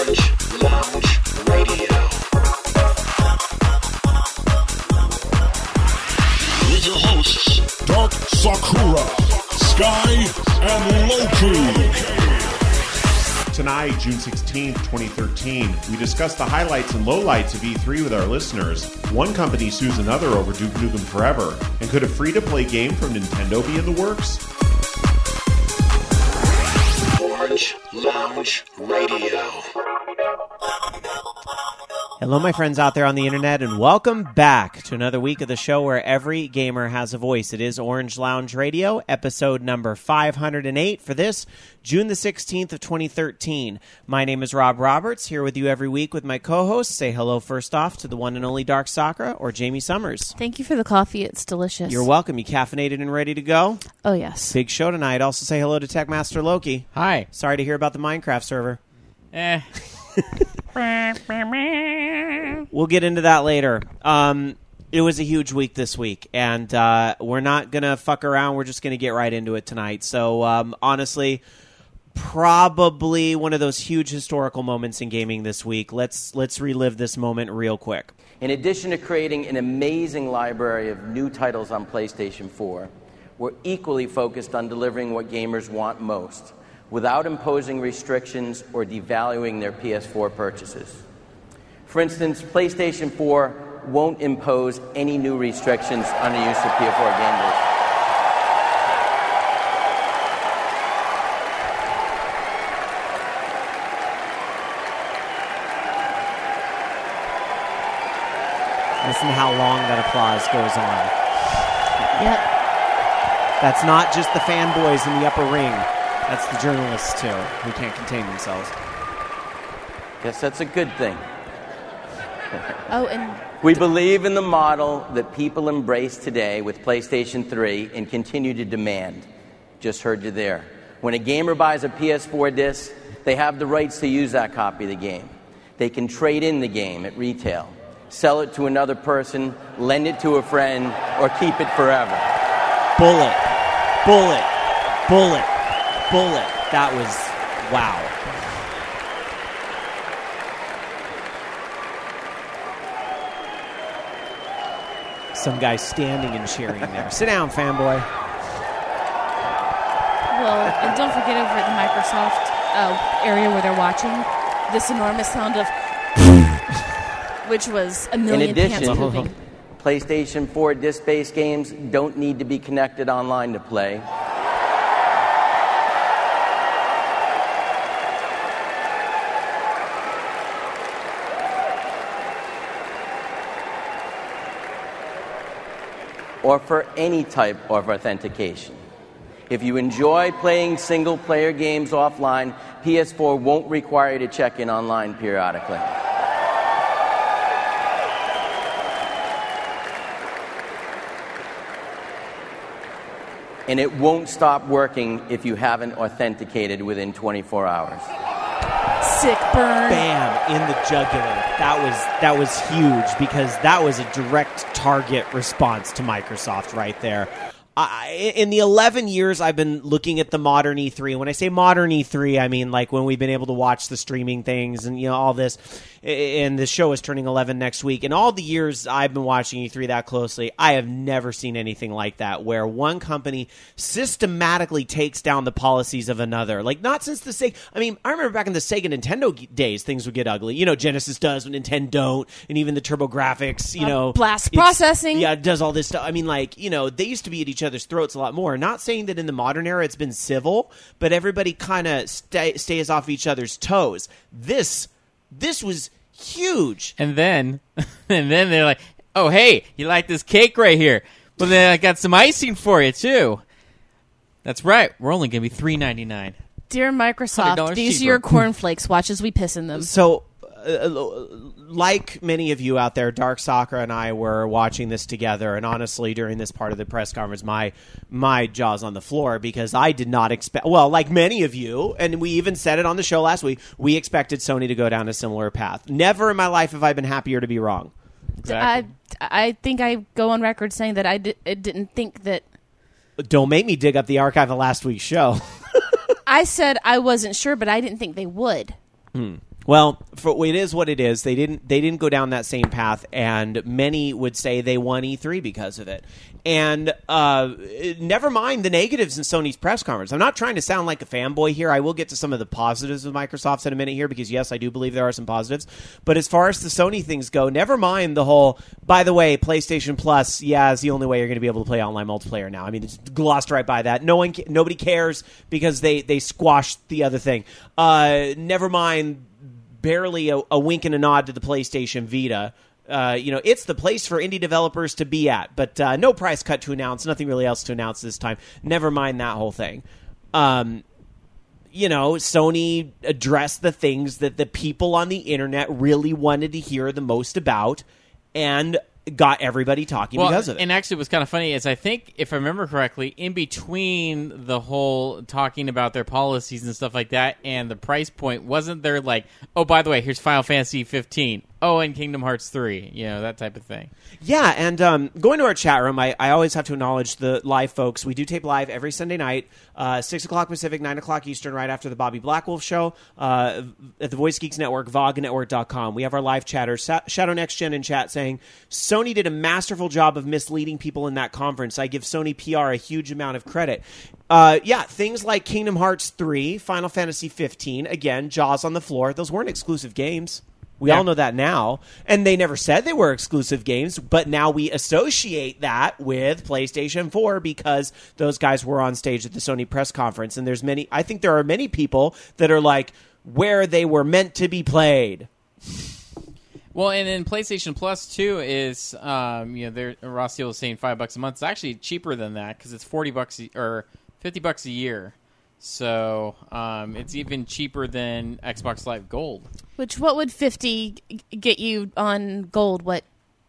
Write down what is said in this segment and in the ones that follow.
Orange Lounge Radio. With your hosts, Dark Sakura, Sky, and Loki. Tonight, June 16th, 2013, we discuss the highlights and lowlights of E3 with our listeners. One company sues another over Duke Nukem Forever. And could a free-to-play game from Nintendo be in the works? Orange Lounge Radio. Hello, my friends out there on the internet, and welcome back to another week of the show where every gamer has a voice. It is Orange Lounge Radio, episode number 508 for this, June the 16th of 2013. My name is Rob Roberts, here with you every week with my co-hosts. Say hello first off to the one and only Dark Sakura or Jamie Summers. Thank you for the coffee. It's delicious. You're welcome. You caffeinated and ready to go? Oh, yes. Big show tonight. Also say hello to Tech Master Loki. Hi. Sorry to hear about the Minecraft server. We'll get into that later. It was a huge week this week, and we're not going to fuck around. We're just going to get right into it tonight. So, honestly, probably one of those huge historical moments in gaming this week. Let's relive this moment real quick. In addition to creating an amazing library of new titles on PlayStation 4, we're equally focused on delivering what gamers want most, without imposing restrictions or devaluing their PS4 purchases. For instance, PlayStation 4 won't impose any new restrictions on the use of PS4 gamers. Listen to how long that applause goes on. Yep. That's not just the fanboys in the upper ring. That's the journalists, too, who can't contain themselves. Guess that's a good thing. Oh, and We believe in the model that people embrace today with PlayStation 3 and continue to demand. Just heard you there. When a gamer buys a PS4 disc, they have the rights to use that copy of the game. They can trade in the game at retail, sell it to another person, lend it to a friend, or keep it forever. Bullet. Bullet. Bullet. Bullet. That was, wow. Some guy standing and cheering there. Sit down, fanboy. well, and don't forget over at the Microsoft area where they're watching, this enormous sound of which was a million pants moving. PlayStation 4 disc-based games don't need to be connected online to play. Or for any type of authentication. If you enjoy playing single-player games offline, PS4 won't require you to check in online periodically. And it won't stop working if you haven't authenticated within 24 hours. Sick burn. Bam, in the jugular. That was huge because that was a direct target response to Microsoft right there. In the 11 years I've been looking at the modern E3, and when I say modern E3, I mean like when we've been able to watch the streaming things and all this, and the show is turning 11 next week. In all the years I've been watching E3 that closely, I have never seen anything like that, where one company systematically takes down the policies of another. Like, not since the Sega... I mean, I remember back in the Sega Nintendo days, things would get ugly. Genesis does, but Nintendo don't, and even the TurboGrafx, blast processing. Yeah, it does all this stuff. I mean, they used to be at each other's throats a lot more. Not saying that in the modern era it's been civil, but everybody kind of stays off each other's toes. This was huge. And then they're like, oh, hey, you like this cake right here? Well, then I got some icing for you, too. That's right. We're only going to be $3.99. Dear Microsoft, these are your cornflakes. Watch as we piss in them. So, like many of you out there, Dark Sakura and I were watching this together, and honestly, during this part of the press conference, my jaw's on the floor because I did not expect, well, like many of you, and we even said it on the show last week, we expected Sony to go down a similar path. Never in my life have I been happier to be wrong. Exactly. I think I go on record saying that I didn't think that... Don't make me dig up the archive of last week's show. I said I wasn't sure, but I didn't think they would. Well, it is what it is. They didn't go down that same path, and many would say they won E3 because of it. And never mind the negatives in Sony's press conference. I'm not trying to sound like a fanboy here. I will get to some of the positives of Microsoft's in a minute here, because yes, I do believe there are some positives. But as far as the Sony things go, never mind the whole, by the way, PlayStation Plus, is the only way you're going to be able to play online multiplayer now. I mean, it's glossed right by that. Nobody cares because they squashed the other thing. Never mind barely a wink and a nod to the PlayStation Vita. It's the place for indie developers to be at, but no price cut to announce, nothing really else to announce this time. Never mind that whole thing. Sony addressed the things that the people on the internet really wanted to hear the most about, and got everybody talking because of it. And actually, what's kind of funny is, I think, if I remember correctly, in between the whole talking about their policies and stuff like that and the price point, wasn't there like, oh, by the way, here's Final Fantasy 15. Oh, and Kingdom Hearts 3, that type of thing. Yeah, and going to our chat room, I always have to acknowledge the live folks. We do tape live every Sunday night, 6 o'clock Pacific, 9 o'clock Eastern, right after the Bobby Blackwolf show, at the Voice Geeks Network, VogNetwork.com. We have our live chatters, Shadow Next Gen in chat, saying, Sony did a masterful job of misleading people in that conference. I give Sony PR a huge amount of credit. Things like Kingdom Hearts 3, Final Fantasy 15, again, Jaws on the floor, those weren't exclusive games. We all know that now. And they never said they were exclusive games, but now we associate that with PlayStation 4 because those guys were on stage at the Sony press conference. And I think there are many people that are like, where they were meant to be played. Well, and then PlayStation Plus, too, is, Ross Steele was saying $5 a month. It's actually cheaper than that because it's $40 or $50 a year. So it's even cheaper than Xbox Live Gold. What would $50 get you on Gold? What?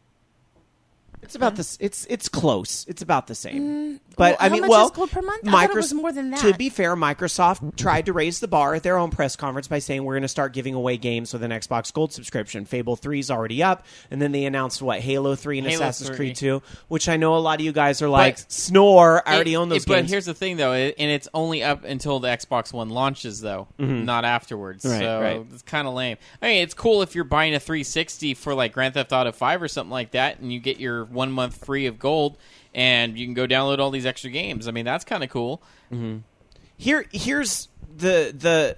It's about this. It's close. It's about the same. But how much is Gold per month? I thought it was more than that. To be fair, Microsoft tried to raise the bar at their own press conference by saying we're going to start giving away games with an Xbox Gold subscription. Fable 3 is already up, and then they announced Halo 3 and Assassin's Creed 2, which I know a lot of you guys are like, snore. I already own those games. But here's the thing, though, and it's only up until the Xbox One launches, though, not afterwards. Right. It's kind of lame. I mean, it's cool if you're buying a 360 for like Grand Theft Auto 5 or something like that, and you get your 1 month free of Gold. And you can go download all these extra games. I mean, that's kind of cool. Mm-hmm. Here's the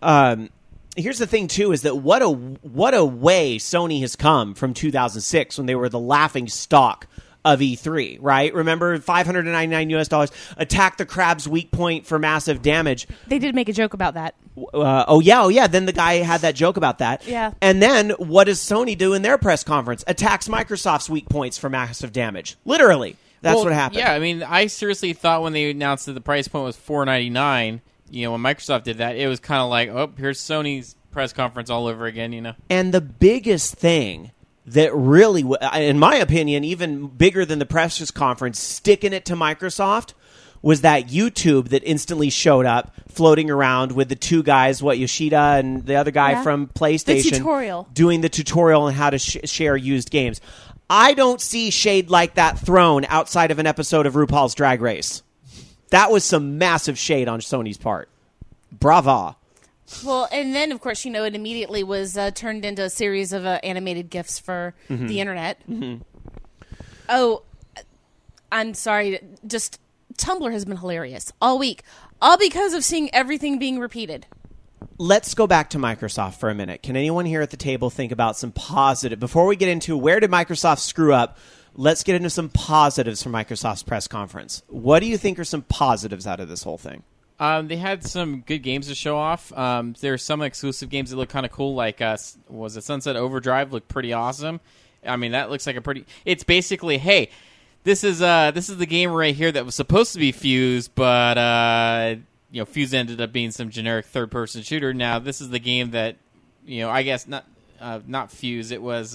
thing too, is that what a way Sony has come from 2006 when they were the laughing stock of E3, right? Remember, $599 attack the crab's weak point for massive damage. They did make a joke about that. Oh yeah. Then the guy had that joke about that. Yeah. And then what does Sony do in their press conference? Attacks Microsoft's weak points for massive damage. Literally. That's what happened. Yeah, I mean, I seriously thought when they announced that the price point was $499, when Microsoft did that, it was kind of like, oh, here's Sony's press conference all over again, And the biggest thing that really, in my opinion, even bigger than the press conference, sticking it to Microsoft, was that YouTube that instantly showed up floating around with the two guys, Yoshida and the other guy from PlayStation, the tutorial, doing the tutorial on how to share used games. I don't see shade like that thrown outside of an episode of RuPaul's Drag Race. That was some massive shade on Sony's part. Brava. Well, and then, of course, it immediately was turned into a series of animated GIFs for the internet. Mm-hmm. Oh, I'm sorry. Just Tumblr has been hilarious all week. All because of seeing everything being repeated. Let's go back to Microsoft for a minute. Can anyone here at the table think about some positive? Before we get into where did Microsoft screw up, let's get into some positives from Microsoft's press conference. What do you think are some positives out of this whole thing? They had some good games to show off. There are some exclusive games that look kind of cool, like was it Sunset Overdrive? Looked pretty awesome. I mean, that looks like a pretty. It's basically, hey, this is the game right here that was supposed to be Fuse, but Fuse ended up being some generic third-person shooter. Now, this is the game that, I guess not Fuse. It was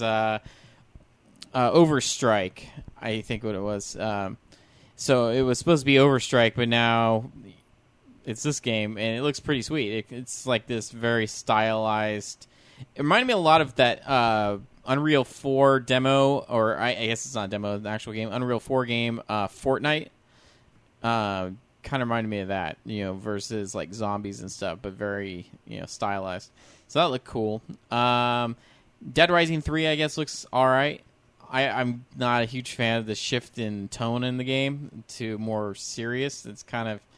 Overstrike, I think what it was. So it was supposed to be Overstrike, but now it's this game, and it looks pretty sweet. It's like this very stylized. It reminded me a lot of that Unreal 4 demo, or I guess it's not a demo, the actual game, Unreal 4 game, Fortnite. kind of reminded me of that, versus like zombies and stuff, but very, stylized. So that looked cool. Dead Rising 3, I guess, looks all right. I'm not a huge fan of the shift in tone in the game to more serious. It's kind of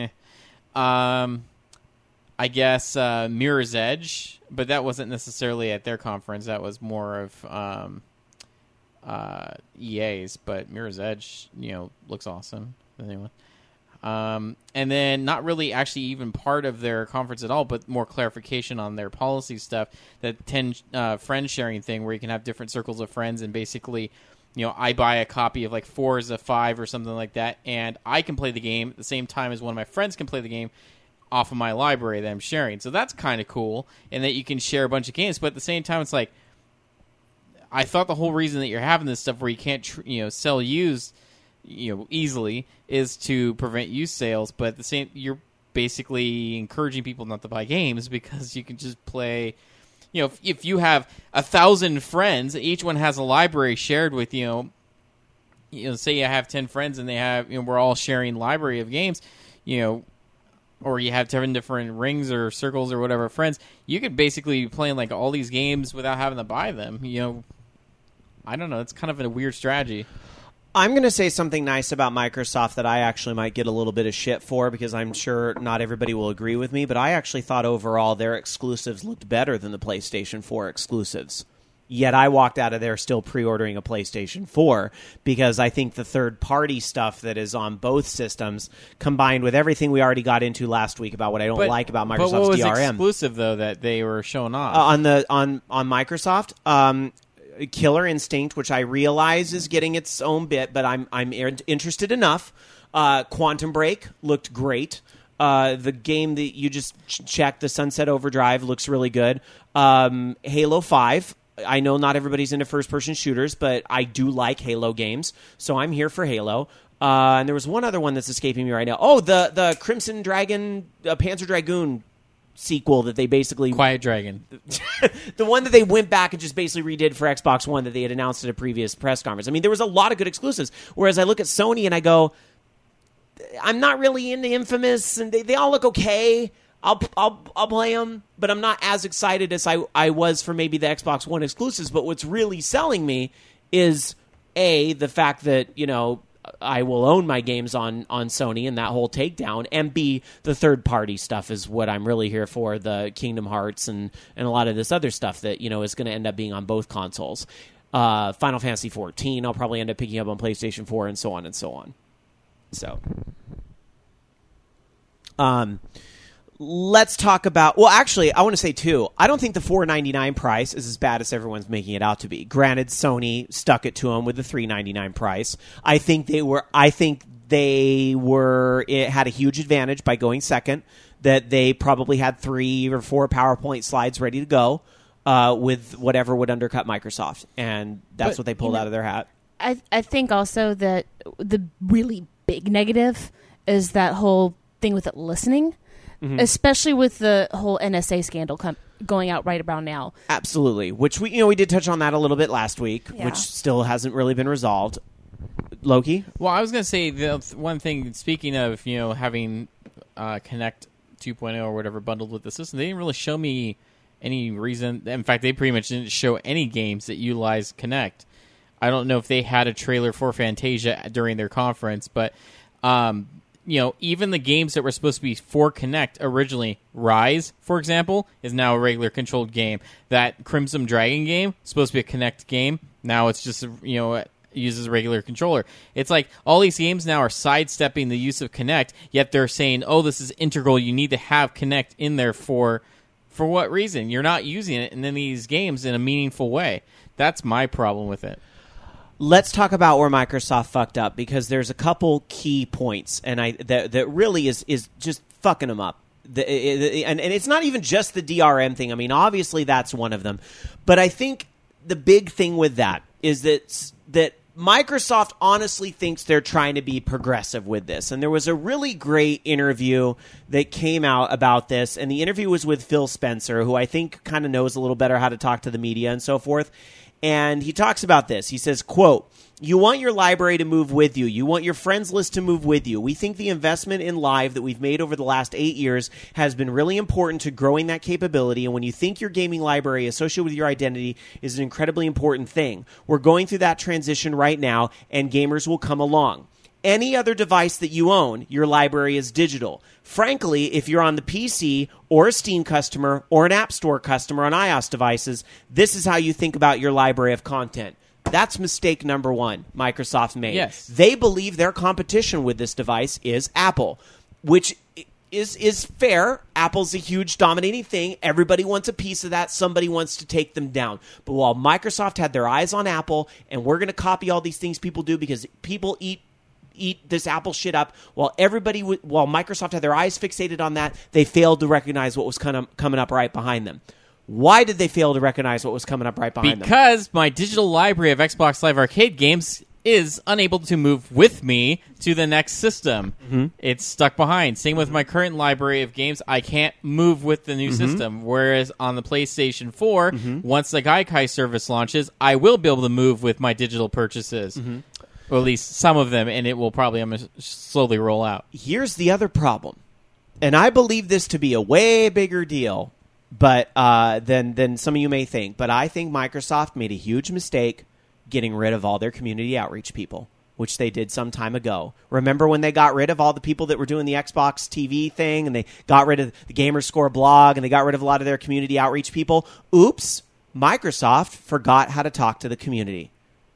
I guess Mirror's Edge, but that wasn't necessarily at their conference. That was more of EA's, but Mirror's Edge, looks awesome. Anyway. And then not really actually even part of their conference at all, but more clarification on their policy stuff, that 10 friend sharing thing where you can have different circles of friends and basically, I buy a copy of like Forza 5 or something like that, and I can play the game at the same time as one of my friends can play the game off of my library that I'm sharing. So that's kind of cool, and that you can share a bunch of games, but at the same time it's like, I thought the whole reason that you're having this stuff where you can't sell used easily is to prevent used sales, but at the same, you're basically encouraging people not to buy games because you can just play. If you have 1,000 friends, each one has a library shared with say you have 10 friends and they have we're all sharing library of games, or you have 10 different rings or circles or whatever friends, you could basically be playing like all these games without having to buy them. I don't know. It's kind of a weird strategy. I'm going to say something nice about Microsoft that I actually might get a little bit of shit for, because I'm sure not everybody will agree with me, but I actually thought overall their exclusives looked better than the PlayStation 4 exclusives. Yet I walked out of there still pre-ordering a PlayStation 4 because I think the third-party stuff that is on both systems, combined with everything we already got into last week about what I don't like about Microsoft's DRM. But what was exclusive, though, that they were showing off? On Microsoft? Killer Instinct, which I realize is getting its own bit, but I'm interested enough. Quantum Break looked great. The game that you just checked, the Sunset Overdrive, looks really good. Halo 5. I know not everybody's into first-person shooters, but I do like Halo games, so I'm here for Halo. And there was one other one that's escaping me right now. Oh, the Crimson Dragon, Panzer Dragoon sequel that they basically... Quiet Dragon. The one that they went back and just basically redid for Xbox One that they had announced at a previous press conference. I mean, there was a lot of good exclusives, whereas I look at Sony and I go, I'm not really into Infamous, and they all look okay. I'll play them, but I'm not as excited as I was for maybe the Xbox One exclusives. But what's really selling me is, A, the fact that, I will own my games on Sony and that whole takedown, and B, the third-party stuff is what I'm really here for, the Kingdom Hearts and a lot of this other stuff that, is going to end up being on both consoles. Final Fantasy XIV, I'll probably end up picking up on PlayStation 4 and so on and so on. So, let's talk about... Well, actually, I want to say, too, I don't think the $4.99 price is as bad as everyone's making it out to be. Granted, Sony stuck it to them with the $3.99 price. I think it had a huge advantage by going second, that they probably had 3 or 4 PowerPoint slides ready to go with whatever would undercut Microsoft. And that's what they pulled out of their hat. I think also that the really big negative is that whole thing with it listening. Mm-hmm. Especially with the whole NSA scandal going out right about now. Absolutely. Which we did touch on that a little bit last week, which still hasn't really been resolved. Loki? Well, I was going to say the one thing, speaking of, having Kinect 2.0 or whatever bundled with the system, they didn't really show me any reason. In fact, they pretty much didn't show any games that utilize Kinect. I don't know if they had a trailer for Fantasia during their conference, but... even the games that were supposed to be for Kinect originally, Rise, for example, is now a regular controlled game. That Crimson Dragon game, supposed to be a Kinect game, now it's just, uses a regular controller. It's like all these games now are sidestepping the use of Kinect, yet they're saying, oh, this is integral, you need to have Kinect in there for what reason? You're not using it in any of these games in a meaningful way. That's my problem with it. Let's talk about where Microsoft fucked up, because there's a couple key points, and that really is just fucking them up. And it's not even just the DRM thing. I mean, obviously that's one of them, but I think the big thing with that is that Microsoft honestly thinks they're trying to be progressive with this. And there was a really great interview that came out about this, and the interview was with Phil Spencer, who I think kind of knows a little better how to talk to the media and so forth. And he talks about this. He says, quote, You want your library to move with you. You want your friends list to move with you. We think the investment in Live that we've made over the last 8 years has been really important to growing that capability. And when you think your gaming library associated with your identity is an incredibly important thing, we're going through that transition right now, and gamers will come along. Any other device that you own, your library is digital. Frankly, if you're on the PC or a Steam customer or an App Store customer on iOS devices, this is how you think about your library of content. That's mistake number one Microsoft made. Yes. They believe their competition with this device is Apple, which is fair. Apple's a huge dominating thing. Everybody wants a piece of that. Somebody wants to take them down. But while Microsoft had their eyes on Apple, and we're going to copy all these things people do because people eat this Apple shit up, while Microsoft had their eyes fixated on that, they failed to recognize what was coming up right behind them. Why did they fail to recognize what was coming up right behind them? Because my digital library of Xbox Live Arcade games is unable to move with me to the next system. Mm-hmm. It's stuck behind. Same with my current library of games. I can't move with the new system. Whereas on the PlayStation 4, once the Gaikai service launches, I will be able to move with my digital purchases. Or at least some of them, and it will probably slowly roll out. Here's the other problem. And I believe this to be a way bigger deal but than some of you may think. But I think Microsoft made a huge mistake getting rid of all their community outreach people, which they did some time ago. Remember when they got rid of all the people that were doing the Xbox TV thing, and they got rid of the Gamerscore blog, and they got rid of a lot of their community outreach people? Oops, Microsoft forgot how to talk to the community.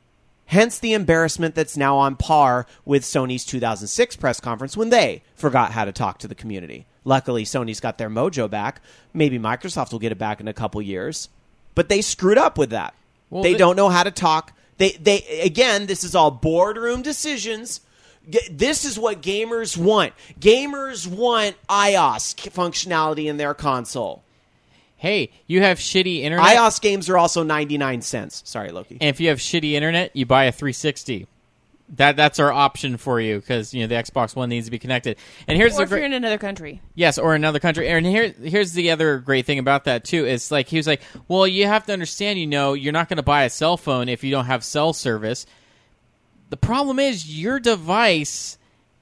Hence the embarrassment that's now on par with Sony's 2006 press conference when they forgot how to talk to the community. Luckily, Sony's got their mojo back. Maybe Microsoft will get it back in a couple years. But they screwed up with that. Well, they don't know how to talk. They again, this is all boardroom decisions. This is what gamers want. Gamers want iOS functionality in their console. Hey, you have shitty internet. iOS games are also 99 cents. Sorry, Loki. And if you have shitty internet, you buy a 360. That's our option for you because the Xbox One needs to be connected. And here's or if you're in another country. Yes, or another country. And here's the other great thing about that too is he was like, well, you have to understand, you're not going to buy a cell phone if you don't have cell service. The problem is your device.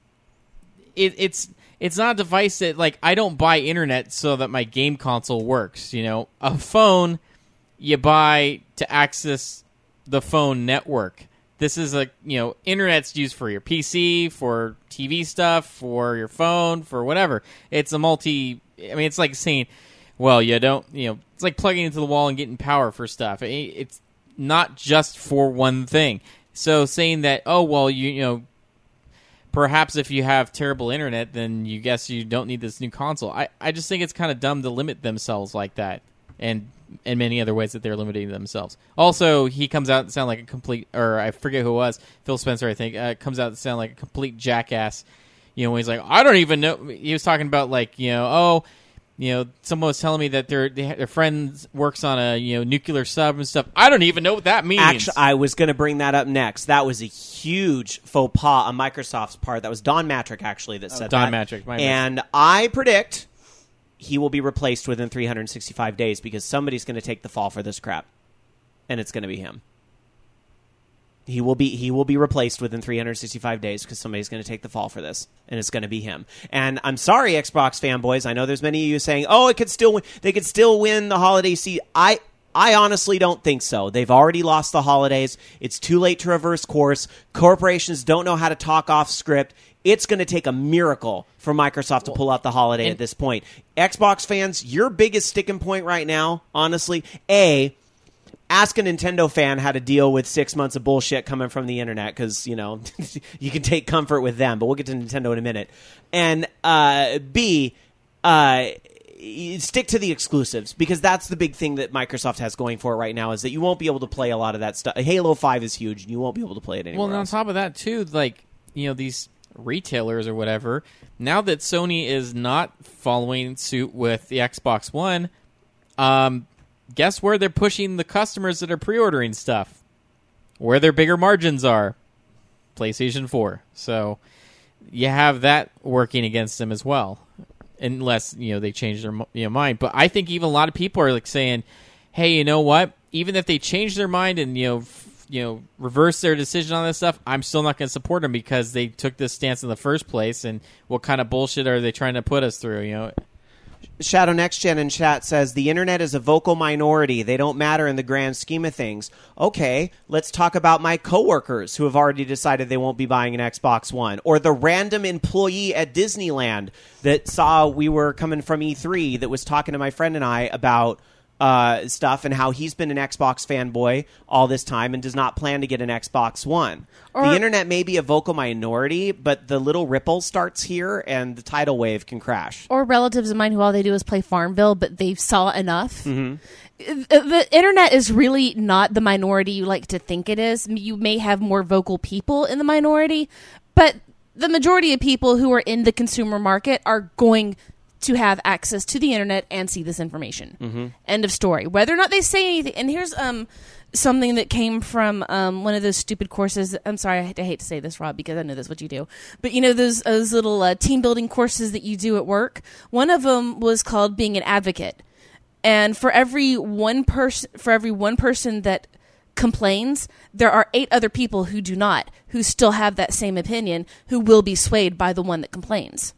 It's not a device that I don't buy internet so that my game console works. A phone you buy to access the phone network. This is internet's used for your PC, for TV stuff, for your phone, for whatever. It's it's like saying, well, you don't, it's like plugging into the wall and getting power for stuff. It's not just for one thing. So saying that, oh, well, perhaps if you have terrible internet, then you guess you don't need this new console. I just think it's kind of dumb to limit themselves like that. And many other ways that they're limiting themselves. Also, he comes out and sound like a complete, or I forget who it was, Phil Spencer, I think, comes out and sound like a complete jackass. When he's like, I don't even know. He was talking about someone was telling me that their friend works on a nuclear sub and stuff. I don't even know what that means. Actually, I was going to bring that up next. That was a huge faux pas on Microsoft's part. That was Don Matrick actually that said Don that. Matrick, and I predict he will be replaced within 365 days because somebody's going to take the fall for this crap, and it's going to be him. He will be replaced within 365 days because somebody's going to take the fall for this, and it's going to be him. And I'm sorry, Xbox fanboys. I know there's many of you saying, "Oh, they could still win the holiday season." I honestly don't think so. They've already lost the holidays. It's too late to reverse course. Corporations don't know how to talk off script. It's going to take a miracle for Microsoft to pull out the holiday at this point. Xbox fans, your biggest sticking point right now, honestly, ask a Nintendo fan how to deal with 6 months of bullshit coming from the internet because, you can take comfort with them, but we'll get to Nintendo in a minute. And B, stick to the exclusives because that's the big thing that Microsoft has going for it right now is that you won't be able to play a lot of that stuff. Halo 5 is huge, and you won't be able to play it anywhere else. Well, on top of that, too, these retailers or whatever, now that Sony is not following suit with the Xbox One, guess where they're pushing the customers that are pre-ordering stuff? Where their bigger margins are. PlayStation 4. So you have that working against them as well. Unless, they change their mind. But I think even a lot of people are saying, hey, you know what? Even if they change their mind and, reverse their decision on this stuff, I'm still not going to support them because they took this stance in the first place. And what kind of bullshit are they trying to put us through? Shadow Next Gen in chat says the internet is a vocal minority. They don't matter in the grand scheme of things. Okay, let's talk about my coworkers who have already decided they won't be buying an Xbox One, or the random employee at Disneyland that saw we were coming from E3 that was talking to my friend and I about stuff and how he's been an Xbox fanboy all this time and does not plan to get an Xbox One. The internet may be a vocal minority, but the little ripple starts here and the tidal wave can crash. Or relatives of mine who all they do is play Farmville, but they saw enough. The internet is really not the minority you like to think it is. You may have more vocal people in the minority, but the majority of people who are in the consumer market are going to have access to the internet and see this information. End of story. Whether or not they say anything. And here's something that came from one of those stupid courses. I'm sorry, I hate to say this, Rob, because I know that's what you do. But those little team building courses that you do at work. One of them was called Being an Advocate. And for every one person that complains, there are 8 other people who do not, who still have that same opinion, who will be swayed by the one that complains.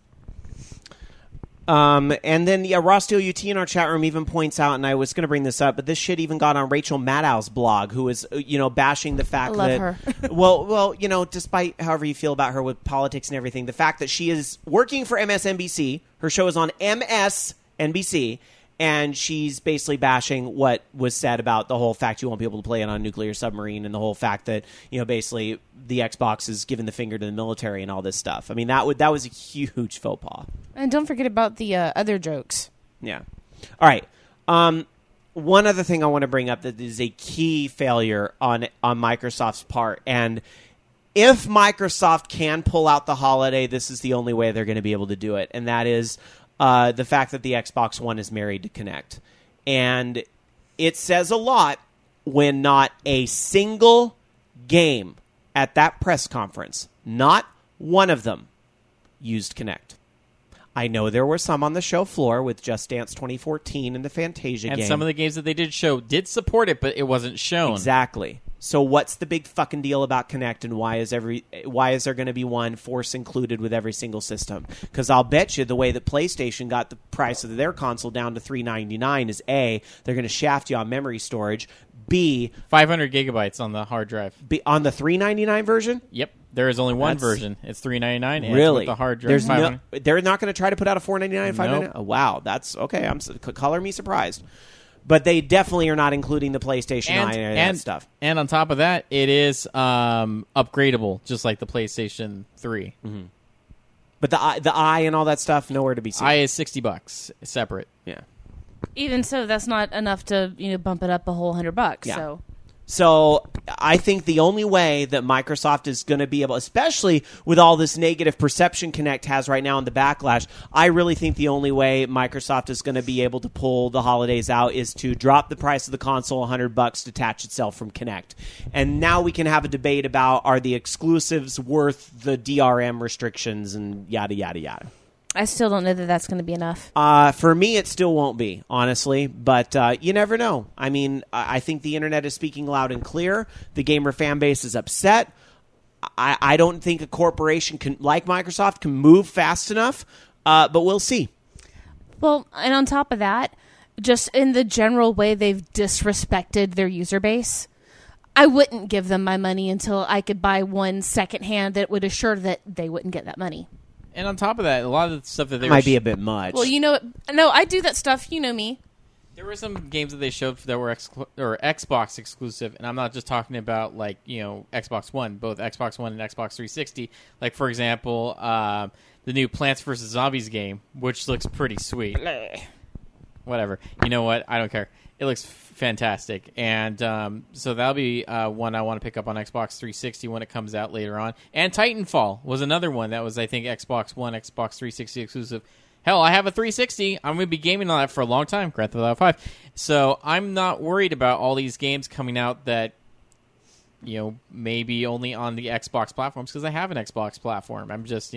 And then, Ross Steele UT in our chat room even points out, and I was going to bring this up, but this shit even got on Rachel Maddow's blog, who is, bashing the fact I love that... her. well, despite however you feel about her with politics and everything, the fact that she is working for MSNBC, her show is on MSNBC, and she's basically bashing what was said about the whole fact you won't be able to play it on a nuclear submarine, and the whole fact that, basically the Xbox is giving the finger to the military and all this stuff. I mean, that was a huge faux pas. And don't forget about the other jokes. Yeah. All right. One other thing I want to bring up that is a key failure on Microsoft's part, and if Microsoft can pull out the holiday, this is the only way they're going to be able to do it, and that is the fact that the Xbox One is married to Kinect. And it says a lot when not a single game at that press conference, not one of them, used Kinect. I know there were some on the show floor with Just Dance 2014 and the Fantasia game. And some of the games that they did show did support it, but it wasn't shown. Exactly. So what's the big fucking deal about Kinect, and why is there going to be one force included with every single system? Because I'll bet you the way that PlayStation got the price of their console down to $399 is A, they're going to shaft you on memory storage. B, 500 gigabytes on the hard drive. B, on the $399 version? Yep. There is only one version. It's $399. And really? It's with the hard drive. They're not going to try to put out a $499, $599? Nope. Oh, wow. That's okay. Color me surprised. But they definitely are not including the PlayStation Eye and that stuff. And on top of that, it is upgradable, just like the PlayStation 3. Mm-hmm. But the Eye and all that stuff, nowhere to be seen. Eye is $60 separate. Yeah. Even so, that's not enough to bump it up a whole $100. Yeah. So I think the only way that Microsoft is going to be able, especially with all this negative perception Kinect has right now in the backlash, I really think the only way Microsoft is going to be able to pull the holidays out is to drop the price of the console $100, detach itself from Kinect. And now we can have a debate about, are the exclusives worth the DRM restrictions and yada, yada, yada. I still don't know that that's going to be enough. For me, it still won't be, honestly. But you never know. I mean, I think the internet is speaking loud and clear. The gamer fan base is upset. I don't think a corporation like Microsoft can move fast enough. But we'll see. Well, and on top of that, just in the general way they've disrespected their user base, I wouldn't give them my money until I could buy one secondhand that would assure that they wouldn't get that money. And on top of that, a lot of the stuff that they might be a bit much. Well, no, I do that stuff. You know me. There were some games that they showed that were Xbox exclusive, and I'm not just talking about Xbox One, both Xbox One and Xbox 360. Like, for example, the new Plants vs. Zombies game, which looks pretty sweet. Whatever. You know what? I don't care. It looks fantastic. And so that'll be one I want to pick up on Xbox 360 when it comes out later on. And Titanfall was another one that was, I think, Xbox One, Xbox 360 exclusive. Hell, I have a 360. I'm going to be gaming on that for a long time, Grand Theft Auto 5. So I'm not worried about all these games coming out that, maybe only on the Xbox platforms, because I have an Xbox platform. I'm just,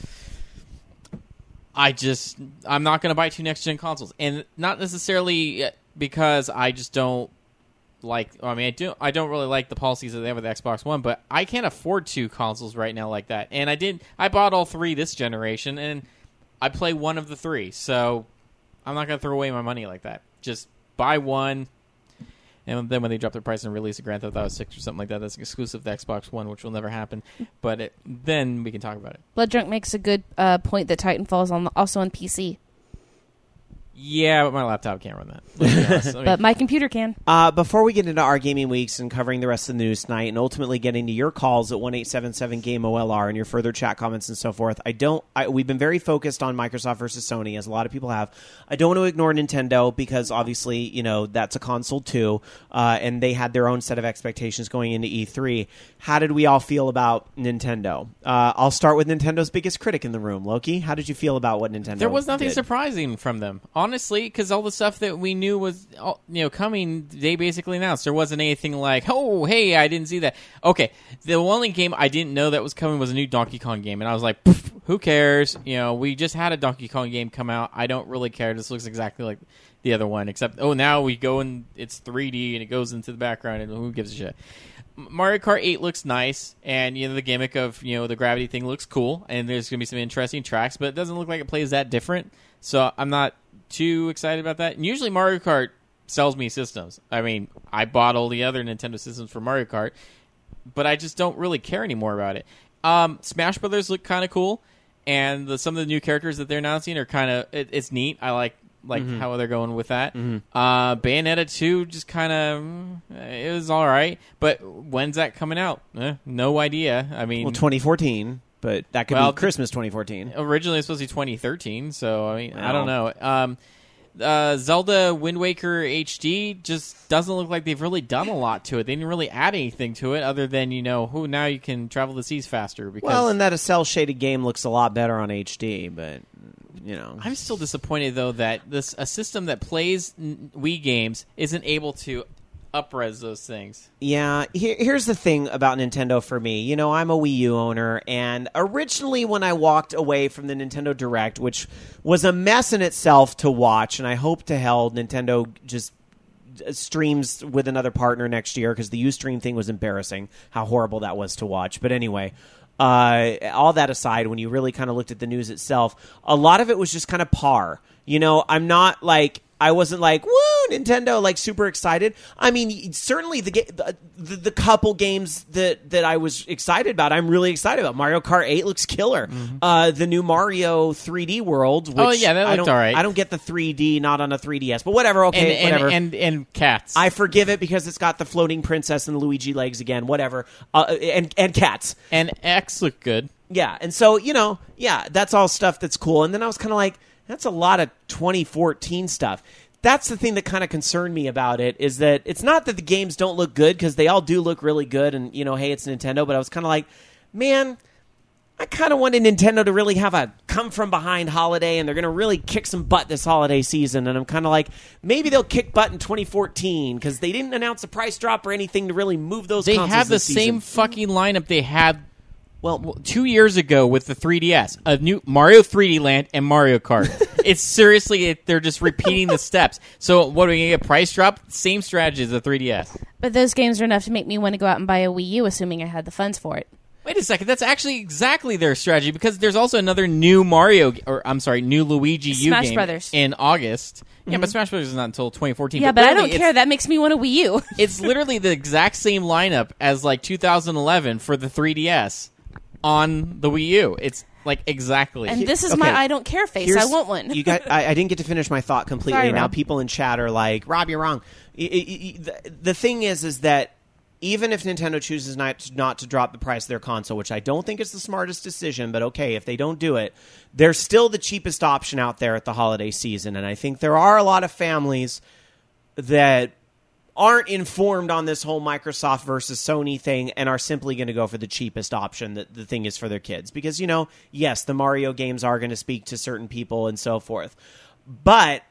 I'm not going to buy 2 next-gen consoles. And not necessarily because I just don't like. I mean, I don't really like the policies that they have with the Xbox One, but I can't afford 2 consoles right now like that. And I bought all 3 this generation, and I play one of the 3, so I'm not gonna throw away my money like that. Just buy one, and then when they drop the price and release a Grand Theft Auto 6 or something like that, that's exclusive to Xbox One, which will never happen. But then we can talk about it. Blood Drunk makes a good point that Titanfall is also on PC. Yeah, but my laptop can't run that. Let's be honest. I mean, But my computer can. Before we get into our gaming weeks and covering the rest of the news tonight, and ultimately getting to your calls at 1-877-GAME-OLR and your further chat comments and so forth, we've been very focused on Microsoft versus Sony, as a lot of people have. I don't want to ignore Nintendo because obviously, that's a console too, and they had their own set of expectations going into E3. How did we all feel about Nintendo? I'll start with Nintendo's biggest critic in the room, Loki. How did you feel about what Nintendo there was nothing did? surprising from them, honestly, because all the stuff that we knew was coming, they basically announced. There wasn't anything like, oh, hey, I didn't see that. Okay, the only game I didn't know that was coming was a new Donkey Kong game, and I was like, who cares? We just had a Donkey Kong game come out. I don't really care. This looks exactly like the other one, except, now we go and it's 3D and it goes into the background, and who gives a shit? Mario Kart 8 looks nice, and the gimmick of the gravity thing looks cool, and there's going to be some interesting tracks, but it doesn't look like it plays that different, so I'm not too excited about that. And usually Mario Kart sells me systems. I mean, I bought all the other Nintendo systems for Mario Kart, but I just don't really care anymore about it. Smash Brothers look kind of cool, and some of the new characters that they're announcing are kind of it's neat. I like how they're going with that. Bayonetta 2 just kind of it was all right, but when's that coming out? No idea. I mean, 2014. But that could be Christmas 2014. Originally, it was supposed to be 2013, so I mean, I don't know. Zelda Wind Waker HD just doesn't look like they've really done a lot to it. They didn't really add anything to it other than, now you can travel the seas faster. Because, and that a cell-shaded game looks a lot better on HD, but, I'm still disappointed, though, that a system that plays Wii games isn't able to up-res those things. Yeah, here's the thing about Nintendo for me. I'm a Wii U owner, and originally when I walked away from the Nintendo Direct, which was a mess in itself to watch, and I hope to hell Nintendo just streams with another partner next year, because the Ustream thing was embarrassing, how horrible that was to watch. But anyway, all that aside, when you really kind of looked at the news itself, a lot of it was just kind of par. I'm not like... I wasn't like, woo, Nintendo, like super excited. I mean, certainly the couple games that I was excited about, I'm really excited about. Mario Kart 8 looks killer. The new Mario 3D World, which that looked all right. I don't get the 3D, not on a 3DS, but whatever, okay, whatever. And cats. I forgive it because it's got the floating princess and the Luigi legs again, whatever. And cats. And X looked good. Yeah, and so, that's all stuff that's cool. And then I was kind of like, that's a lot of 2014 stuff. That's the thing that kind of concerned me about it, is that it's not that the games don't look good, because they all do look really good, and, hey, it's Nintendo, but I was kind of like, man, I kind of wanted Nintendo to really have a come-from-behind holiday, and they're going to really kick some butt this holiday season, and I'm kind of like, maybe they'll kick butt in 2014, because they didn't announce a price drop or anything to really move those consoles They have the this same season. fucking lineup they had 2 years ago with the 3DS, a new Mario 3D Land and Mario Kart. It's seriously, they're just repeating the steps. So what are we going to get, a price drop? Same strategy as the 3DS. But those games are enough to make me want to go out and buy a Wii U, assuming I had the funds for it. Wait a second, that's actually exactly their strategy, because there's also another new new Luigi U Smash game Brothers. in August. Yeah, but Smash Brothers is not until 2014. Yeah, but I don't care. That makes me want a Wii U. It's literally the exact same lineup as 2011 for the 3DS. On the Wii U. It's like exactly. And this is my I don't care face. I want one. I didn't get to finish my thought completely. Sorry, now Rob. people in chat are like, Rob, you're wrong. The thing is that even if Nintendo chooses not to drop the price of their console, which I don't think is the smartest decision, but okay, if they don't do it, they're still the cheapest option out there at the holiday season. And I think there are a lot of families that aren't informed on this whole Microsoft versus Sony thing and are simply going to go for the cheapest option that the thing is for their kids. Because, yes, the Mario games are going to speak to certain people and so forth. But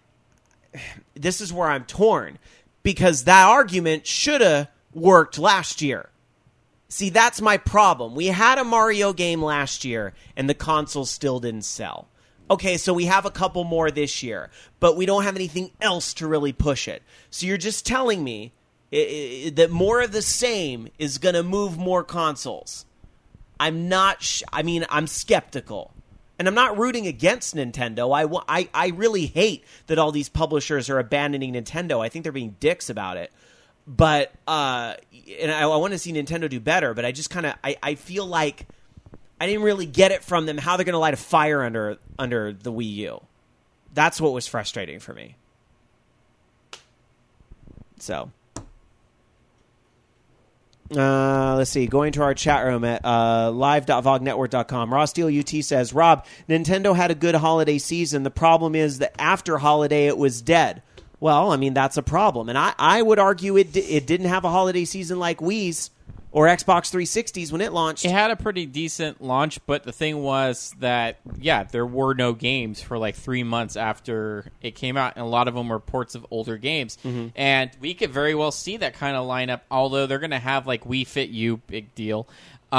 this is where I'm torn, because that argument should have worked last year. See, that's my problem. We had a Mario game last year, and the console still didn't sell. Okay, so we have a couple more this year, but we don't have anything else to really push it. So you're just telling me that more of the same is going to move more consoles. I'm not. I'm skeptical, and I'm not rooting against Nintendo. I really hate that all these publishers are abandoning Nintendo. I think they're being dicks about it. But and I want to see Nintendo do better. But I just kind of I feel like I didn't really get it from them how they're going to light a fire under the Wii U. That's what was frustrating for me. So. Let's see. Going to our chat room at live.vognetwork.com. Raw Steel UT says, Rob, Nintendo had a good holiday season. The problem is that after holiday, it was dead. Well, that's a problem. And I would argue it didn't have a holiday season like Wii's or Xbox 360s when it launched. It had a pretty decent launch, but the thing was that, there were no games for like 3 months after it came out, and a lot of them were ports of older games. Mm-hmm. And we could very well see that kind of lineup, although they're going to have like Wii Fit U, big deal.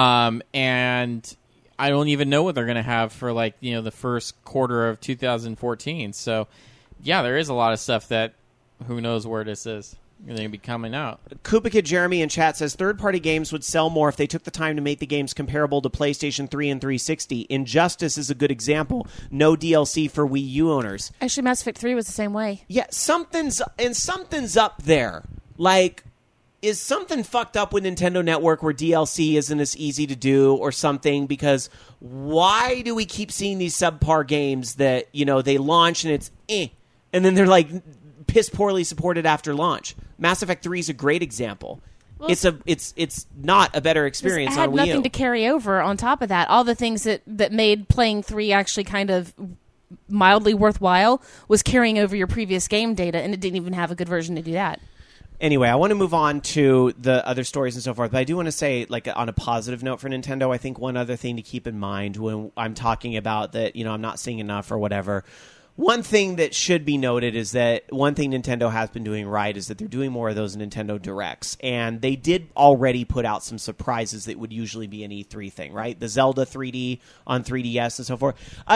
And I don't even know what they're going to have for like, the first quarter of 2014. So, there is a lot of stuff that who knows where this is going to be coming out. Koopa Kid Jeremy in chat says third-party games would sell more if they took the time to make the games comparable to PlayStation 3 and 360. Injustice is a good example. No DLC for Wii U owners. Actually, Mass Effect 3 was the same way. Yeah, something's up there. Like, is something fucked up with Nintendo Network where DLC isn't as easy to do or something? Because why do we keep seeing these subpar games that, they launch and it's and then they're like piss poorly supported after launch? Mass Effect 3 is a great example. Well, it's not a better experience on Wii U. It had nothing to carry over on top of that. All the things that made playing 3 actually kind of mildly worthwhile was carrying over your previous game data, and it didn't even have a good version to do that. Anyway, I want to move on to the other stories and so forth, but I do want to say, like, on a positive note for Nintendo, I think one other thing to keep in mind when I'm talking about that, I'm not seeing enough or whatever. One thing that should be noted is that one thing Nintendo has been doing right is that they're doing more of those Nintendo Directs. And they did already put out some surprises that would usually be an E3 thing, right? The Zelda 3D on 3DS and so forth.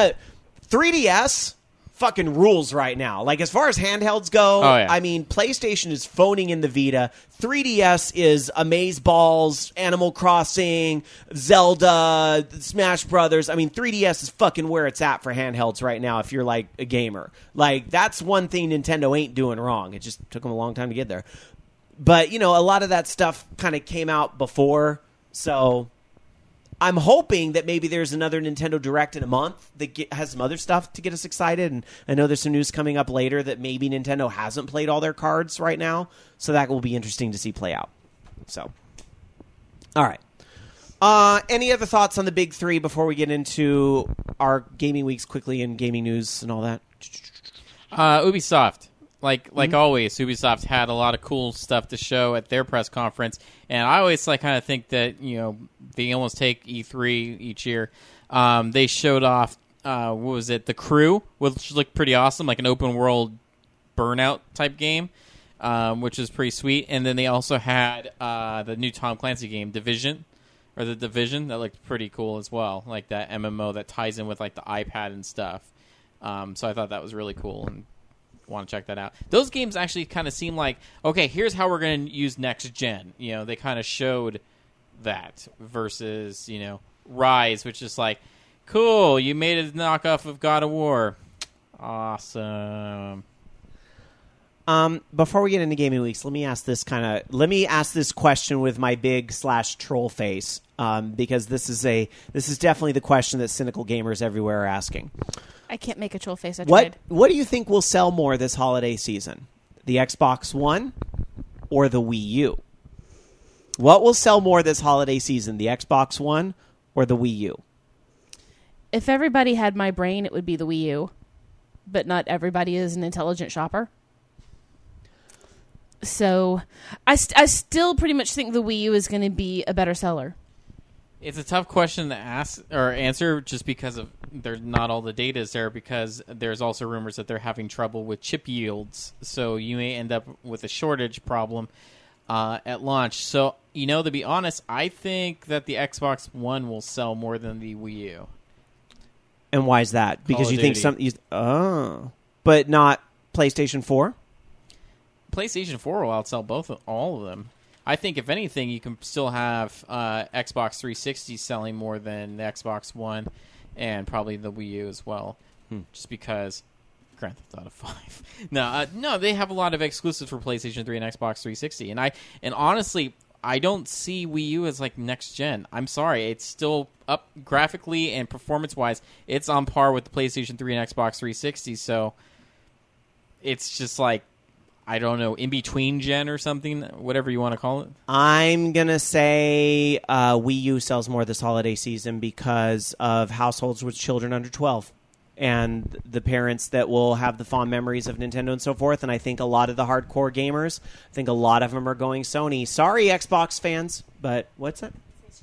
3DS fucking rules right now. Like, as far as handhelds go, PlayStation is phoning in the Vita. 3DS is Amazeballs, Animal Crossing, Zelda, Smash Brothers. 3DS is fucking where it's at for handhelds right now if you're, like, a gamer. Like, that's one thing Nintendo ain't doing wrong. It just took them a long time to get there. But, a lot of that stuff kind of came out before, so I'm hoping that maybe there's another Nintendo Direct in a month that has some other stuff to get us excited. And I know there's some news coming up later that maybe Nintendo hasn't played all their cards right now. So that will be interesting to see play out. So, all right. Any other thoughts on the big three before we get into our gaming weeks quickly and gaming news and all that? Ubisoft. Like always, Ubisoft had a lot of cool stuff to show at their press conference, and I always kind of think that they almost take E3 each year. They showed off what was it, The Crew, which looked pretty awesome, like an open world Burnout type game, which is pretty sweet. And then they also had the new Tom Clancy game, The Division, that looked pretty cool as well, like that MMO that ties in with like the iPad and stuff. So I thought that was really cool and want to check that out. Those games actually kind of seem like, okay, here's how we're going to use next gen. They kind of showed that versus, Rise, which is like, cool, you made a knockoff of God of War. Awesome. Before we get into gaming weeks, let me ask this question with my big / troll face, because this is definitely the question that cynical gamers everywhere are asking. I can't make a troll face. I tried. What do you think will sell more this holiday season? The Xbox One or the Wii U? What will sell more this holiday season? The Xbox One or the Wii U? If everybody had my brain, it would be the Wii U. But not everybody is an intelligent shopper. So I still pretty much think the Wii U is going to be a better seller. It's a tough question to ask or answer just because of there's not all the data is there, because there's also rumors that they're having trouble with chip yields. So you may end up with a shortage problem at launch. So, to be honest, I think that the Xbox One will sell more than the Wii U. And why is that? Because you think but not PlayStation 4? PlayStation 4 will outsell all of them. I think, if anything, you can still have Xbox 360 selling more than the Xbox One and probably the Wii U as well, just because Grand Theft Auto 5. No, they have a lot of exclusives for PlayStation 3 and Xbox 360, and honestly, I don't see Wii U as like next gen. I'm sorry, it's still up graphically and performance wise. It's on par with the PlayStation 3 and Xbox 360, so it's just like, I don't know, in between gen or something, whatever you want to call it. I'm going to say Wii U sells more this holiday season because of households with children under 12 and the parents that will have the fond memories of Nintendo and so forth. And I think a lot of the hardcore gamers, I think a lot of them are going Sony. Sorry, Xbox fans, but what's that?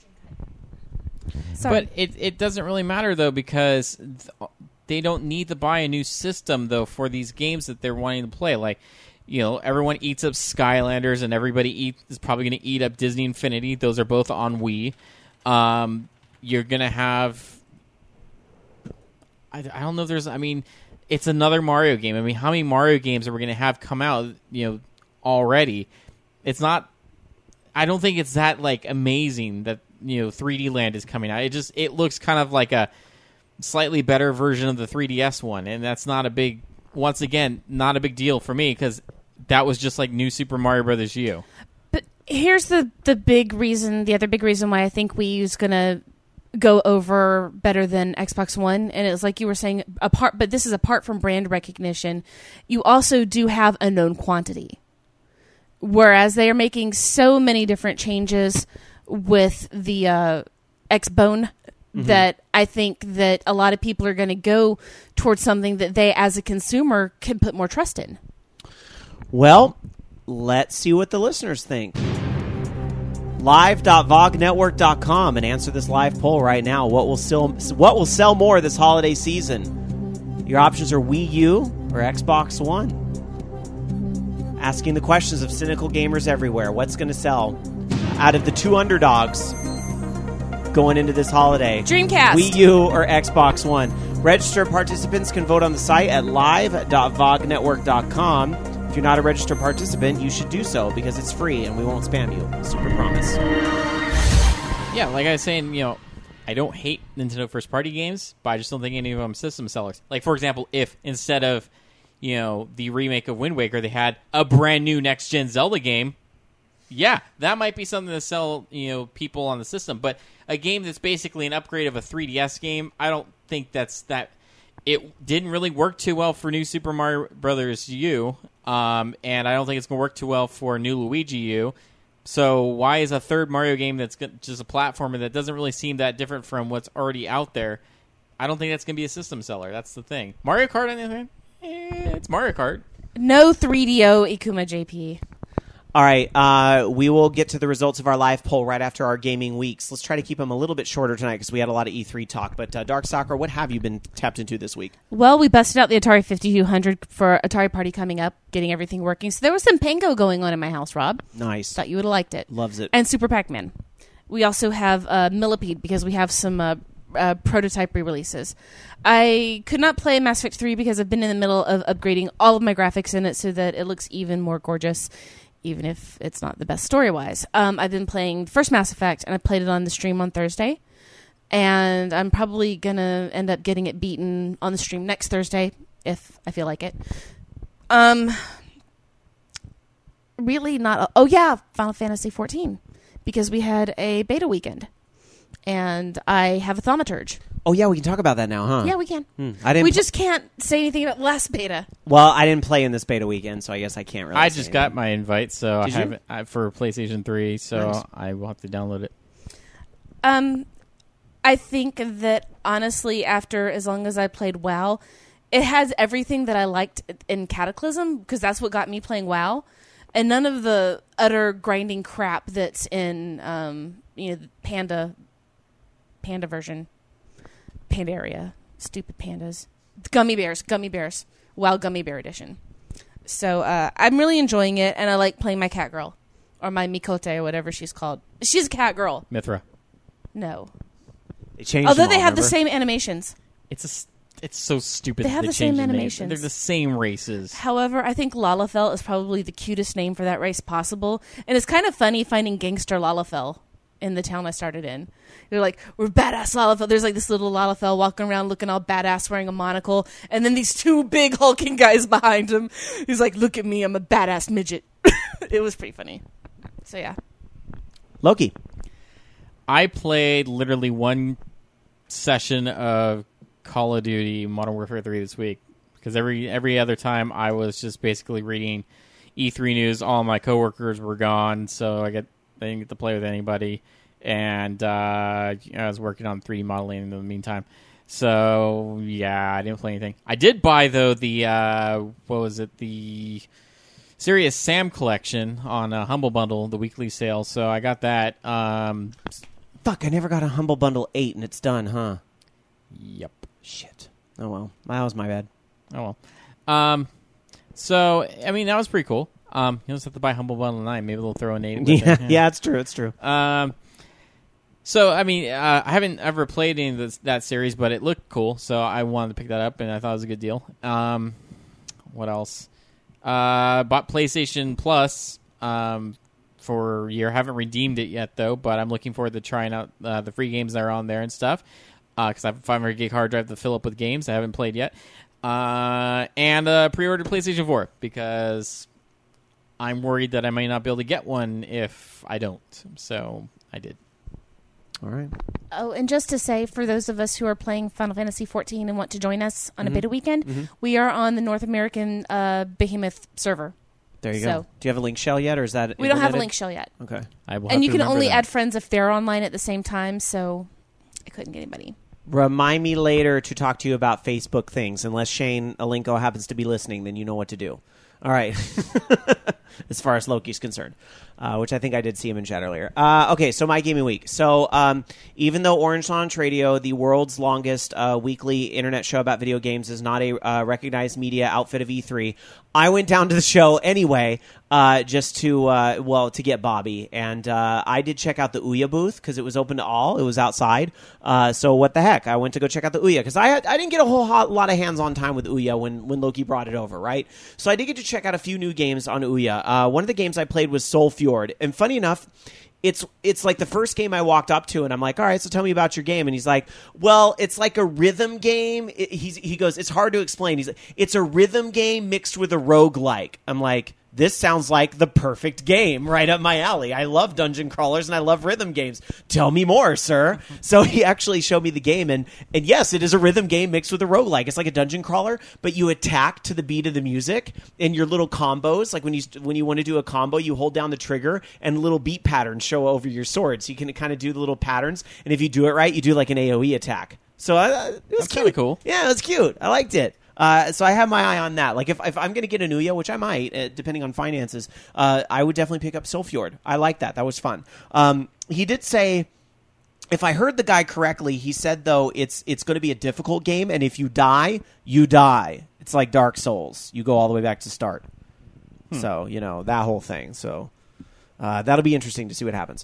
But it doesn't really matter, though, because they don't need to buy a new system, though, for these games that they're wanting to play. Like, everyone eats up Skylanders, and everybody is probably going to eat up Disney Infinity. Those are both on Wii. You're going to have... I don't know if there's... I mean, it's another Mario game. I mean, how many Mario games are we going to have come out, already? It's not... I don't think it's that, amazing that, 3D Land is coming out. It looks kind of like a slightly better version of the 3DS one, and that's not a big... Once again, not a big deal for me, because that was just like New Super Mario Brothers U. But here's the big reason, the other big reason why I think Wii U's going to go over better than Xbox One, and it's like you were saying, but this is apart from brand recognition, you also do have a known quantity. Whereas they are making so many different changes with the Xbone that I think that a lot of people are going to go towards something that they, as a consumer, can put more trust in. Well, let's see what the listeners think. Live.vognetwork.com and answer this live poll right now. What will sell more this holiday season? Your options are Wii U or Xbox One. Asking the questions of cynical gamers everywhere. What's going to sell? Out of the two underdogs going into this holiday, Dreamcast, Wii U or Xbox One. Registered participants can vote on the site at live.vognetwork.com. If you're not a registered participant, you should do so because it's free and we won't spam you. Super promise. Yeah, like I was saying, I don't hate Nintendo first-party games, but I just don't think any of them system sellers. Like, for example, if instead of, the remake of Wind Waker, they had a brand new next-gen Zelda game, yeah, that might be something to sell, people on the system. But a game that's basically an upgrade of a 3DS game, I don't think that. It didn't really work too well for New Super Mario Brothers U, and I don't think it's going to work too well for New Luigi U. So why is a third Mario game that's just a platformer that doesn't really seem that different from what's already out there? I don't think that's going to be a system seller. That's the thing. Mario Kart, on the other hand, it's Mario Kart. No 3DO Ikuma JP. All right, we will get to the results of our live poll right after our gaming weeks. Let's try to keep them a little bit shorter tonight because we had a lot of E3 talk. But Dark Soccer, what have you been tapped into this week? Well, we busted out the Atari 5200 for Atari Party coming up, getting everything working. So there was some Pango going on in my house, Rob. Nice. Thought you would have liked it. Loves it. And Super Pac-Man. We also have Millipede because we have some prototype re-releases. I could not play Mass Effect 3 because I've been in the middle of upgrading all of my graphics in it so that it looks even more gorgeous, even if it's not the best story-wise. I've been playing the first Mass Effect, and I played it on the stream on Thursday. And I'm probably going to end up getting it beaten on the stream next Thursday, if I feel like it. Really not... Final Fantasy 14. Because we had a beta weekend. And I have a thaumaturge. Oh, yeah, we can talk about that now, huh? Yeah, we can. We just can't say anything about last beta. Well, I didn't play in this beta weekend, so I guess I can't really I say just got my invite, so Did I have it for PlayStation 3, so Nice. I will have to download it. I think that, honestly, after as long as I played WoW, it has everything that I liked in Cataclysm, because that's what got me playing WoW, and none of the utter grinding crap that's in, the Panda version. Pandaria. Stupid pandas. Gummy bears. WoW Gummy Bear Edition. So I'm really enjoying it, and I like playing my cat girl. Or my Mikote, or whatever she's called. She's a cat girl. Mithra. No. They changed Although them all, they have the remember? same animations. It's so stupid. They have the change same the names. animations. They're the same races. However, I think Lalafell is probably the cutest name for that race possible. And it's kind of funny finding gangster Lalafell in the town I started in. They're like, we're badass Lalafell. There's like this little Lalafell walking around looking all badass wearing a monocle. And then these two big hulking guys behind him. He's like, look at me, I'm a badass midget. It was pretty funny. So yeah. Loki. I played literally one session of Call of Duty Modern Warfare 3 this week because every other time I was just basically reading E3 news. All my coworkers were gone, so I didn't get to play with anybody, and I was working on 3D modeling in the meantime. So yeah, I didn't play anything. I did buy though the the Serious Sam collection on Humble Bundle, the weekly sale. So I got that. Fuck, I never got a Humble Bundle 8 and it's done, huh? Yep. Shit. Oh well, that was my bad. Oh well. So I mean that was pretty cool. You just have to buy Humble Bundle 9. Maybe they'll throw a 8 in there. Yeah, it's true. It's true. So I mean, I haven't ever played any of that series, but it looked cool, so I wanted to pick that up, and I thought it was a good deal. What else? Bought PlayStation Plus for a year. Haven't redeemed it yet though, but I'm looking forward to trying out the free games that are on there and stuff. Because I have a 500 gig hard drive to fill up with games I haven't played yet. And pre-ordered PlayStation 4 because I'm worried that I may not be able to get one if I don't. So I did. All right. Oh, and just to say, for those of us who are playing Final Fantasy XIV and want to join us on a beta weekend, we are on the North American Behemoth server. There you go. Do you have a link shell yet, or is that we don't have a link shell yet. Okay. And you can only add friends if they're online at the same time, so I couldn't get anybody. Remind me later to talk to you about Facebook things. Unless Shane Alinko happens to be listening, then you know what to do. All right. As far as Loki's concerned, which I think I did see him in chat earlier. Okay, so my gaming week. So even though Orange Launch Radio, the world's longest weekly internet show about video games, is not a recognized media outfit of E3, I went down to the show anyway just to get Bobby. And I did check out the Ouya booth because it was open to all. It was outside. So what the heck? I went to go check out the Ouya because I didn't get a whole lot of hands-on time with Ouya when Loki brought it over, right? So I did get to check out a few new games on Ouya. One of the games I played was Soul Fjord. And funny enough, it's like the first game I walked up to, and I'm like, all right, so tell me about your game. And he's like, well, it's like a rhythm game. He goes, it's hard to explain. He's like, it's a rhythm game mixed with a roguelike. I'm like, this sounds like the perfect game right up my alley. I love dungeon crawlers and I love rhythm games. Tell me more, sir. So he actually showed me the game, and yes, it is a rhythm game mixed with a roguelike. It's like a dungeon crawler, but you attack to the beat of the music, and your little combos, like when you want to do a combo, you hold down the trigger and little beat patterns show over your sword. So you can kind of do the little patterns, and if you do it right, you do like an AoE attack. So it was kind of cool. Yeah, it was cute. I liked it. So I have my eye on that. Like if I'm going to get a Ouya, which I might, depending on finances, I would definitely pick up Soul Fjord. I like that. That was fun. He did say, if I heard the guy correctly, he said though it's going to be a difficult game, and if you die, you die. It's like Dark Souls. You go all the way back to start. So that whole thing. So that'll be interesting to see what happens.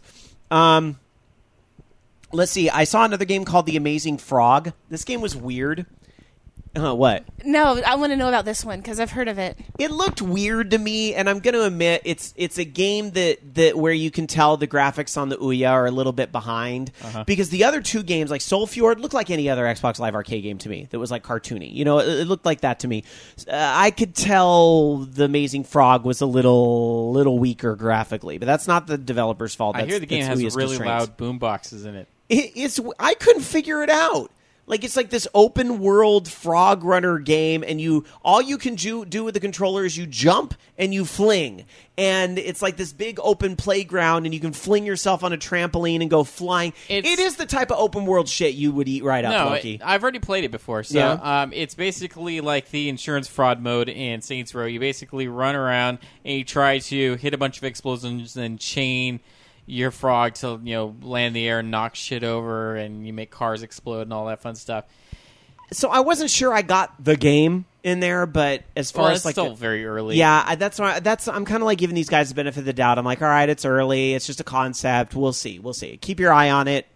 Let's see. I saw another game called The Amazing Frog. This game was weird. What? No, I want to know about this one because I've heard of it. It looked weird to me, and I'm going to admit it's a game that where you can tell the graphics on the Ouya are a little bit behind because the other two games, like Soul Fjord, looked like any other Xbox Live Arcade game to me that was like cartoony. It looked like that to me. I could tell The Amazing Frog was a little weaker graphically, but that's not the developer's fault. I hear the game has really loud boom boxes in it. I couldn't figure it out. Like it's like this open world frog runner game, and all you can do with the controller is you jump and you fling, and it's like this big open playground, and you can fling yourself on a trampoline and go flying. It is the type of open world shit you would eat right up, Loki. I've already played it before, so Yeah. It's basically like the insurance fraud mode in Saints Row. You basically run around and you try to hit a bunch of explosions and chain your frog to land in the air and knock shit over, and you make cars explode and all that fun stuff. So I wasn't sure I got the game in there, but as far as it's like still very early. Yeah, I'm kind of like giving these guys the benefit of the doubt. I'm like, all right, it's early, it's just a concept. We'll see. Keep your eye on it.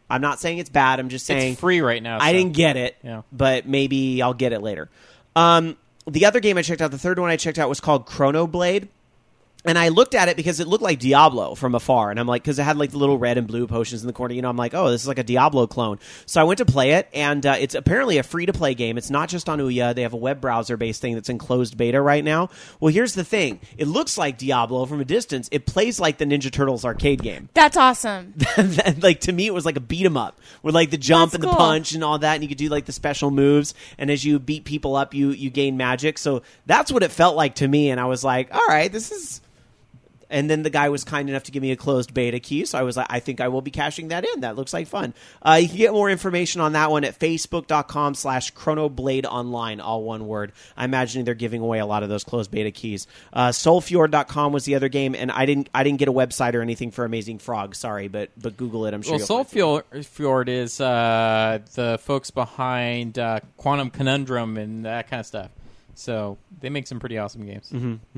I'm not saying it's bad. I'm just saying It's free right now. I so. didn't get it, Yeah. but maybe I'll get it later. The other game I checked out, the third one I checked out was called Chrono Blade. And I looked at it because it looked like Diablo from afar. And I'm like, because it had like the little red and blue potions in the corner. I'm like, oh, this is like a Diablo clone. So I went to play it, and it's apparently a free-to-play game. It's not just on Ouya. They have a web browser-based thing that's in closed beta right now. Well, here's the thing. It looks like Diablo from a distance. It plays like the Ninja Turtles arcade game. That's awesome. Like, to me, it was like a beat-em-up with like the jump That's and cool. the punch and all that. And you could do like the special moves. And as you beat people up, you gain magic. So that's what it felt like to me. And I was like, all right, this is... And then the guy was kind enough to give me a closed beta key, so I was like, I think I will be cashing that in. That looks like fun. You can get more information on that one at facebook.com/chronobladeonline, all one word. I'm imagining they're giving away a lot of those closed beta keys. Soulfjord.com was the other game, and I didn't get a website or anything for Amazing Frog, sorry, but Google it, I'm sure Well, you'll find it. Soulfjord is the folks behind Quantum Conundrum and that kind of stuff. So they make some pretty awesome games.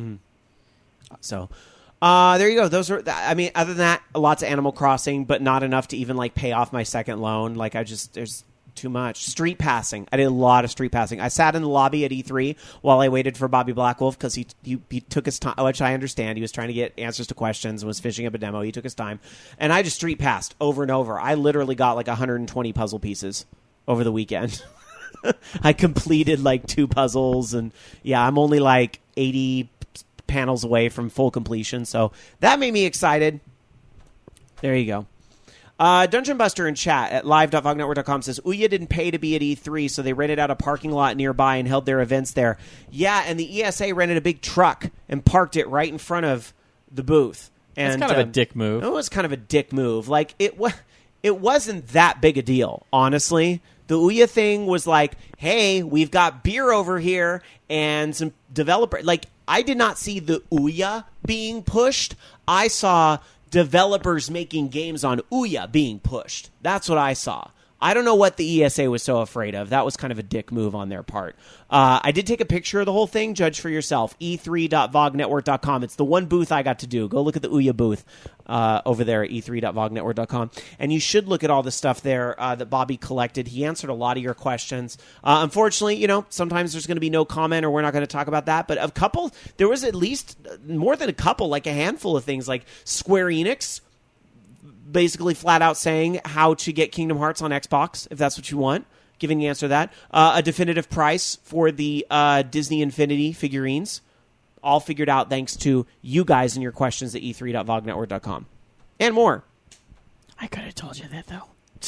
So... there you go. Those are, I mean, other than that, lots of Animal Crossing, but not enough to even like pay off my second loan. Like there's too much. Street passing. I did a lot of street passing. I sat in the lobby at E3 while I waited for Bobby Blackwolf because he took his time, which I understand. He was trying to get answers to questions and was fishing up a demo. He took his time. And I just street passed over and over. I literally got like 120 puzzle pieces over the weekend. I completed like 2 puzzles, and yeah, I'm only like 80 panels away from full completion, so that made me excited. There you go. Dungeon Buster in chat at live.vognetwork.com says Ouya didn't pay to be at E3, so they rented out a parking lot nearby and held their events there. Yeah, and the ESA rented a big truck and parked it right in front of the booth. And That's kind of a dick move. It was kind of a dick move. Like it wasn't that big a deal, honestly. The Ouya thing was like, hey, we've got beer over here and some developer. Like, I did not see the Ouya being pushed. I saw developers making games on Ouya being pushed. That's what I saw. I don't know what the ESA was so afraid of. That was kind of a dick move on their part. I did take a picture of the whole thing. Judge for yourself. E3.vognetwork.com. It's the one booth I got to do. Go look at the Ouya booth over there at E3.vognetwork.com. And you should look at all the stuff there that Bobby collected. He answered a lot of your questions. Unfortunately, sometimes there's going to be no comment or we're not going to talk about that. But there was at least more than a couple, like a handful of things, like Square Enix basically flat out saying how to get Kingdom Hearts on Xbox, if that's what you want, giving the answer to that. A definitive price for the Disney Infinity figurines, all figured out thanks to you guys and your questions at e3.vognetwork.com. And more. I could have told you that, though.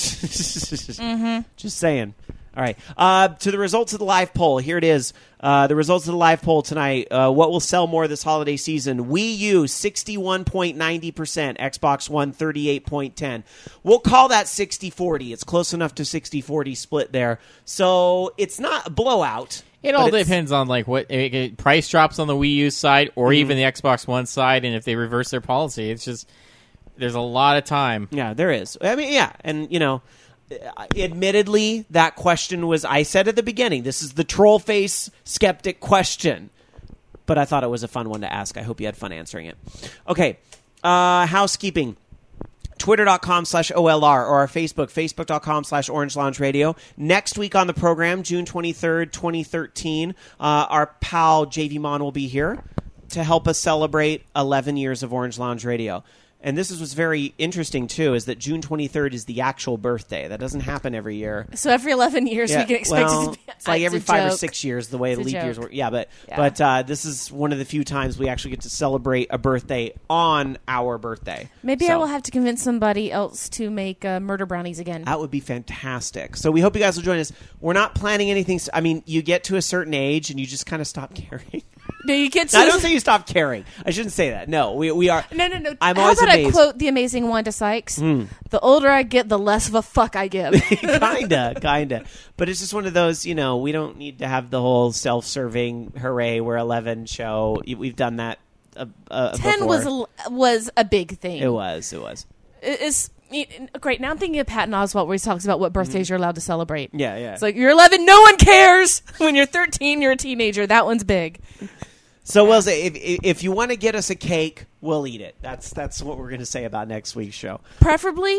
Just saying. All right. To the results of the live poll. Here it is. The results of the live poll tonight. What will sell more this holiday season? Wii U, 61.90%. Xbox One, 38.10%. We'll call that 60-40. It's close enough to 60-40 split there. So it's not a blowout. It all depends on like what price drops on the Wii U side or even the Xbox One side, and if they reverse their policy. It's just there's a lot of time. Yeah, there is. I mean, yeah, and admittedly, that question was, I said at the beginning, this is the troll face skeptic question. But I thought it was a fun one to ask. I hope you had fun answering it. Okay, housekeeping. Twitter.com/OLR or our Facebook, Facebook.com/Orange Lounge Radio. Next week on the program, June 23rd, 2013, our pal JV Mon will be here to help us celebrate 11 years of Orange Lounge Radio. And this is what's very interesting, too, is that June 23rd is the actual birthday. That doesn't happen every year. So every 11 years we can expect it to be. It's like every It's a 5 or joke. 6 years, the way It's a leap years joke. work. Yeah, but Yeah. this is one of the few times we actually get to celebrate a birthday on our birthday. Maybe So I will have to convince somebody else to make murder brownies again. that would be fantastic. So we hope you guys will join us. We're not planning anything. I mean, you get to a certain age and you just kind of stop caring. No, you get to. I don't say you stop caring. I shouldn't say that. No, we are. No. I'm How always about amazed. I quote the amazing Wanda Sykes? The older I get, the less of a fuck I give. Kinda. But it's just one of those, we don't need to have the whole self-serving hooray, we're 11 show. We've done that 10 before. was a big thing. It was. It's great. Now I'm thinking of Patton Oswalt, where he talks about what birthdays you're allowed to celebrate. Yeah. It's like, you're 11, no one cares. When you're 13, you're a teenager. That one's big. So we'll say, if you want to get us a cake, we'll eat it. That's what we're going to say about next week's show. Preferably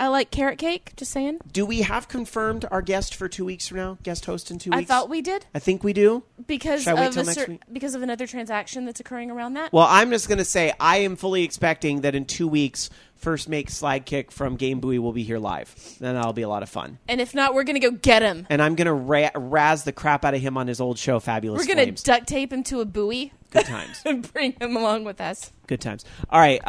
I like carrot cake. Just saying. Do we have confirmed our guest for 2 weeks from now? Guest host in 2 weeks? I thought we did I think we do. because Should I wait of till next week? because of another transaction that's occurring around that. Well, I'm just going to say I am fully expecting that in 2 weeks, First Make Slide Kick from Game Buoy will be here live. Then that'll be a lot of fun. And if not, we're gonna go get him. And I'm going to razz the crap out of him on his old show, Fabulous We're gonna Flames. duct tape him to a buoy Good times. and bring him along with us. Good times. All right.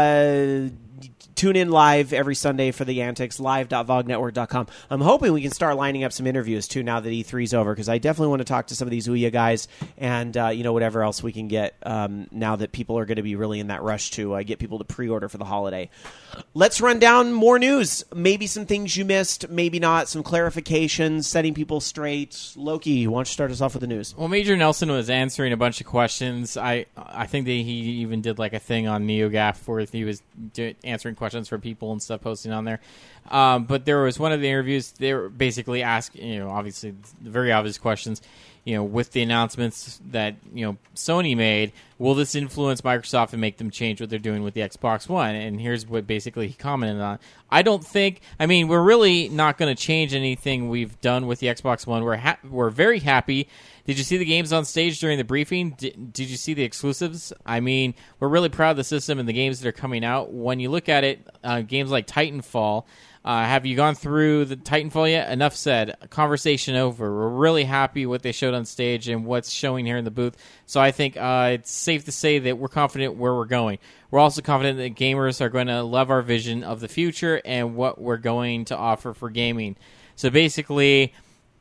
Tune in live every Sunday for the antics, live.vognetwork.com. I'm hoping we can start lining up some interviews, too, now that E3's over, because I definitely want to talk to some of these Ouya guys and, whatever else we can get now that people are going to be really in that rush to get people to pre-order for the holiday. Let's run down more news. Maybe some things you missed, maybe not, some clarifications, setting people straight. Loki, why don't you start us off with the news? Well, Major Nelson was answering a bunch of questions. I think that he even did like a thing on NeoGAF where he was answering questions for people and stuff, posting on there. But there was one of the interviews, they were basically asking, obviously the very obvious questions, with the announcements that, Sony made, will this influence Microsoft and make them change what they're doing with the Xbox One? And here's what basically he commented on. We're really not going to change anything we've done with the Xbox One. We're very happy. Did you see the games on stage during the briefing? Did you see the exclusives? We're really proud of the system and the games that are coming out. When you look at it, games like Titanfall, have you gone through the Titanfall yet? Enough said. Conversation over. We're really happy what they showed on stage and what's showing here in the booth. So I think it's safe to say that we're confident where we're going. We're also confident that gamers are going to love our vision of the future and what we're going to offer for gaming. So basically,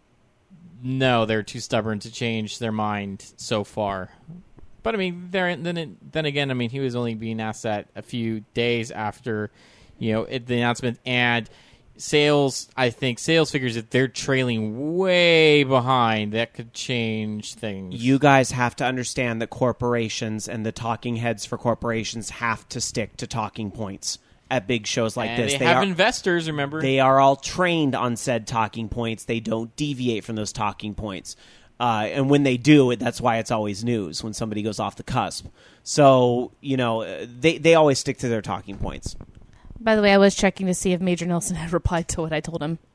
no, they're too stubborn to change their mind so far. But then again, he was only being asked that a few days after, the announcement, and sales figures that they're trailing way behind. That could change things. You guys have to understand that corporations and the talking heads for corporations have to stick to talking points at big shows like this. They have investors, remember? They are all trained on said talking points. They don't deviate from those talking points. And when they do, that's why it's always news, when somebody goes off the cusp. So, they always stick to their talking points. By the way, I was checking to see if Major Nelson had replied to what I told him.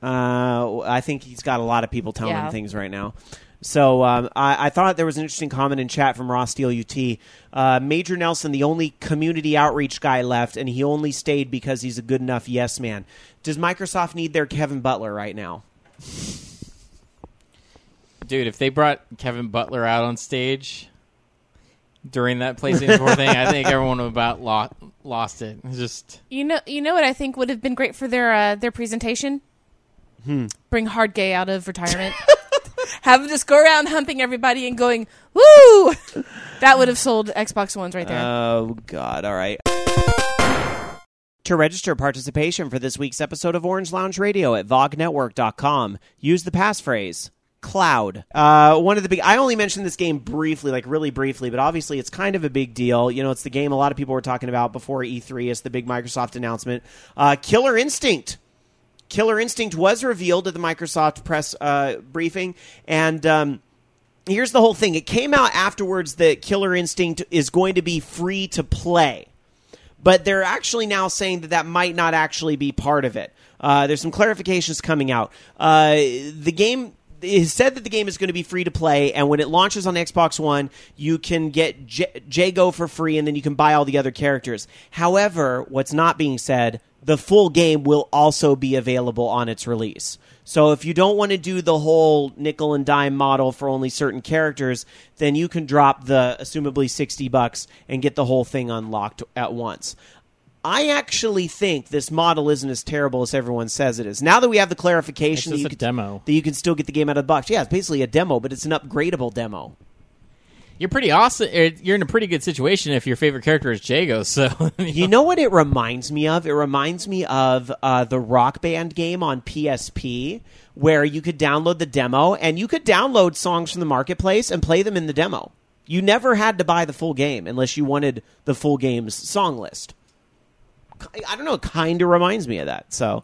I think he's got a lot of people telling him things right now. So I thought there was an interesting comment in chat from Ross Steele UT. Major Nelson, the only community outreach guy left, and he only stayed because he's a good enough yes man. Does Microsoft need their Kevin Butler right now? Dude, if they brought Kevin Butler out on stage during that PlayStation 4 thing, I think everyone would about lost it. Just you know what I think would have been great for their presentation? Bring Hard Gay out of retirement. Have him just go around humping everybody and going, woo! That would have sold Xbox Ones right there. Oh, God. All right. To register participation for this week's episode of Orange Lounge Radio at vognetwork.com, use the passphrase Cloud. One of the big... I only mentioned this game briefly, like really briefly, but obviously it's kind of a big deal. It's the game a lot of people were talking about before E3. It's the big Microsoft announcement. Killer Instinct. Killer Instinct was revealed at the Microsoft press briefing, and here's the whole thing. It came out afterwards that Killer Instinct is going to be free to play, but they're actually now saying that might not actually be part of it. There's some clarifications coming out. The game... It is said that the game is going to be free to play, and when it launches on Xbox One, you can get Jago for free, and then you can buy all the other characters. However, what's not being said, the full game will also be available on its release. So if you don't want to do the whole nickel and dime model for only certain characters, then you can drop the assumably $60 and get the whole thing unlocked at once. I actually think this model isn't as terrible as everyone says it is. Now that we have the clarification it's just a demo. that you can still get the game out of the box. Yeah, it's basically a demo, but it's an upgradable demo. You're pretty awesome. You're in a pretty good situation if your favorite character is Jago. So you know what it reminds me of? It reminds me of the Rock Band game on PSP, where you could download the demo, and you could download songs from the marketplace and play them in the demo. You never had to buy the full game unless you wanted the full game's song list. I don't know, it kind of reminds me of that. So,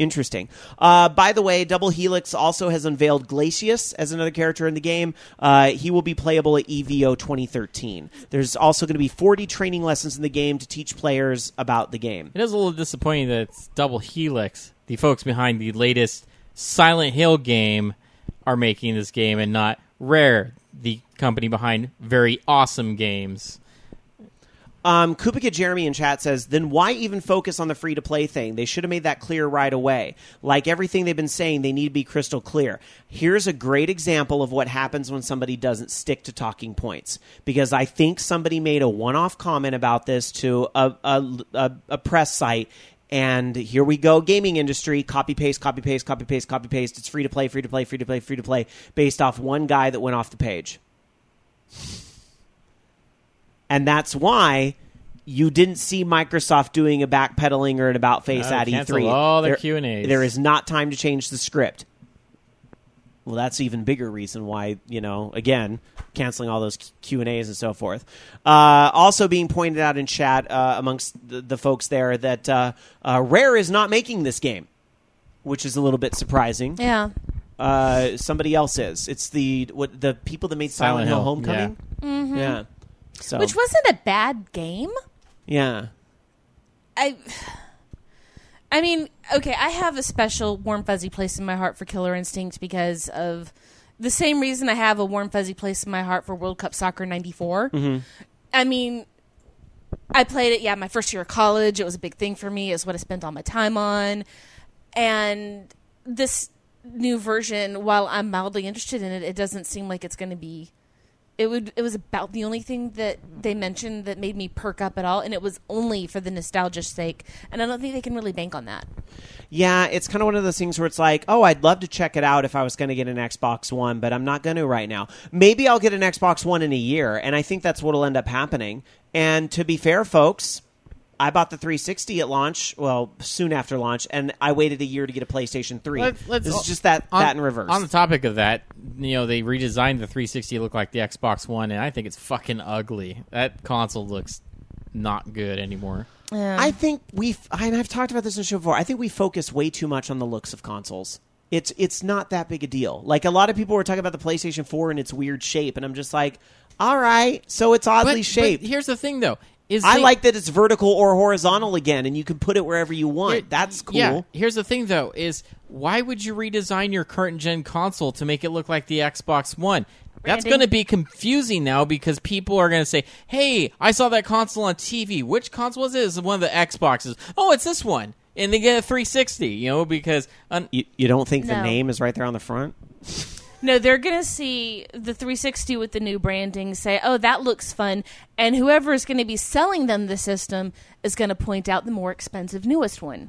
Interesting. By the way, Double Helix also has unveiled Glacius as another character in the game. He will be playable at EVO 2013. There's also going to be 40 training lessons in the game to teach players about the game. It is a little disappointing that it's Double Helix, the folks behind the latest Silent Hill game, are making this game and not Rare, the company behind very awesome games. Kupika Jeremy in chat says, then why even focus on the free-to-play thing? They should have made that clear right away. Like everything they've been saying, they need to be crystal clear. Here's a great example of what happens when somebody doesn't stick to talking points. Because I think somebody made a one-off comment about this to a press site, and here we go, gaming industry, copy-paste, copy-paste, copy-paste, copy-paste. It's free-to-play, free-to-play, free-to-play, free-to-play, based off one guy that went off the page. And that's why you didn't see Microsoft doing a backpedaling or an about-face at E3. All their Q&As. There is not time to change the script. Well, that's an even bigger reason why, again, canceling all those Q&As and so forth. Also being pointed out in chat amongst the folks there that Rare is not making this game, which is a little bit surprising. Yeah. Somebody else is. It's the people that made Silent Hill Homecoming. Yeah. Mm-hmm. Yeah. So, Which wasn't a bad game. yeah. I mean, okay, I have a special warm fuzzy place in my heart for Killer Instinct because of the same reason I have a warm fuzzy place in my heart for World Cup Soccer 94. Mm-hmm. I mean, I played it, my first year of college. It was a big thing for me. It's what I spent all my time on. And this new version, while I'm mildly interested in it, it doesn't seem like it's going to be... It was about the only thing that they mentioned that made me perk up at all, and it was only for the nostalgia's sake. And I don't think they can really bank on that. Yeah, it's kind of one of those things where it's like, oh, I'd love to check it out if I was going to get an Xbox One, but I'm not going to right now. Maybe I'll get an Xbox One in a year, and I think that's what will end up happening. And to be fair, folks, I bought the 360 at launch, soon after launch, and I waited a year to get a PlayStation 3. This is just that in reverse. On the topic of that, they redesigned the 360 to look like the Xbox One, and I think it's fucking ugly. That console looks not good anymore. Yeah. I think I've talked about this in the show before, I think we focus way too much on the looks of consoles. It's not that big a deal. Like, a lot of people were talking about the PlayStation 4 and its weird shape, and I'm just like, all right, so it's oddly shaped. But here's the thing, though. I like that it's vertical or horizontal again, and you can put it wherever you want. That's cool. Yeah. Here's the thing, though, is why would you redesign your current-gen console to make it look like the Xbox One? That's going to be confusing now because people are going to say, hey, I saw that console on TV. Which console was it? It's one of the Xboxes. Oh, it's this one. And they get a 360, because... You don't think the No. name is right there on the front? No, they're going to see the 360 with the new branding, say, oh, that looks fun. And whoever is going to be selling them the system is going to point out the more expensive, newest one.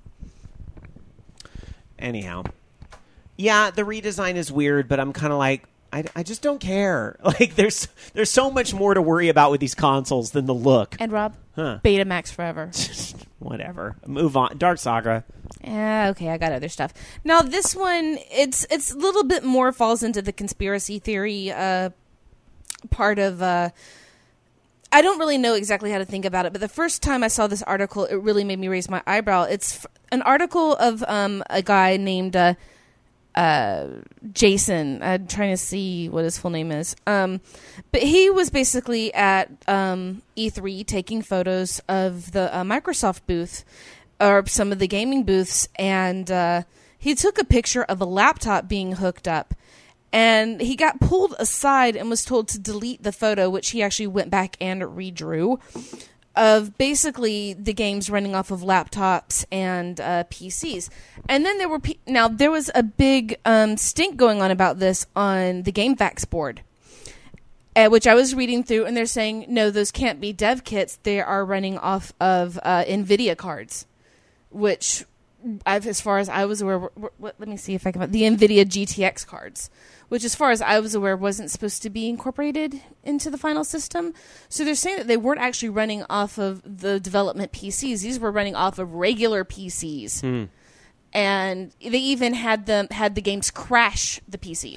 Anyhow. Yeah, the redesign is weird, but I'm kind of like, I just don't care. Like, there's so much more to worry about with these consoles than the look. And Rob, Huh. Betamax forever. Whatever. Move on. Dark Saga. Yeah, okay, I got other stuff. Now, this one, it's a little bit more falls into the conspiracy theory part of... I don't really know exactly how to think about it, but the first time I saw this article, it really made me raise my eyebrow. It's an article of a guy named Jason. I'm trying to see what his full name is. But he was basically at E3 taking photos of the Microsoft booth, or some of the gaming booths, and he took a picture of a laptop being hooked up. And he got pulled aside and was told to delete the photo, which he actually went back and redrew, of basically the games running off of laptops and PCs. And then there was a big stink going on about this on the GameFAQs board, which I was reading through, and they're saying, no, those can't be dev kits. They are running off of NVIDIA cards, which... as far as I was aware, let me see if I can... the NVIDIA GTX cards, which as far as I was aware wasn't supposed to be incorporated into the final system. So they're saying that they weren't actually running off of the development PCs. These were running off of regular PCs. And they even had the games crash the PCs.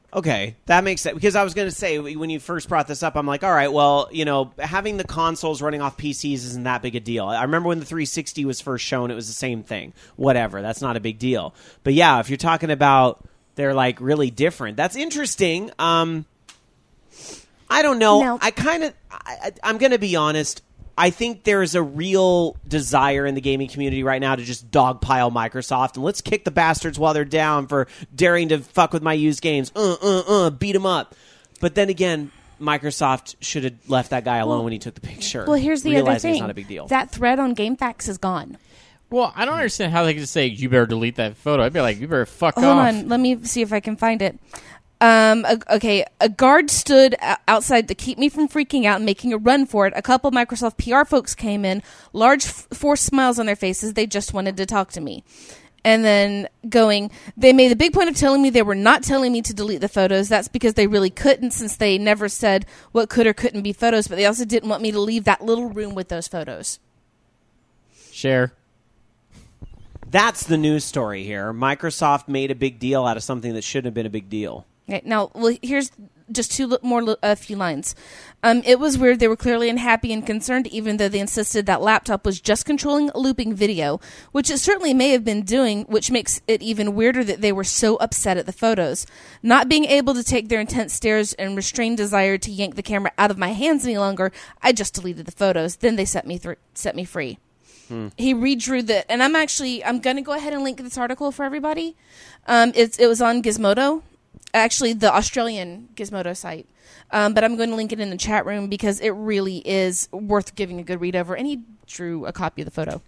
Okay, that makes sense. Because I was going to say, when you first brought this up, I'm like, all right, well, having the consoles running off PCs isn't that big a deal. I remember when the 360 was first shown, it was the same thing. Whatever, that's not a big deal. But yeah, if you're talking about they're like really different, that's interesting. I don't know. No. I'm going to be honest. I think there's a real desire in the gaming community right now to just dogpile Microsoft and let's kick the bastards while they're down for daring to fuck with my used games. Beat them up. But then again, Microsoft should have left that guy alone when he took the picture. Well, here's the other realizing thing. It's not a big deal. That thread on GameFAQs is gone. Well, I don't understand how they could just say, you better delete that photo. I'd be like, you better fuck off. Hold on. Let me see if I can find it. Okay, a guard stood outside to keep me from freaking out and making a run for it. A couple Microsoft PR folks came in, large forced smiles on their faces. They just wanted to talk to me. And then they made a big point of telling me they were not telling me to delete the photos. That's because they really couldn't, since they never said what could or couldn't be photos, but they also didn't want me to leave that little room with those photos. Share. That's the news story here. Microsoft made a big deal out of something that shouldn't have been a big deal. Okay, now, here's just a few lines. It was weird. They were clearly unhappy and concerned, even though they insisted that laptop was just controlling looping video, which it certainly may have been doing, which makes it even weirder that they were so upset at the photos. Not being able to take their intense stares and restrained desire to yank the camera out of my hands any longer, I just deleted the photos. Then they set me free. He redrew and I'm going to go ahead and link this article for everybody. It was on Gizmodo. Actually, the Australian Gizmodo site. But I'm going to link it in the chat room because it really is worth giving a good read over. And he drew a copy of the photo.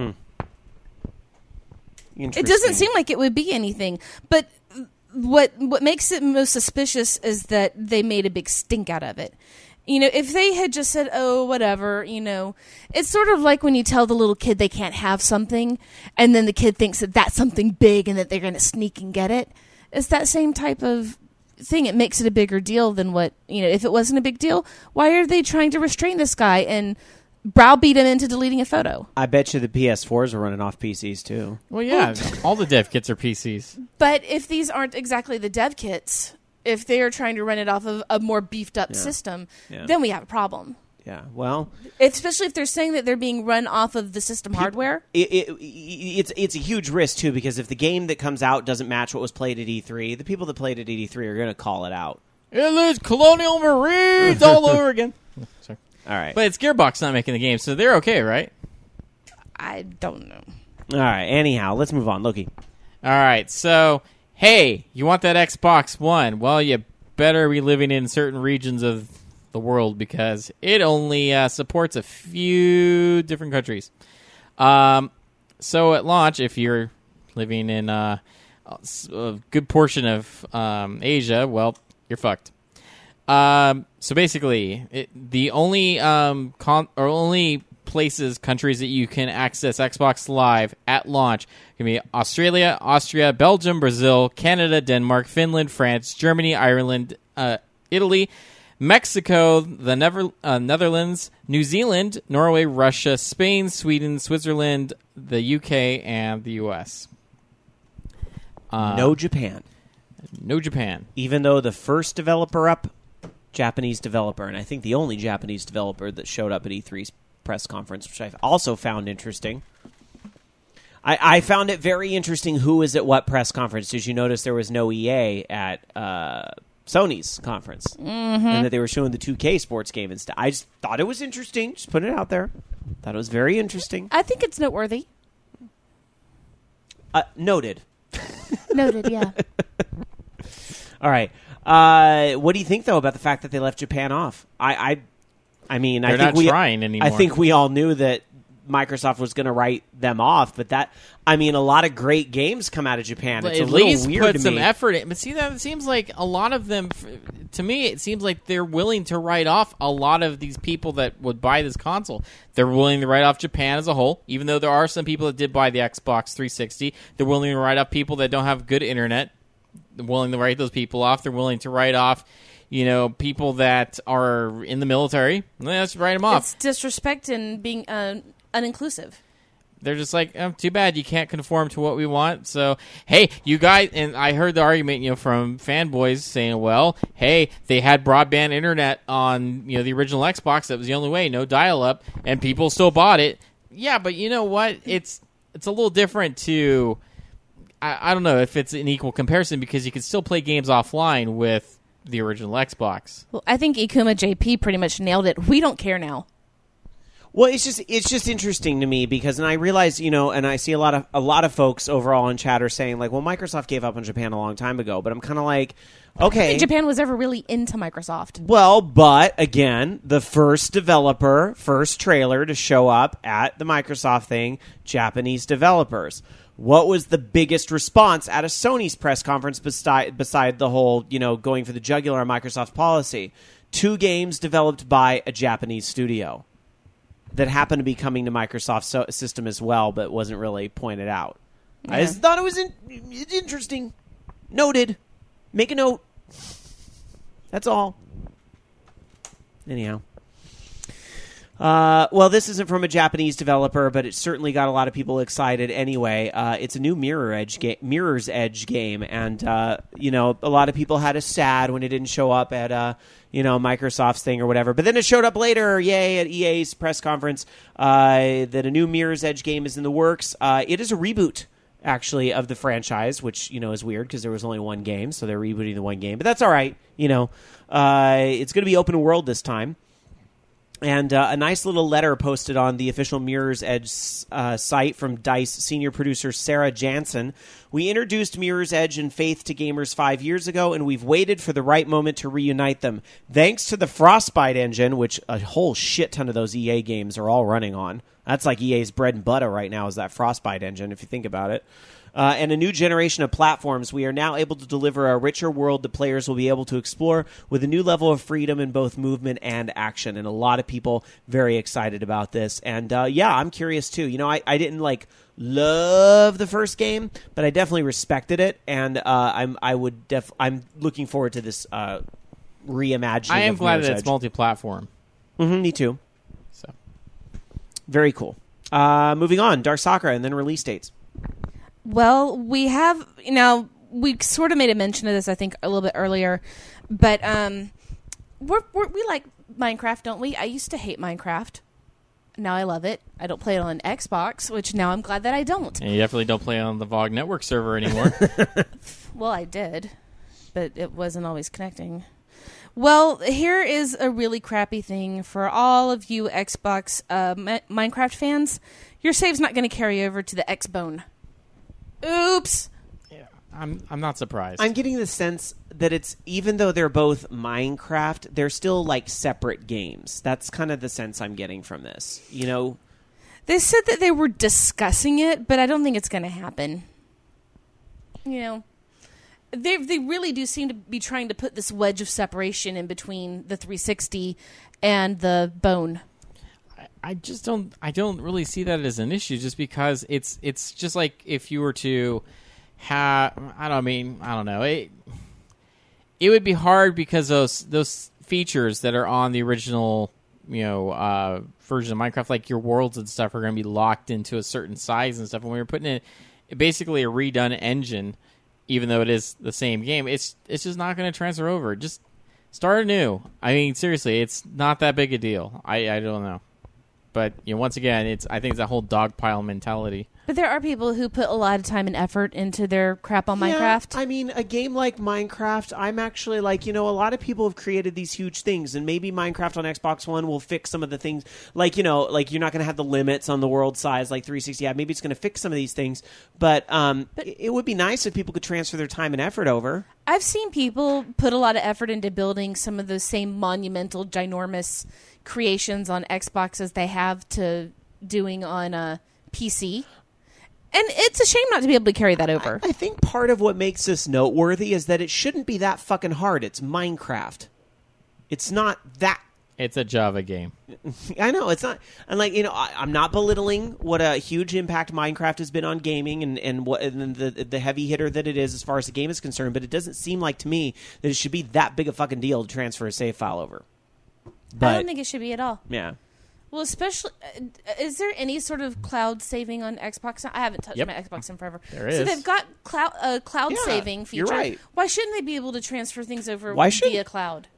It doesn't seem like it would be anything. But what makes it most suspicious is that they made a big stink out of it. If they had just said, oh, whatever, it's sort of like when you tell the little kid they can't have something, and then the kid thinks that that's something big and that they're going to sneak and get it. It's that same type of thing. It makes it a bigger deal than what, if it wasn't a big deal, why are they trying to restrain this guy and browbeat him into deleting a photo? I bet you the PS4s are running off PCs too. Well, yeah, all the dev kits are PCs. But if these aren't exactly the dev kits, if they are trying to run it off of a more beefed up system, then we have a problem. Yeah, well, especially if they're saying that they're being run off of the system hardware. It's a huge risk too, because if the game that comes out doesn't match what was played at E3, the people that played at E3 are going to call it out. It is Colonial Marines all over again. Sorry. All right, but it's Gearbox not making the game, so they're okay, right? I don't know. All right. Anyhow, let's move on, Loki. All right. So, hey, you want that Xbox One? Well, you better be living in certain regions of the world because it only supports a few different countries. So at launch, if you're living in a good portion of Asia, well, you're fucked. So basically, the only only countries that you can access Xbox Live at launch can be Australia, Austria, Belgium, Brazil, Canada, Denmark, Finland, France, Germany, Ireland, Italy, Mexico, the Netherlands, New Zealand, Norway, Russia, Spain, Sweden, Switzerland, the UK, and the US. No Japan. No Japan. Even though the first developer up, Japanese developer, and I think the only Japanese developer that showed up at E3's press conference, which I also found interesting. I found it very interesting who was at what press conference. Did you notice there was no EA at Sony's conference, and that they were showing the 2K sports game instead? I just thought it was interesting. Just put it out there. Thought it was very interesting. I think it's noteworthy. Noted. Noted, yeah. All right. What do you think, though, about the fact that they left Japan off? I mean, they're I think not trying anymore. I think we all knew that Microsoft was going to write them off, but a lot of great games come out of Japan. It's at a little least weird put to some me. effort in. But see, that it seems like a lot of them. To me, it seems like they're willing to write off a lot of these people that would buy this console. They're willing to write off Japan as a whole, even though there are some people that did buy the Xbox 360. They're willing to write off people that don't have good internet. They're willing to write those people off. They're willing to write off, people that are in the military. Let's write them off. It's disrespect and being uninclusive. they're just like, too bad you can't conform to what we want. So, hey, you guys, and I heard the argument, from fanboys saying, well, hey, they had broadband internet on, the original Xbox. That was the only way, no dial-up, and people still bought it. Yeah, but you know what? It's a little different to, I don't know if it's an equal comparison because you can still play games offline with the original Xbox. Well, I think Ikuma JP pretty much nailed it. We don't care now. Well, it's just interesting to me because, and I realize, and I see a lot of folks overall in chat are saying like, well, Microsoft gave up on Japan a long time ago, but I'm kind of like, okay, I don't think Japan was ever really into Microsoft. Well, but again, the first trailer to show up at the Microsoft thing, Japanese developers. What was the biggest response at a Sony's press conference beside the whole, going for the jugular on Microsoft policy? 2 games developed by a Japanese studio that happened to be coming to Microsoft's system as well, but wasn't really pointed out. Yeah. I just thought it was interesting. Noted. Make a note. That's all. Anyhow. Well, this isn't from a Japanese developer, but it certainly got a lot of people excited anyway. It's a new Mirror's Edge game, and, a lot of people had a sad when it didn't show up at, Microsoft's thing or whatever. But then it showed up later, yay, at EA's press conference, that a new Mirror's Edge game is in the works. It is a reboot, actually, of the franchise, which, is weird because there was only one game, so they're rebooting the one game. But that's all right, It's going to be open world this time. And a nice little letter posted on the official Mirror's Edge site from DICE senior producer Sarah Jansen. We introduced Mirror's Edge and Faith to gamers 5 years ago, and we've waited for the right moment to reunite them. Thanks to the Frostbite engine, which a whole shit ton of those EA games are all running on. That's like EA's bread and butter right now is that Frostbite engine, if you think about it. And a new generation of platforms, we are now able to deliver a richer world that players will be able to explore with a new level of freedom in both movement and action. And a lot of people very excited about this. And I'm curious too. I didn't love the first game, but I definitely respected it. And I'm looking forward to this reimagining. I am of glad Mirror's that it's Edge. multi-platform. Me too. So very cool. Moving on, Dark Sakura, and then release dates. Well, we have, we sort of made a mention of this, I think, a little bit earlier, but we like Minecraft, don't we? I used to hate Minecraft. Now I love it. I don't play it on Xbox, which now I'm glad that I don't. And you definitely don't play on the VOG network server anymore. Well, I did, but it wasn't always connecting. Well, here is a really crappy thing for all of you Xbox Minecraft fans. Your save's not going to carry over to the Xbone. Oops. Yeah, I'm not surprised. I'm getting the sense that it's, even though they're both Minecraft, they're still like separate games. That's kind of the sense I'm getting from this. They said that they were discussing it, but I don't think it's going to happen. They really do seem to be trying to put this wedge of separation in between the 360 and the Bone. I don't really see that as an issue, just because it's just like if you were to have, I don't know. It would be hard because those features that are on the original, version of Minecraft, like your worlds and stuff, are going to be locked into a certain size and stuff. And when you're putting in basically a redone engine, even though it is the same game, it's just not going to transfer over. Just start anew. I mean, seriously, it's not that big a deal. I don't know. But once again, I think it's that whole dogpile mentality. But there are people who put a lot of time and effort into their crap on Minecraft. I mean, a game like Minecraft, I'm actually like, a lot of people have created these huge things, and maybe Minecraft on Xbox One will fix some of the things. Like, you're not going to have the limits on the world size like 360. Yeah, maybe it's going to fix some of these things. But it would be nice if people could transfer their time and effort over. I've seen people put a lot of effort into building some of those same monumental, ginormous creations on Xbox as they have to doing on a PC. And it's a shame not to be able to carry that over. I think part of what makes this noteworthy is that it shouldn't be that fucking hard. It's Minecraft. It's not that. It's a Java game. I know, it's not. And I'm not belittling what a huge impact Minecraft has been on gaming and the heavy hitter that it is as far as the game is concerned, but it doesn't seem like to me that it should be that big a fucking deal to transfer a save file over. But I don't think it should be at all. Yeah. Well, especially, is there any sort of cloud saving on Xbox? I haven't touched my Xbox in forever. There So is. they've got cloud saving feature. you're right. Why shouldn't they be able to transfer things over Why should- via cloud?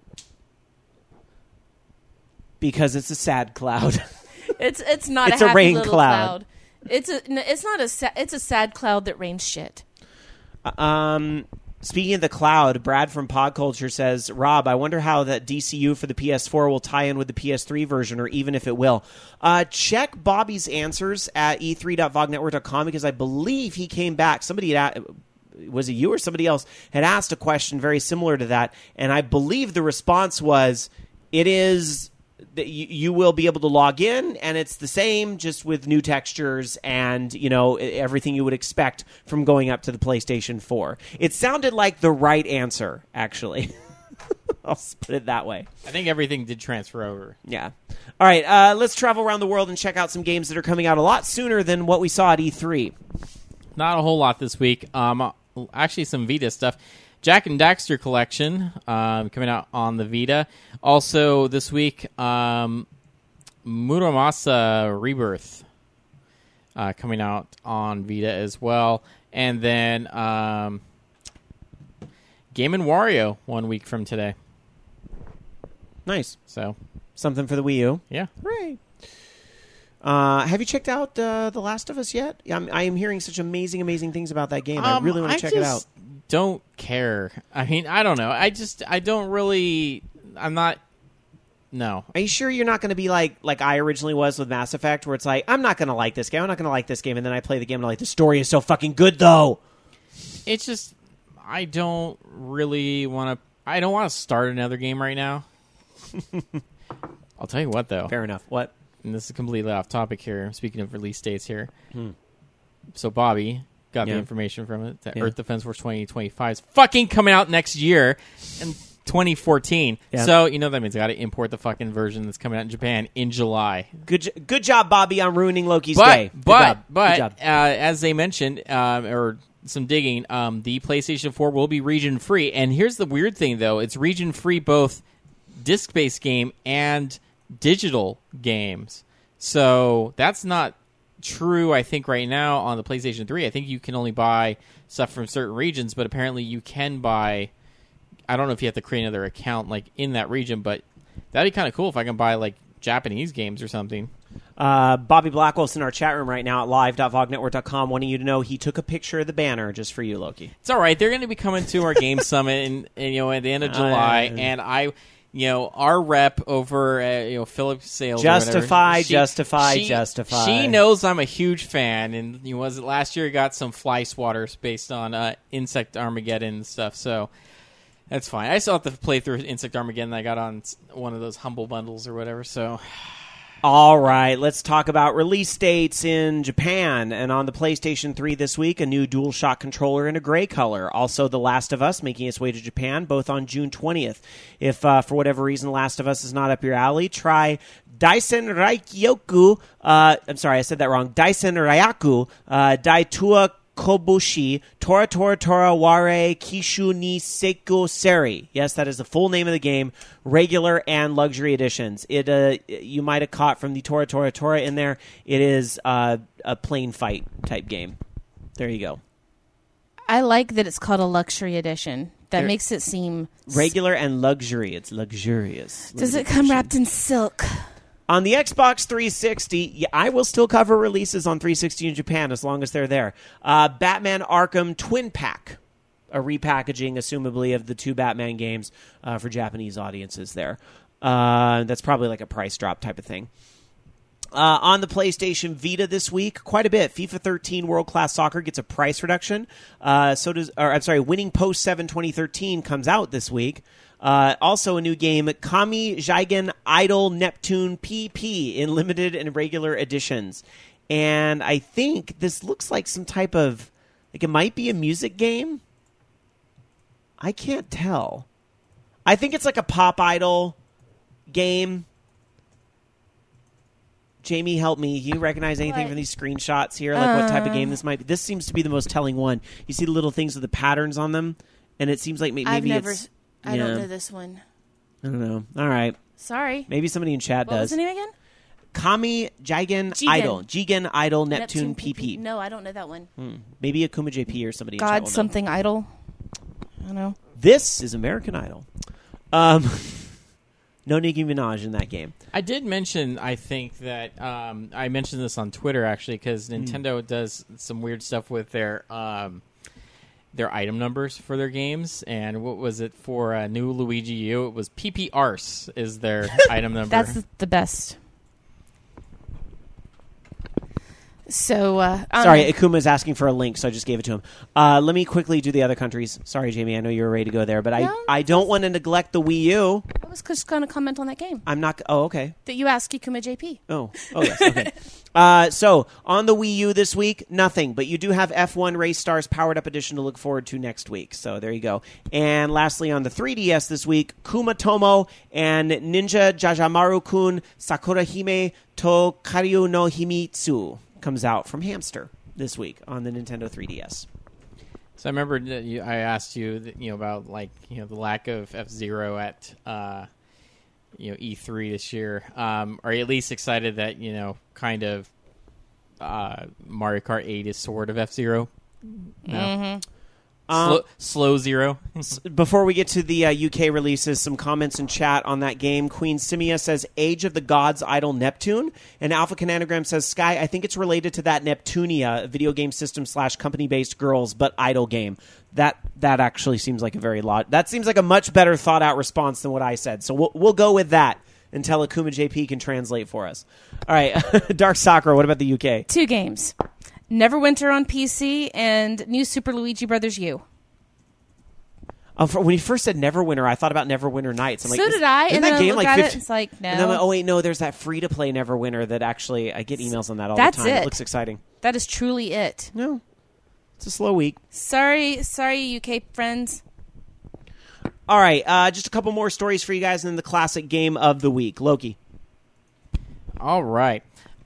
Because it's a sad cloud. It's not It's a a happy rain little cloud. It's a sad cloud that rains shit. Speaking of the cloud, Brad from Pod Culture says, Rob, I wonder how that DCU for the PS4 will tie in with the PS3 version, or even if it will. Check Bobby's answers at e3.vognetwork.com, because I believe he came back. Somebody had, was it you or somebody else, had asked a question very similar to that, and I believe the response was, it is that you will be able to log in, and it's the same, just with new textures and, you know, everything you would expect from going up to the PlayStation 4. It sounded like the right answer, actually. I'll put it that way. I think everything did transfer over. Yeah. All right, let's travel around the world and check out some games that are coming out a lot sooner than what we saw at E3. Not a whole lot this week. Actually, some Vita stuff. Jack and Daxter Collection coming out on the Vita. Also this week, Muramasa Rebirth coming out on Vita as well. And then Game & Wario 1 week from today. Nice. So, Something for the Wii U. yeah. Right. Have you checked out The Last of Us yet? I am hearing such amazing, amazing things about that game. I really want to check it out. Don't care. I mean, I don't know. I don't really. I'm not. No. Are you sure you're not going to be like I originally was with Mass Effect, where it's like, I'm not going to like this game, I'm not going to like this game, and then I play the game and I'm like, the story is so fucking good, though. It's just, I don't really want to. I don't want to start another game right now. I'll tell you what, though. Fair enough. What? And this is completely off topic here. Speaking of release dates here. So Bobby got the information from it that Earth Defense Force 2025 is fucking coming out next year in 2014. Yeah. So, you know that means I got to import the fucking version that's coming out in Japan in July. Good job, Bobby, on ruining Loki's day. Good job. As they mentioned, or some digging, the PlayStation 4 will be region free. And here's the weird thing, though: it's region free both disc-based game and digital games. So that's not true, I think, right now on the PlayStation 3. I think you can only buy stuff from certain regions, but apparently you can buy. I don't know if you have to create another account like in that region, but that'd be kind of cool if I can buy like Japanese games or something. Bobby Blackwell's in our chat room right now at live.vognetwork.com, wanting you to know he took a picture of the banner just for you, Loki. It's all right. They're going to be coming to our game summit and you know, at the end of July, and our rep over Philip Sales. Justify. She knows I'm a huge fan, and was it last year? Got some fly swatters based on Insect Armageddon and stuff. So that's fine. I still have to play through Insect Armageddon. I got on one of those Humble Bundles or whatever. So. All right, let's talk about release dates in Japan. And on the PlayStation 3 this week, a new DualShock controller in a gray color. Also, The Last of Us making its way to Japan, both on June 20th. If, for whatever reason, The Last of Us is not up your alley, try Daisen Ryaku. I'm sorry, I said that wrong. Daisen Ryaku, Daitua Kobushi, Tora Ware Kishu ni Seiko Seri. Yes, that is the full name of the game. Regular and luxury editions. It you might have caught from the Tora in there. It is a plane fight type game. There you go. I like that it's called a luxury edition. That makes it seem regular and luxury. It's luxurious. Does it come wrapped in silk? On the Xbox 360, I will still cover releases on 360 in Japan as long as they're there. Batman Arkham Twin Pack, a repackaging, assumably, of the two Batman games for Japanese audiences there. That's probably like a price drop type of thing. On the PlayStation Vita this week, quite a bit. FIFA 13 World Class Soccer gets a price reduction. Winning Post 7 2013 comes out this week. Also a new game, Kami Jigen Idol Neptune PP in limited and regular editions. And I think this looks like some type of, like, it might be a music game. I can't tell. I think it's like a pop idol game. Jamie, help me. You recognize anything from these screenshots here? Like what type of game this might be? This seems to be the most telling one. You see the little things with the patterns on them, and it seems like maybe it's... I don't know this one. I don't know. All right. Sorry. Maybe somebody in chat What does. was the name again? Kami Jigen Idol. Jigen Idol Neptune PP. No, I don't know that one. Maybe Akuma JP or somebody in chat God will know. something idol. I don't know. This is American Idol. No Nicki Minaj in that game. I did mention, I think, that I mentioned this on Twitter, actually, because Nintendo does some weird stuff with their item numbers for their games. And what was it for New Luigi U? It was PP Arse is their item number. That's the best. So, sorry, Akuma's asking for a link, so I just gave it to him. Let me quickly do the other countries. Sorry, Jamie, I know you were ready to go there, but I don't want to neglect the Wii U. I was just going to comment on that game. I'm not. Oh, okay. That you asked Akuma JP. Oh, yes. Okay. So on the Wii U this week, nothing. But you do have F1 Race Stars Powered Up Edition to look forward to next week. So there you go. And lastly, on the 3DS this week, Kumatomo and Ninja Jajamaru-kun Sakura Hime to Karyu no Himitsu comes out from Hamster this week on the Nintendo 3DS. So I remember that I asked you, about the lack of F-Zero at E3 this year. Are you at least excited that kind of Mario Kart 8 is sort of F-Zero? No. Mm-hmm. Slow Zero. Before we get to the UK releases, some comments in chat on that game. Queen Simia says, Age of the Gods Idol Neptune. And Alpha Cananagram says, Sky, I think it's related to that Neptunia video game system / company-based girls, but idol game. That actually seems like that seems like a much better thought out response than what I said. So we'll go with that until Akuma JP can translate for us. All right, Dark Sakura, what about the UK? 2 games. Neverwinter on PC and New Super Luigi Brothers U. When you first said Neverwinter, I thought about Neverwinter Nights. I'm like, so did I. Isn't and that then game I looked like at 50? it, it's like, no. And then I'm like, oh wait, no, there's that free-to-play Neverwinter that actually, I get emails on that all That's the time. it. It looks exciting. That is truly it. No, it's a slow week. Sorry, UK friends. All right, just a couple more stories for you guys, and then the classic game of the week. Loki. All right.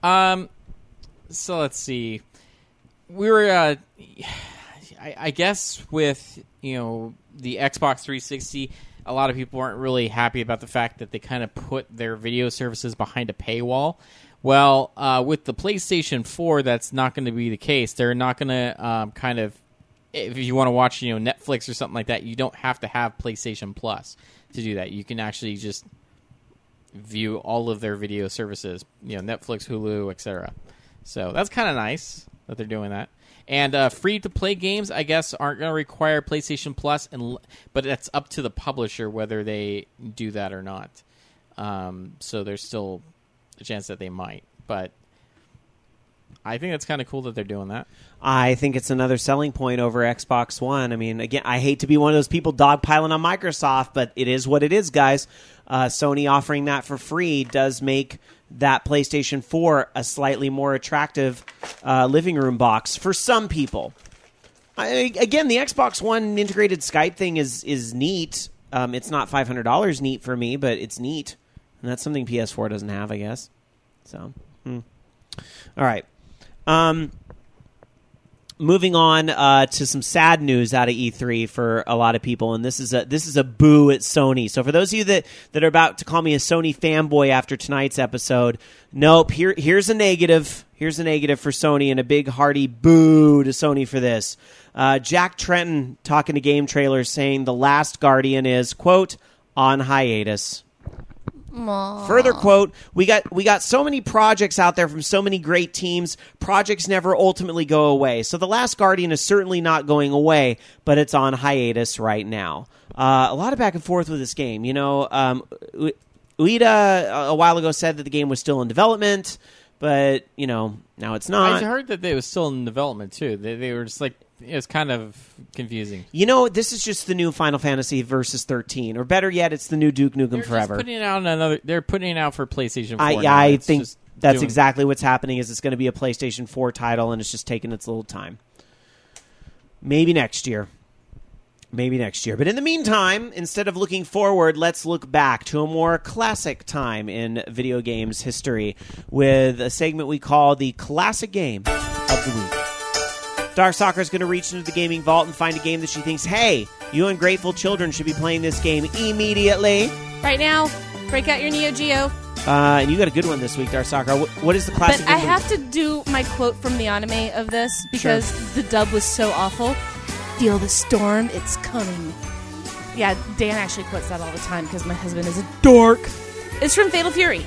So let's see. We were, I guess, with the Xbox 360, a lot of people weren't really happy about the fact that they kind of put their video services behind a paywall. Well, with the PlayStation 4, that's not going to be the case. They're not going to if you want to watch Netflix or something like that, you don't have to have PlayStation Plus to do that. You can actually just view all of their video services, Netflix, Hulu, etc. So that's kind of nice that they're doing that. And free-to-play games, I guess, aren't going to require PlayStation Plus, but it's up to the publisher whether they do that or not. So there's still a chance that they might. But I think it's kind of cool that they're doing that. I think it's another selling point over Xbox One. I mean, again, I hate to be one of those people dogpiling on Microsoft, but it is what it is, guys. Sony offering that for free does make that PlayStation 4 a slightly more attractive living room box for some people. Again, the Xbox One integrated Skype thing is neat. It's not $500 neat for me, but it's neat. And that's something PS4 doesn't have, I guess. So, all right. Moving on to some sad news out of E3 for a lot of people, and this is a boo at Sony. So for those of you that are about to call me a Sony fanboy after tonight's episode, nope. Here's a negative. Here's a negative for Sony, and a big hearty boo to Sony for this. Jack Tretton talking to Game Trailers saying The Last Guardian is, quote, on hiatus. Aww. Further quote, we got so many projects out there from so many great teams. Projects never ultimately go away. So The Last Guardian is certainly not going away, but it's on hiatus right now. A lot of back and forth with this game. Ueda a while ago said that the game was still in development, but now it's not. I heard that it was still in development too. They were just like, it's kind of confusing. This is just the new Final Fantasy Versus 13, or better yet, it's the new Duke Nukem Forever. They're putting it out for PlayStation 4. I think that's exactly what's happening. Is it's going to be a PlayStation 4 title, and it's just taking its little time. Maybe next year. But in the meantime, instead of looking forward, let's look back to a more classic time in video games history with a segment we call the Classic Game of the Week. Dark Soccer is going to reach into the gaming vault and find a game that she thinks, hey, you ungrateful children should be playing this game immediately. Right now, break out your Neo Geo. And you got a good one this week, Darsaka. What is the classic? But I have to do my quote from the anime of this because the dub was so awful. Feel the storm, it's coming. Yeah, Dan actually quotes that all the time because my husband is a dork. It's from Fatal Fury.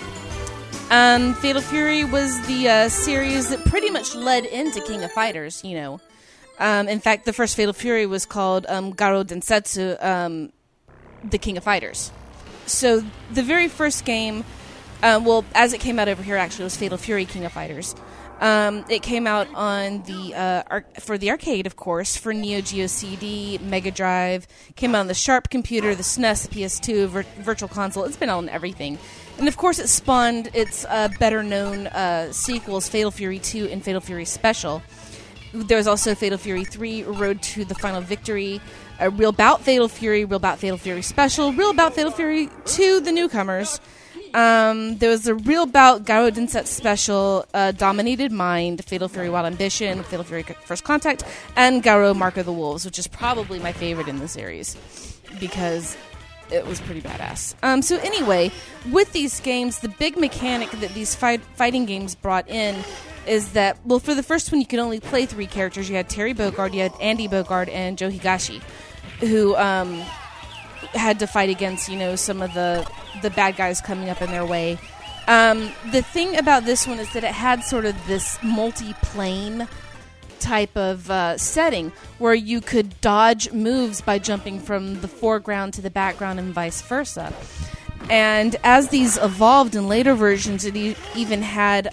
Fatal Fury was the series that pretty much led into King of Fighters, you know. In fact, the first Fatal Fury was called Garo Densetsu, the King of Fighters. So the very first game, as it came out over here, actually, was Fatal Fury King of Fighters. It came out on the for the arcade, of course, for Neo Geo CD, Mega Drive. Came out on the Sharp computer, the SNES, the PS2, Virtual Console. It's been on everything. And, of course, it spawned its better-known sequels, Fatal Fury 2 and Fatal Fury Special. There was also Fatal Fury 3, Road to the Final Victory, Real Bout Fatal Fury, Real Bout Fatal Fury Special, Real Bout Fatal Fury 2, The Newcomers. There was a Real Bout Garo Densetsu Special, Dominated Mind, Fatal Fury Wild Ambition, Fatal Fury First Contact, and Garo Mark of the Wolves, which is probably my favorite in the series because it was pretty badass. So anyway, with these games, the big mechanic that these fighting games brought in is that, well, for the first one, you could only play 3 characters. You had Terry Bogard, you had Andy Bogard, and Joe Higashi, who had to fight against, you know, some of the bad guys coming up in their way. The thing about this one is that it had sort of this multi-plane type of setting where you could dodge moves by jumping from the foreground to the background and vice versa. And as these evolved in later versions, it even had,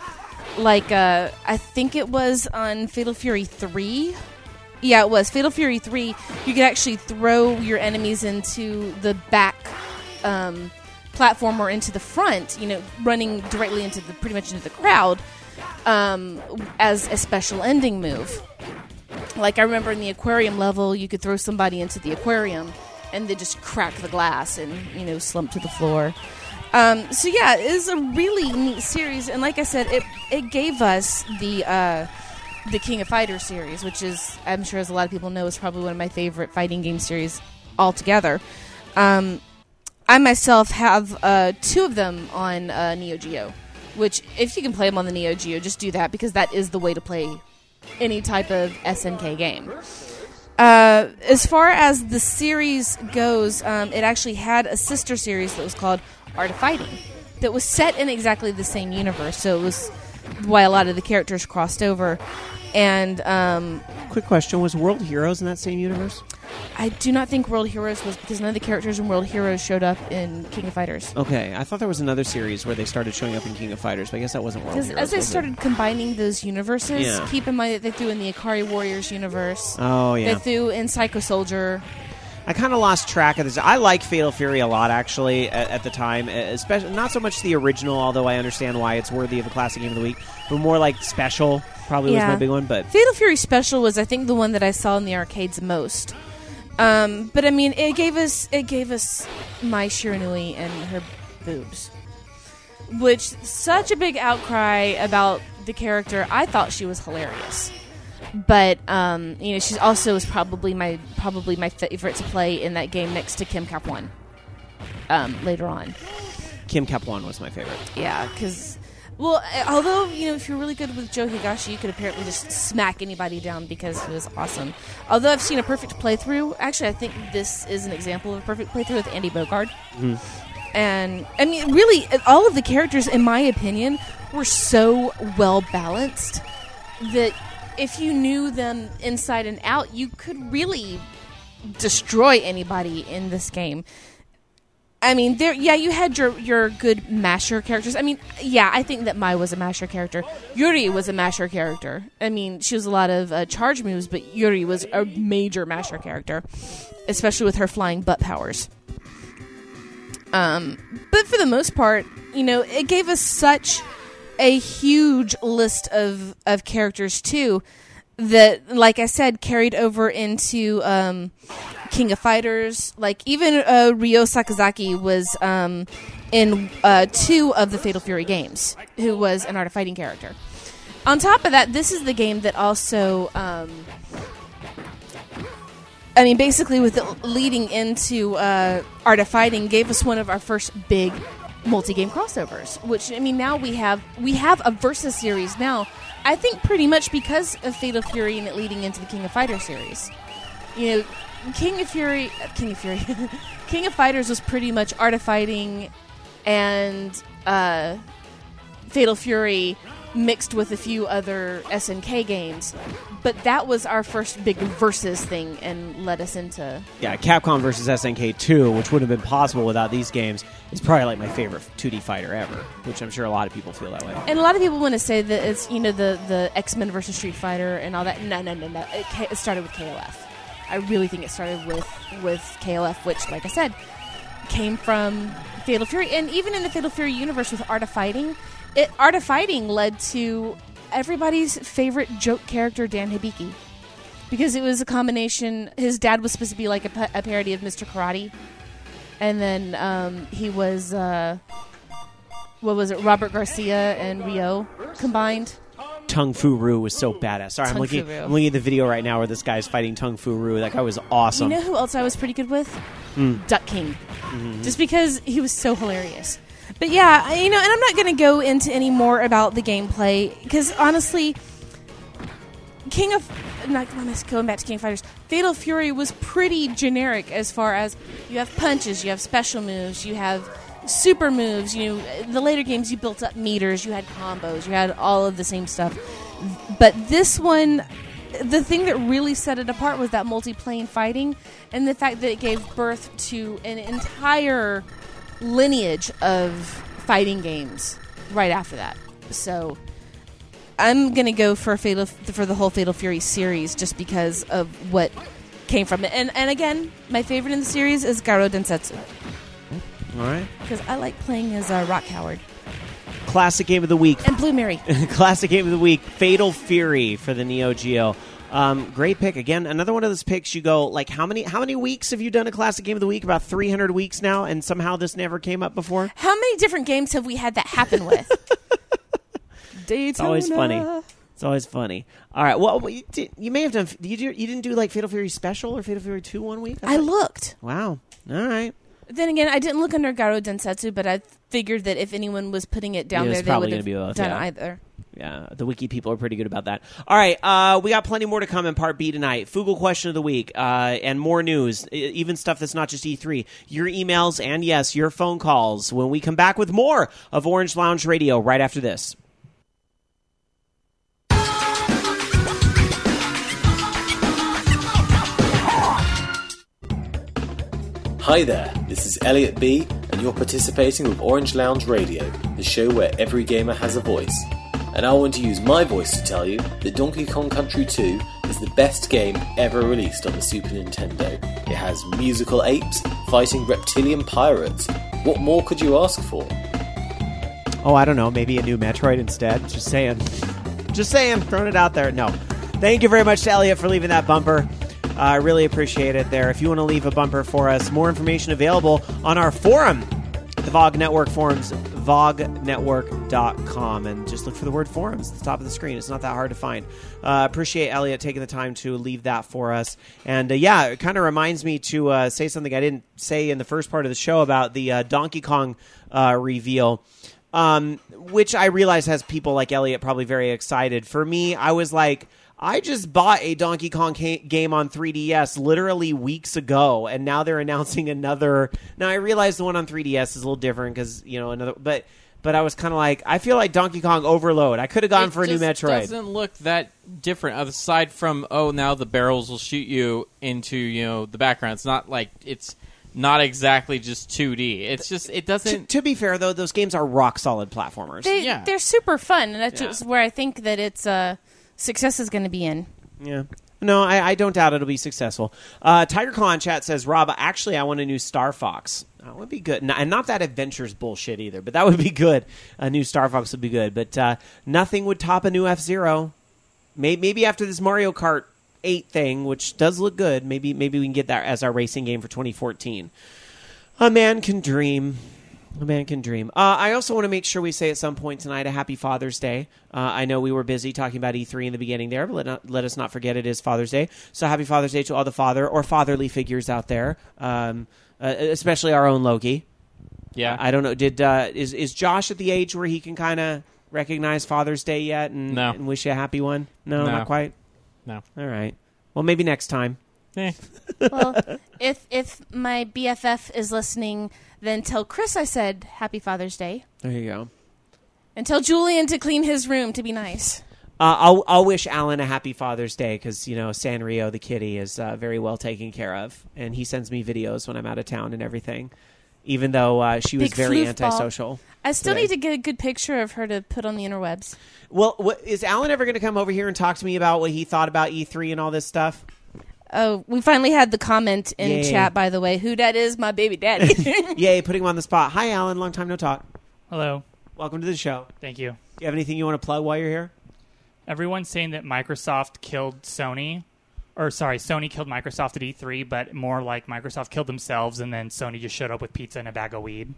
I think it was on Fatal Fury 3. Yeah, it was. Fatal Fury 3, you could actually throw your enemies into the back platform or into the front, you know, running directly into pretty much into the crowd as a special ending move. Like, I remember in the aquarium level, you could throw somebody into the aquarium and they just crack the glass and, you know, slump to the floor. So, yeah, it is a really neat series. And like I said, it gave us the King of Fighters series, which is, I'm sure as a lot of people know, is probably one of my favorite fighting game series altogether. I myself have 2 of them on Neo Geo, which, if you can play them on the Neo Geo, just do that, because that is the way to play any type of SNK game. As far as the series goes, it actually had a sister series that was called Art of Fighting that was set in exactly the same universe, so it was why a lot of the characters crossed over. And quick question, was World Heroes in that same universe? I do not think World Heroes was, because none of the characters in World Heroes showed up in King of Fighters. Okay, I thought there was another series where they started showing up in King of Fighters, but I guess that wasn't World Heroes. Because as they started combining those universes, Yeah. keep in mind that they threw in the Ikari Warriors universe. Oh, yeah. They threw in Psycho Soldier. I kind of lost track of this. I like Fatal Fury a lot, actually, at the time. Especially, not so much the original, although I understand why it's worthy of a classic game of the week, but more like Special probably was my big one. But Fatal Fury Special was, I think, the one that I saw in the arcades most. But I mean, it gave us Mai Shiranui and her boobs, which such a big outcry about the character. I thought she was hilarious. But you know, she also was probably my favorite to play in that game next to Kim Cap-1 later on. Kim Cap-1 was my favorite. Yeah, because, well, although, you know, if you're really good with Joe Higashi, you could apparently just smack anybody down because he was awesome. Although I've seen a perfect playthrough. Actually, I think this is an example of a perfect playthrough with Andy Bogard. Mm-hmm. And, I mean, really, all of the characters, in my opinion, were so well balanced that if you knew them inside and out, you could really destroy anybody in this game. I mean, you had your good masher characters. I mean, yeah, I think that Mai was a masher character. Yuri was a masher character. I mean, she was a lot of charge moves, but Yuri was a major masher character, especially with her flying butt powers. But for the most part, you know, it gave us such a huge list of characters too that, like I said, carried over into King of Fighters. Like, even Ryo Sakazaki was in 2 of the Fatal Fury games, who was an Art of Fighting character. On top of that, this is the game that also I mean, basically with it leading into Art of Fighting, gave us one of our first big multi-game crossovers. Which, I mean, now we have a Versus series now. I think pretty much because of Fatal Fury and it leading into the King of Fighters series. You know, King of Fighters was pretty much Art of Fighting and Fatal Fury mixed with a few other SNK games. But that was our first big Versus thing and led us into... Yeah, Capcom versus SNK 2, which wouldn't have been possible without these games, is probably like my favorite 2D fighter ever, which I'm sure a lot of people feel that way. And a lot of people want to say that it's, you know, the X-Men versus Street Fighter and all that. No. It started with KOF. I really think it started with KOF, which, like I said, came from Fatal Fury. And even in the Fatal Fury universe with Art of Fighting, Art of Fighting led to everybody's favorite joke character, Dan Hibiki. Because it was a combination. His dad was supposed to be like a parody of Mr. Karate. And then he was, Robert Garcia and Ryo combined. Tung Fu Roo was so badass. Sorry, I'm looking at the video right now where this guy's fighting Tung Fu Roo. That guy was awesome. You know who else I was pretty good with? Duck King. Mm-hmm. Just because he was so hilarious. But yeah, you know, and I'm not going to go into any more about the gameplay because honestly, going back to King of Fighters, Fatal Fury was pretty generic as far as you have punches, you have special moves, you have super moves. You know, the later games you built up meters, you had combos, you had all of the same stuff. But this one, the thing that really set it apart was that multi-plane fighting and the fact that it gave birth to an entire lineage of fighting games right after that. So I'm going to go for the whole Fatal Fury series just because of what came from it. And again, my favorite in the series is Garo Densetsu. All right. Because I like playing as Rock Howard. Classic game of the week. And Blue Mary. Classic game of the week, Fatal Fury for the Neo Geo. Great pick. Again, another one of those picks you go, like, how many weeks have you done a classic game of the week? About 300 weeks now, and somehow this never came up before? How many different games have we had that happen with? Daytona. It's always funny. It's always funny. All right. Well, you may have done... You didn't do, like, Fatal Fury Special or Fatal Fury 2 one week? I looked. Wow. All right. Then again, I didn't look under Garo Densetsu, but I figured that if anyone was putting it down there, they would have done either. Yeah, the wiki people are pretty good about that. All right, we got plenty more to come in Part B tonight. Fugle question of the week and more news, even stuff that's not just E3. Your emails and, yes, your phone calls when we come back with more of Orange Lounge Radio right after this. Hi there, this is Elliot B, and you're participating with Orange Lounge Radio, the show where every gamer has a voice. And I want to use my voice to tell you that Donkey Kong Country 2 is the best game ever released on the Super Nintendo. It has musical apes fighting reptilian pirates. What more could you ask for? Oh, I don't know, maybe a new Metroid instead. Just saying, throwing it out there. No. Thank you very much to Elliot for leaving that bumper. I really appreciate it there. If you want to leave a bumper for us, more information available on our forum, the VOG Network forums, vognetwork.com, and just look for the word forums at the top of the screen. It's not that hard to find. Appreciate Elliot taking the time to leave that for us. And yeah, it kind of reminds me to say something I didn't say in the first part of the show about the Donkey Kong reveal, which I realize has people like Elliot probably very excited. For me, I was like, I just bought a Donkey Kong game on 3DS literally weeks ago, and now they're announcing another. Now, I realize the one on 3DS is a little different because, you know, another. But I was kind of like, I feel like Donkey Kong Overload. I could have gone for a new Metroid. It doesn't look that different, aside from, now the barrels will shoot you into, you know, the background. It's not like it's not exactly just 2D. It's just, it doesn't... To be fair, though, those games are rock-solid platformers. They're super fun, and that's just where I think that it's... success is going to be in. Yeah. No, I don't doubt it'll be successful. TigerClaw in chat says, Rob, actually, I want a new Star Fox. That would be good. And not that Adventures bullshit either, but that would be good. A new Star Fox would be good. But nothing would top a new F-Zero. Maybe after this Mario Kart 8 thing, which does look good, maybe we can get that as our racing game for 2014. A man can dream. A man can dream. I also want to make sure we say at some point tonight a happy Father's Day. I know we were busy talking about E3 in the beginning there, but let us not forget it is Father's Day. So happy Father's Day to all the father or fatherly figures out there, especially our own Loki. Yeah. I don't know. Is Josh at the age where he can kind of recognize Father's Day yet and wish you a happy one? No, not quite. No. All right. Well, maybe next time. Well, if my BFF is listening, then tell Chris I said Happy Father's Day. There you go. And tell Julian to clean his room to be nice. I'll wish Alan a happy Father's Day because, Sanrio the kitty is very well taken care of. And he sends me videos when I'm out of town and everything, even though she was Big very floofball. antisocial. I still today. need to get a good picture of her to put on the interwebs. Well, is Alan ever going to come over here and talk to me about what he thought about E3 and all this stuff? Oh, we finally had the comment in Yay. chat, by the way. Who dat is, my baby daddy. Yay, putting him on the spot. Hi, Alan. Long time no talk. Hello. Welcome to the show. Thank you. Do you have anything you want to plug while you're here? Everyone's saying that Microsoft killed Sony. Sony killed Microsoft at E3, but more like Microsoft killed themselves and then Sony just showed up with pizza and a bag of weed.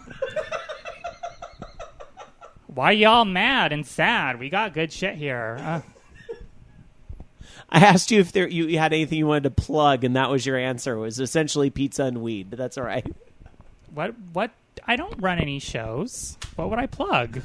Why y'all mad and sad? We got good shit here. I asked you if you had anything you wanted to plug, and that was your answer. It was essentially pizza and weed, but that's all right. What? I don't run any shows. What would I plug?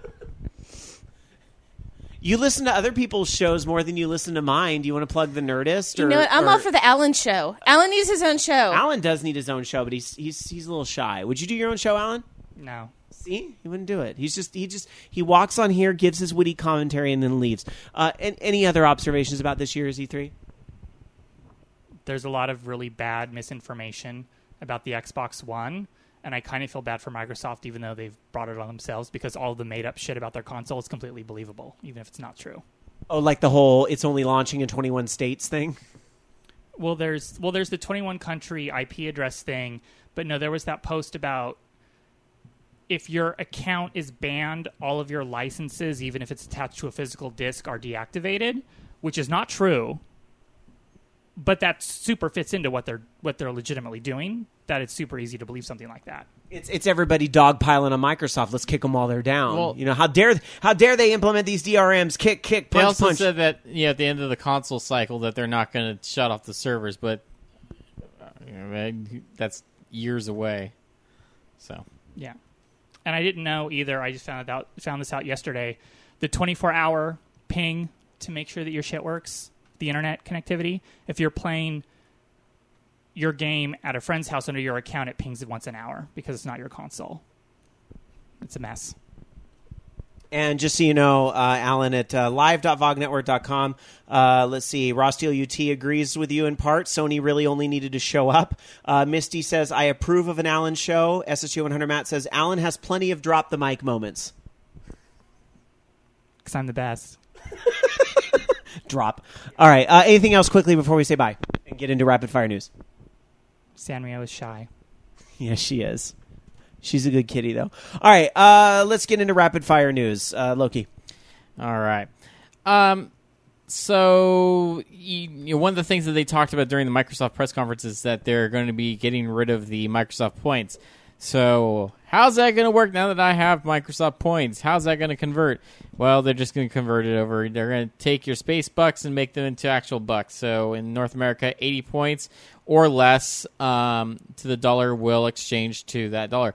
You listen to other people's shows more than you listen to mine. Do you want to plug the Nerdist? You know what? I'm all for the Alan show. Alan needs his own show. Alan does need his own show, but he's a little shy. Would you do your own show, Alan? No. See, he wouldn't do it. He walks on here, gives his witty commentary, and then leaves. And any other observations about this year's E3? There's a lot of really bad misinformation about the Xbox One, and I kind of feel bad for Microsoft, even though they've brought it on themselves, because all the made-up shit about their console is completely believable, even if it's not true. Oh, like the whole "it's only launching in 21 states" thing. Well, there's the 21 country IP address thing, but no, there was that post about if your account is banned, all of your licenses, even if it's attached to a physical disc, are deactivated, which is not true. But that super fits into what they're legitimately doing. That it's super easy to believe something like that. It's everybody dogpiling on Microsoft. Let's kick them while they're down. Well, how dare they implement these DRMs? Kick, punch, They also punch. said that at the end of the console cycle that they're not going to shut off the servers, but that's years away. So Yeah. And I didn't know either. I just found this out yesterday. The 24-hour ping to make sure that your shit works, the internet connectivity. If you're playing your game at a friend's house under your account, it pings it once an hour because it's not your console. It's a mess. And just so you know, Alan, at live.vognetwork.com, let's see, Raw Steel UT agrees with you in part. Sony really only needed to show up. Misty says, I approve of an Alan show. SSU 100 Matt says, Alan has plenty of drop the mic moments. Because I'm the best. Drop. All right. Anything else quickly before we say bye and get into rapid fire news? Sanrio is shy. Yes, she is. She's a good kitty, though. All right, let's get into rapid fire news. Loki. All right. So one of the things that they talked about during the Microsoft press conference is that they're going to be getting rid of the Microsoft points. So how's that going to work now that I have Microsoft points? How's that going to convert? Well, they're just going to convert it over. They're going to take your space bucks and make them into actual bucks. So in North America, 80 points or less to the dollar will exchange to that dollar.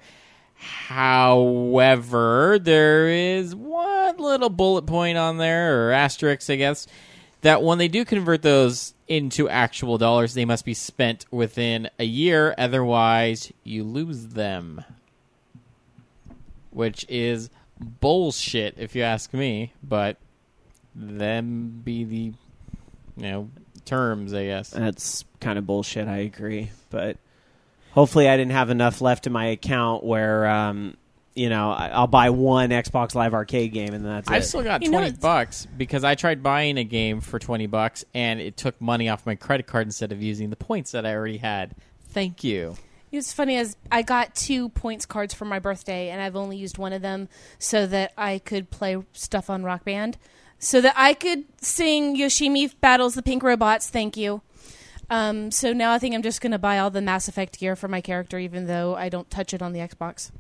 However, there is one little bullet point on there, or asterisk, I guess, that when they do convert those into actual dollars, they must be spent within a year. Otherwise, you lose them. Which is bullshit, if you ask me. But them be the, terms, I guess. That's kind of bullshit, I agree. But hopefully I didn't have enough left in my account where, I'll buy one Xbox Live Arcade game and then that's it. I've still got $20 because I tried buying a game for $20 and it took money off my credit card instead of using the points that I already had. Thank you. It's funny as I got 2 points cards for my birthday, and I've only used one of them so that I could play stuff on Rock Band, so that I could sing Yoshimi Battles the Pink Robots. Thank you. So now I think I'm just going to buy all the Mass Effect gear for my character, even though I don't touch it on the Xbox.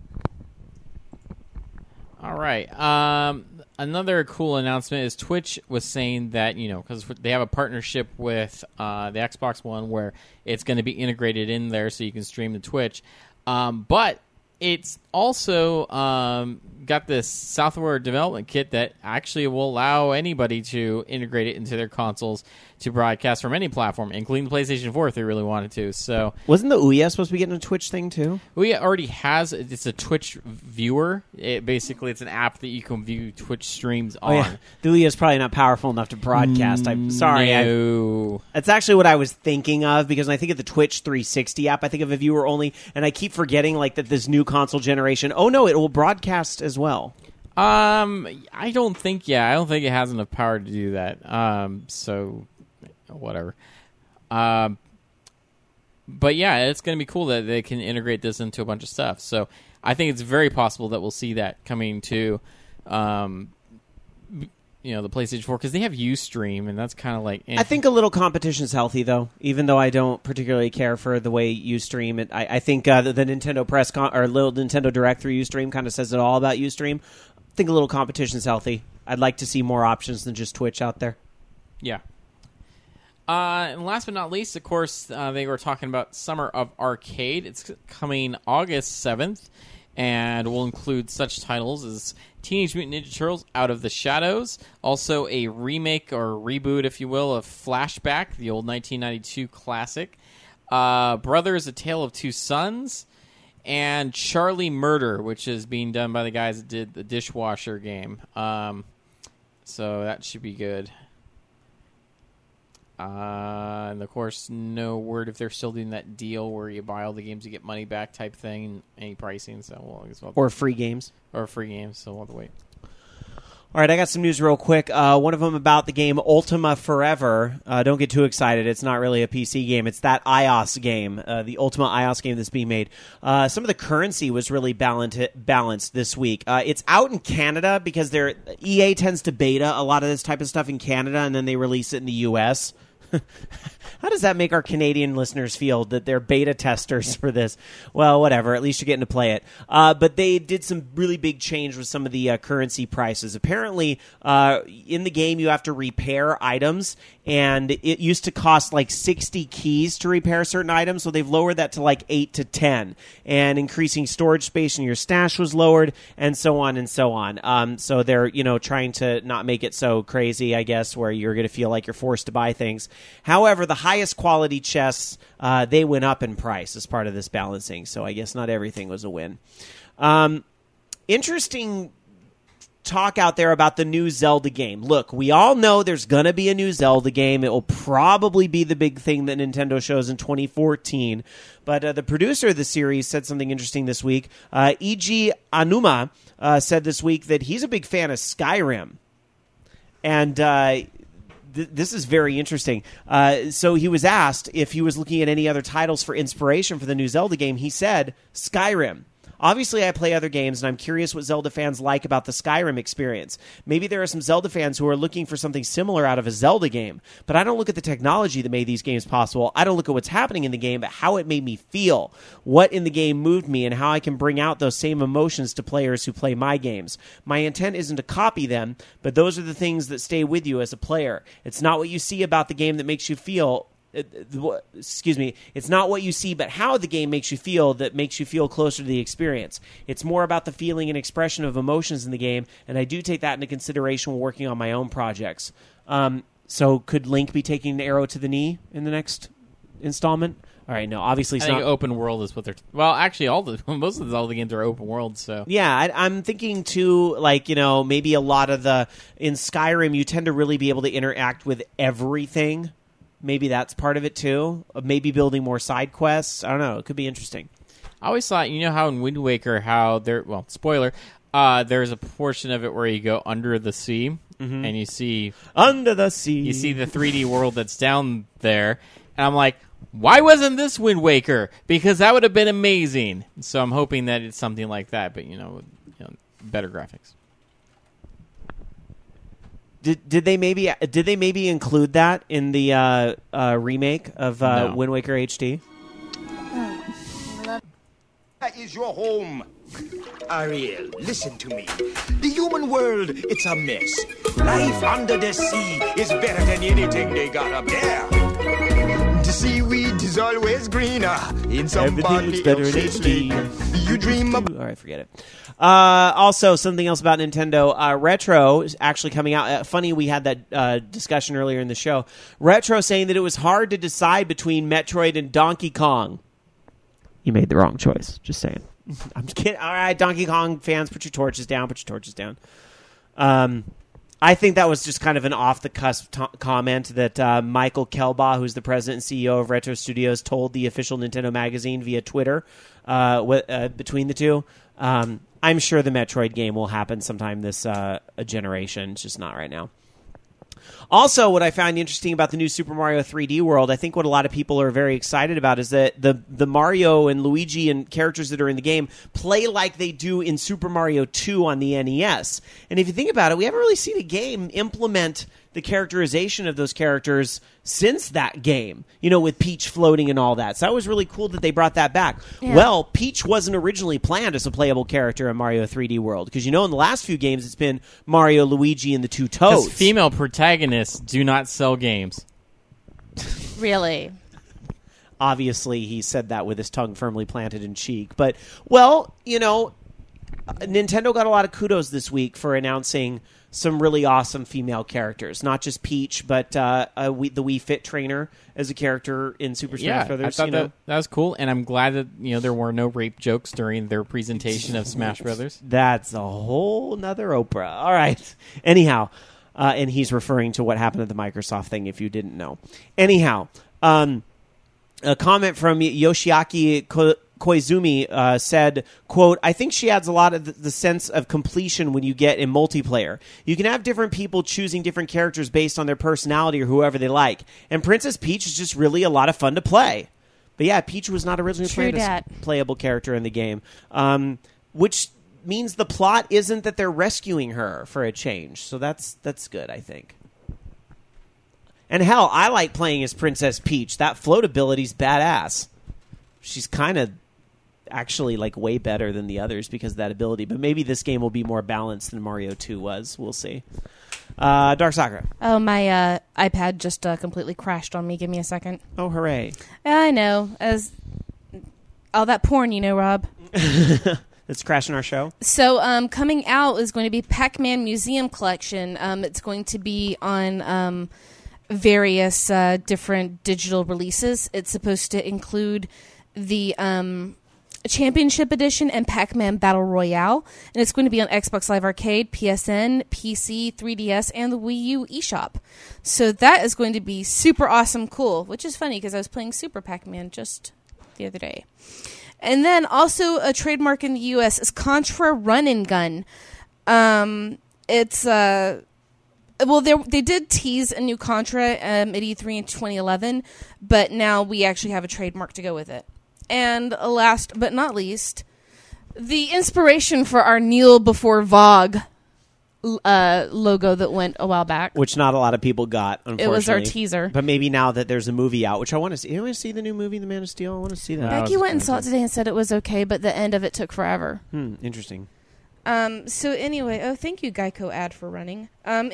All right. Another cool announcement is Twitch was saying that, because they have a partnership with the Xbox One where it's going to be integrated in there so you can stream to Twitch. But it's also got this software development kit that actually will allow anybody to integrate it into their consoles to broadcast from any platform, including the PlayStation 4 if they really wanted to. So, wasn't the Ouya supposed to be getting a Twitch thing too? Ouya already has. It's a Twitch viewer. It's an app that you can view Twitch streams on. Oh, yeah. The Ouya is probably not powerful enough to broadcast. I'm sorry. No. That's actually what I was thinking of, because when I think of the Twitch 360 app, I think of a viewer only, and I keep forgetting like that this new console generation. Oh no, it will broadcast as well. I don't think it has enough power to do that. So whatever. But yeah, it's going to be cool that they can integrate this into a bunch of stuff. So I think it's very possible that we'll see that coming to, the PlayStation 4, because they have Ustream, and that's kind of like. I think a little competition is healthy, though. Even though I don't particularly care for the way Ustream it, I think the Nintendo or little Nintendo Direct through Ustream kind of says it all about Ustream. I think a little competition is healthy. I'd like to see more options than just Twitch out there. Yeah. And last but not least, of course, they were talking about Summer of Arcade. It's coming August 7th, and will include such titles as Teenage Mutant Ninja Turtles Out of the Shadows, also a remake or reboot, if you will, of Flashback, the old 1992 classic, Brothers: A Tale of Two Sons, and Charlie Murder, which is being done by the guys that did the Dishwasher game. So that should be good. And of course, no word if they're still doing that deal where you buy all the games, you get money back type thing, any pricing. So or free games. So we'll have to wait. All right, I got some news real quick. One of them about the game Ultima Forever. Don't get too excited. It's not really a PC game. It's that iOS game, the Ultima iOS game that's being made. Some of the currency was really balanced this week. It's out in Canada because EA tends to beta a lot of this type of stuff in Canada, and then they release it in the U.S., How does that make our Canadian listeners feel that they're beta testers for this? Well, whatever. At least you're getting to play it. But they did some really big change with some of the currency prices. Apparently, in the game, you have to repair items, and it used to cost like 60 keys to repair certain items, so they've lowered that to like 8 to 10. And increasing storage space in your stash was lowered, and so on and so on. So they're trying to not make it so crazy, I guess, where you're going to feel like you're forced to buy things. However, the highest quality chests, they went up in price as part of this balancing, so I guess not everything was a win. Interesting talk out there about the new Zelda game. Look, we all know there's going to be a new Zelda game. It will probably be the big thing that Nintendo shows in 2014. But the producer of the series said something interesting this week. Eiji Aonuma said this week that he's a big fan of Skyrim. And this is very interesting. So he was asked if he was looking at any other titles for inspiration for the new Zelda game. He said, Skyrim. Obviously, I play other games, and I'm curious what Zelda fans like about the Skyrim experience. Maybe there are some Zelda fans who are looking for something similar out of a Zelda game, but I don't look at the technology that made these games possible. I don't look at what's happening in the game, but how it made me feel, what in the game moved me, and how I can bring out those same emotions to players who play my games. My intent isn't to copy them, but those are the things that stay with you as a player. It's not what you see about the game that makes you feel... It's not what you see, but how the game makes you feel that makes you feel closer to the experience. It's more about the feeling and expression of emotions in the game, and I do take that into consideration when working on my own projects. So could Link be taking an arrow to the knee in the next installment? All right, no, obviously it's I think not. Open world is what they're... Well, actually, most of the Zelda games are open world, so... Yeah, I'm thinking, too, maybe a lot of in Skyrim, you tend to really be able to interact with everything. Maybe that's part of it, too. Maybe building more side quests. I don't know. It could be interesting. I always thought, how in Wind Waker, spoiler, there's a portion of it where you go under the sea, and you see... Under the sea. You see the 3D world that's down there, and I'm like, why wasn't this Wind Waker? Because that would have been amazing. So I'm hoping that it's something like that, but, better graphics. Did they maybe include that in the remake of No. Wind Waker HD? That is your home. Ariel, listen to me. The human world, it's a mess. Life under the sea is better than anything they got up there. The seaweed is always greener in somebody Everything looks better in else's HD. sleep. You dream of... All right, forget it. Also, something else about Nintendo. Retro is actually coming out. Funny, we had that discussion earlier in the show. Retro saying that it was hard to decide between Metroid and Donkey Kong. You made the wrong choice. Just saying. I'm just kidding. All right, Donkey Kong fans, put your torches down. Put your torches down. I think that was just kind of an off-the-cusp comment that Michael Kelbaugh, who's the president and CEO of Retro Studios, told the official Nintendo magazine via Twitter between the two. I'm sure the Metroid game will happen sometime this generation. It's just not right now. Also, what I found interesting about the new Super Mario 3D World, I think what a lot of people are very excited about is that the Mario and Luigi and characters that are in the game play like they do in Super Mario 2 on the NES. And if you think about it, we haven't really seen a game implement the characterization of those characters since that game, with Peach floating and all that. So that was really cool that they brought that back. Yeah. Well, Peach wasn't originally planned as a playable character in Mario 3D World, because in the last few games it's been Mario, Luigi, and the two Toads. Because female protagonists do not sell games. Really? Obviously, he said that with his tongue firmly planted in cheek. But, well, Nintendo got a lot of kudos this week for announcing some really awesome female characters. Not just Peach, but the Wii Fit trainer as a character in Super Smash Brothers. I thought that was cool, and I'm glad that there were no rape jokes during their presentation of Smash Brothers. That's a whole nother Oprah. All right. Anyhow, and he's referring to what happened at the Microsoft thing, if you didn't know. Anyhow, a comment from Yoshiaki Koizumi said, quote, I think she adds a lot of the sense of completion when you get in multiplayer. You can have different people choosing different characters based on their personality or whoever they like. And Princess Peach is just really a lot of fun to play. But yeah, Peach was not originally planned as a playable character in the game. Which means the plot isn't that they're rescuing her for a change. So that's good, I think. And hell, I like playing as Princess Peach. That float ability's badass. She's kind of actually way better than the others because of that ability. But maybe this game will be more balanced than Mario 2 was. We'll see. Dark Sakura. Oh, my iPad just completely crashed on me. Give me a second. Oh, hooray. I know. As all that porn, Rob. That's crashing our show. So coming out is going to be Pac-Man Museum Collection. It's going to be on various different digital releases. It's supposed to include the Championship Edition and Pac-Man Battle Royale, and it's going to be on Xbox Live Arcade, PSN, PC, 3DS, and the Wii U eShop. So that is going to be super awesome cool, which is funny because I was playing Super Pac-Man just the other day. And then also a trademark in the U.S. is Contra Run and Gun. It's well, they did tease a new Contra at E3 in 2011, but now we actually have a trademark to go with it. And last but not least, the inspiration for our Kneel Before Vogue logo that went a while back. Which not a lot of people got, unfortunately. It was our teaser. But maybe now that there's a movie out, which I want to see. You want to see the new movie, The Man of Steel? I want to see that. Becky went and saw it today and said it was okay, but the end of it took forever. Interesting. So anyway, thank you, Geico ad for running.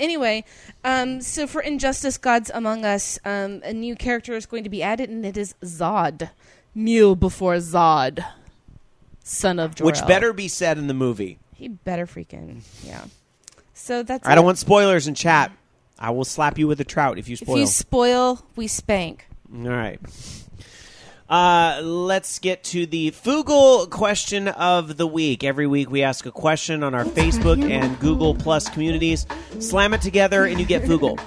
So for Injustice Gods Among Us, a new character is going to be added, and it is Zod. Kneel before Zod, son of Jor-El. Which better be said in the movie. He better freaking, yeah. So that's I don't want spoilers in chat. I will slap you with a trout if you spoil. If you spoil, we spank. All right. Let's get to the Fugle question of the week. Every week we ask a question on our Facebook and Google Plus communities. Slam it together and you get Fugle.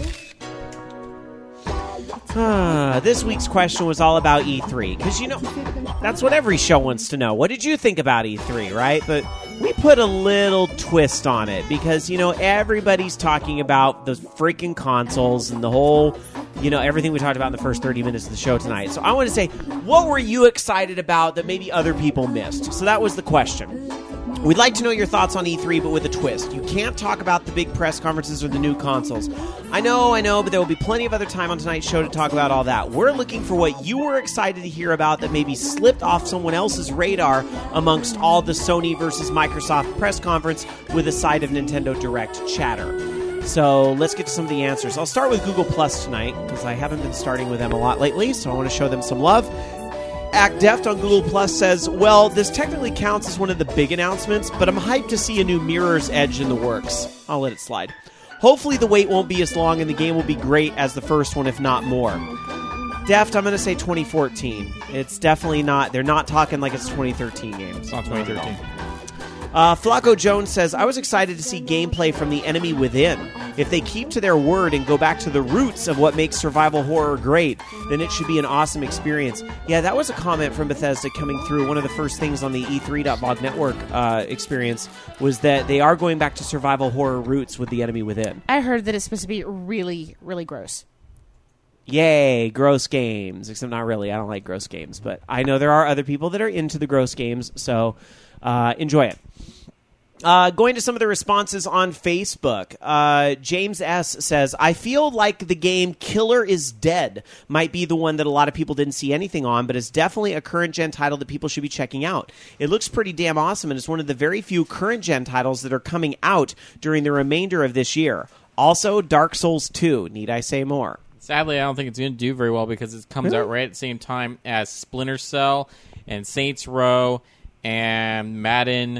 This week's question was all about E3. Because, that's what every show wants to know. What did you think about E3, right? But we put a little twist on it. Because, everybody's talking about the freaking consoles and the whole, everything we talked about in the first 30 minutes of the show tonight. So I want to say, what were you excited about that maybe other people missed? So that was the question. We'd like to know your thoughts on E3, but with a twist. You can't talk about the big press conferences or the new consoles. I know, but there will be plenty of other time on tonight's show to talk about all that. We're looking for what you were excited to hear about that maybe slipped off someone else's radar amongst all the Sony versus Microsoft press conference with a side of Nintendo Direct chatter. So let's get to some of the answers. I'll start with Google Plus tonight because I haven't been starting with them a lot lately, so I want to show them some love. Act Deft on Google Plus says, well, this technically counts as one of the big announcements, but I'm hyped to see a new Mirror's Edge in the works. I'll let it slide. Hopefully the wait won't be as long and the game will be great as the first one, if not more. Deft, I'm going to say 2014. It's definitely not. They're not talking like it's a 2013 game. It's not 2013. Flacco Jones says, I was excited to see gameplay from The Enemy Within. If they keep to their word and go back to the roots of what makes survival horror great, then it should be an awesome experience. Yeah, that was a comment from Bethesda coming through. One of the first things on the E3.VOG Network experience was that they are going back to survival horror roots with The Enemy Within. I heard that it's supposed to be really, really gross. Yay, gross games. Except not really. I don't like gross games. But I know there are other people that are into the gross games, so enjoy it. Going to some of the responses on Facebook, James S. says, I feel like the game Killer is Dead might be the one that a lot of people didn't see anything on, but it's definitely a current-gen title that people should be checking out. It looks pretty damn awesome, and it's one of the very few current-gen titles that are coming out during the remainder of this year. Also, Dark Souls 2. Need I say more? Sadly, I don't think it's going to do very well because it comes out right at the same time as Splinter Cell and Saints Row and Madden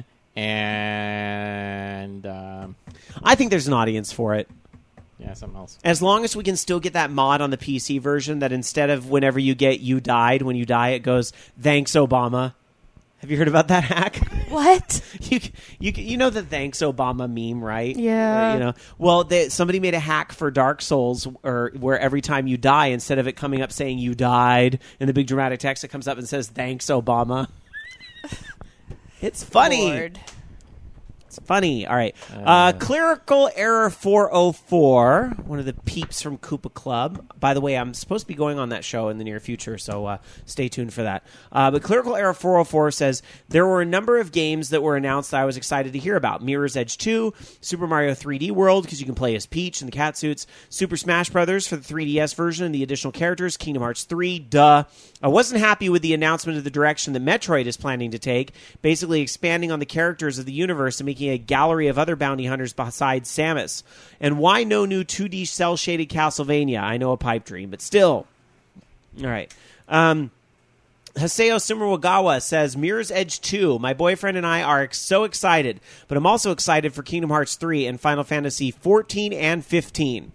and I think there's an audience for it. yeah, something else. As long as we can still get that mod on the PC version that instead of whenever you get you died, when you die, it goes, thanks, Obama. Have you heard about that hack? What? You know the thanks Obama meme, right? Yeah. Well, somebody made a hack for Dark Souls, or where every time you die, instead of it coming up saying you died in the big dramatic text, it comes up and says thanks Obama. It's funny. Lord. It's funny. All right. Clerical Error 404, one of the peeps from Koopa Club. By the way, I'm supposed to be going on that show in the near future, so stay tuned for that. But Clerical Error 404 says, there were a number of games that were announced that I was excited to hear about. Mirror's Edge 2, Super Mario 3D World, because you can play as Peach in the cat suits, Super Smash Brothers for the 3DS version and the additional characters, Kingdom Hearts 3, duh. I wasn't happy with the announcement of the direction that Metroid is planning to take, basically expanding on the characters of the universe and making a gallery of other bounty hunters besides Samus. And why no new 2D cel-shaded Castlevania? I know, a pipe dream, but still. All right. Haseo Sumerwagawa says, Mirror's Edge 2. My boyfriend and I are so excited, but I'm also excited for Kingdom Hearts 3 and Final Fantasy 14 and 15.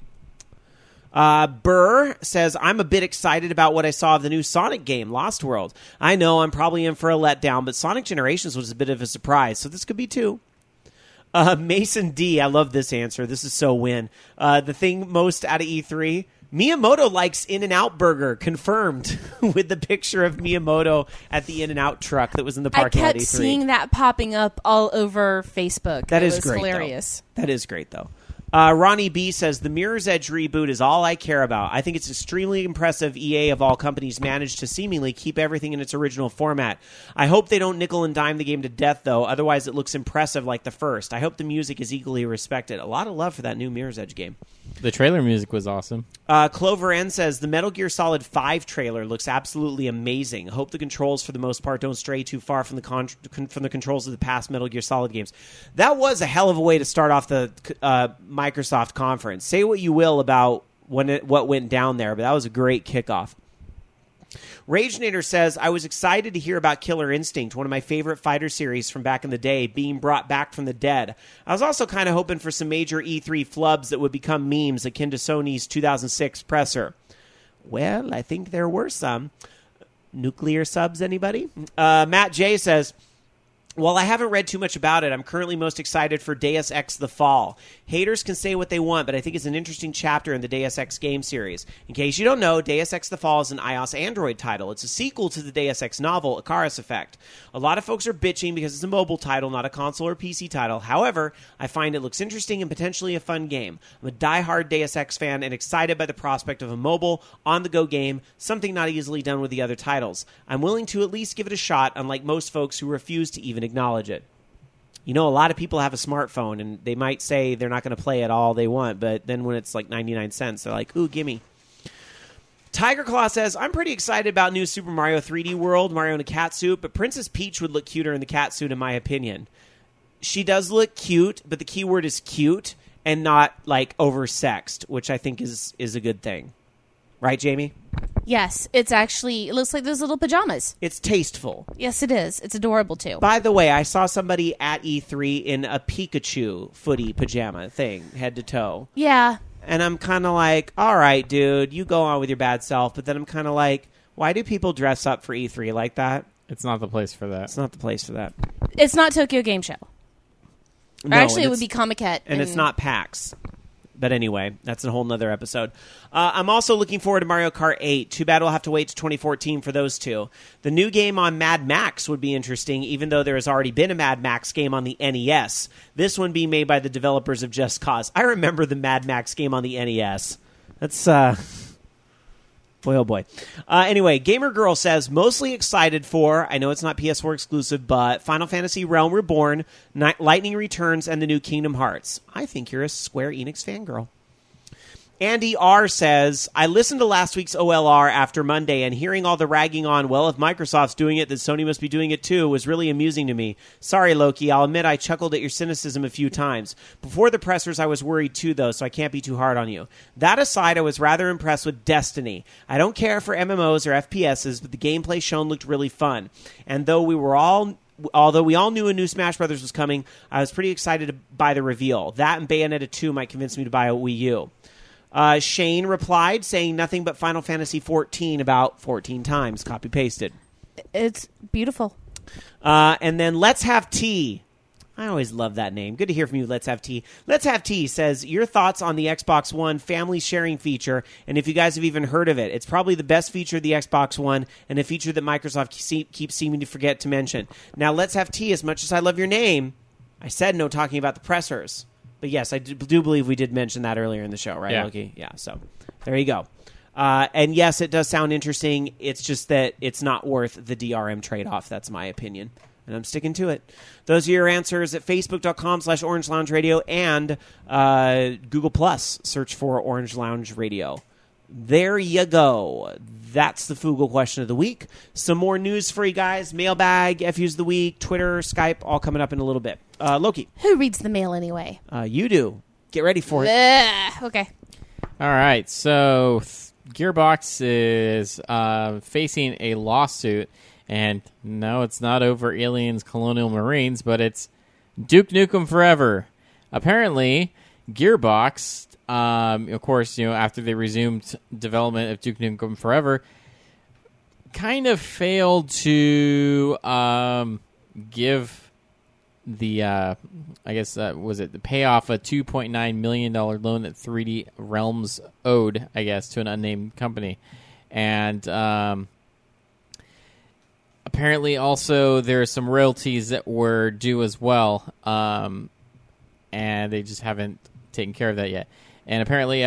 Burr says, I'm a bit excited about what I saw of the new Sonic game, Lost World. I know I'm probably in for a letdown, but Sonic Generations was a bit of a surprise, so this could be too. Mason D, I love this answer. This is so win. The thing most out of E3, Miyamoto likes In-N-Out Burger, confirmed with the picture of Miyamoto at the In-N-Out truck that was in the parking lot I at kept E3. seeing that popping up all over Facebook. That is was great, hilarious. Though. That is great, though. Ronnie B says, the Mirror's Edge reboot is all I care about. I think it's extremely impressive EA of all companies managed to seemingly keep everything in its original format. I hope they don't nickel and dime the game to death, though. Otherwise, it looks impressive like the first. I hope the music is equally respected. A lot of love for that new Mirror's Edge game. The trailer music was awesome. Clover N says, the Metal Gear Solid 5 trailer looks absolutely amazing. Hope the controls, for the most part, don't stray too far from the controls of the past Metal Gear Solid games. That was a hell of a way to start off the Microsoft conference. Say what you will about what went down there, but that was a great kickoff. RageNator says, I was excited to hear about Killer Instinct, one of my favorite fighter series from back in the day, being brought back from the dead. I was also kind of hoping for some major E3 flubs that would become memes akin to Sony's 2006 presser. Well, I think there were some. Nuclear subs, anybody? Matt J says, while I haven't read too much about it, I'm currently most excited for Deus Ex The Fall. Haters can say what they want, but I think it's an interesting chapter in the Deus Ex game series. In case you don't know, Deus Ex The Fall is an iOS Android title. It's a sequel to the Deus Ex novel, Icarus Effect. A lot of folks are bitching because it's a mobile title, not a console or PC title. However, I find it looks interesting and potentially a fun game. I'm a diehard Deus Ex fan and excited by the prospect of a mobile, on-the-go game, something not easily done with the other titles. I'm willing to at least give it a shot, unlike most folks who refuse to even acknowledge it. You know, a lot of people have a smartphone, and they might say they're not going to play it all they want, but then when it's like 99 cents, they're like, ooh, gimme. Tiger Claw says, I'm pretty excited about new Super Mario 3D World, Mario in a cat suit, but Princess Peach would look cuter in the cat suit, in my opinion. She does look cute, but the key word is cute, and not like oversexed, which I think is a good thing. Right, Jamie? Yes, it looks like those little pajamas. It's tasteful. Yes, it is. It's adorable, too. By the way, I saw somebody at E3 in a Pikachu footy pajama thing, head to toe. Yeah. And I'm kind of like, all right, dude, you go on with your bad self. But then I'm kind of like, why do people dress up for E3 like that? It's not the place for that. It's not the place for that. It's not Tokyo Game Show. No, or actually, and it would be Comiket. And it's not PAX. But anyway, that's a whole nother episode. I'm also looking forward to Mario Kart 8. Too bad we'll have to wait to 2014 for those two. The new game on Mad Max would be interesting, even though there has already been a Mad Max game on the NES. This one being made by the developers of Just Cause. I remember the Mad Max game on the NES. That's, boy, oh boy. Anyway, Gamer Girl says, mostly excited for, I know it's not PS4 exclusive, but Final Fantasy Realm Reborn, Lightning Returns, and the new Kingdom Hearts. I think you're a Square Enix fangirl. Andy R. says, I listened to last week's OLR after Monday, and hearing all the ragging on, well, if Microsoft's doing it, then Sony must be doing it too, was really amusing to me. Sorry, Loki, I'll admit I chuckled at your cynicism a few times. Before the pressers, I was worried too, though, so I can't be too hard on you. That aside, I was rather impressed with Destiny. I don't care for MMOs or FPSs, but the gameplay shown looked really fun. And although we all knew a new Smash Brothers was coming, I was pretty excited to buy the reveal. That and Bayonetta 2 might convince me to buy a Wii U. Shane replied, saying nothing but Final Fantasy 14 about 14 times. Copy-pasted. It's beautiful. And then Let's Have Tea. I always love that name. Good to hear from you, Let's Have Tea. Let's Have Tea says, your thoughts on the Xbox One family sharing feature, and if you guys have even heard of it. It's probably the best feature of the Xbox One, and a feature that Microsoft keeps seeming to forget to mention. Now, Let's Have Tea, as much as I love your name, I said no talking about the pressers. But yes, I do believe we did mention that earlier in the show, right, Loki? Yeah, so there you go. And yes, it does sound interesting. It's just that it's not worth the DRM trade-off. That's my opinion. And I'm sticking to it. Those are your answers at Facebook.com/Orange Lounge Radio and Google+. Search for Orange Lounge Radio. There you go. That's the Fugle question of the week. Some more news for you guys. Mailbag, FUs of the week, Twitter, Skype, all coming up in a little bit. Loki. Who reads the mail anyway? You do. Get ready for it. Okay. All right. So Gearbox is facing a lawsuit. And no, it's not over Aliens Colonial Marines, but it's Duke Nukem Forever. Apparently, Gearbox, of course, after they resumed development of Duke Nukem Forever, kind of failed to give the, the payoff a $2.9 million loan that 3D Realms owed, I guess, to an unnamed company. And apparently, also, there are some royalties that were due as well, and they just haven't taken care of that yet. And apparently,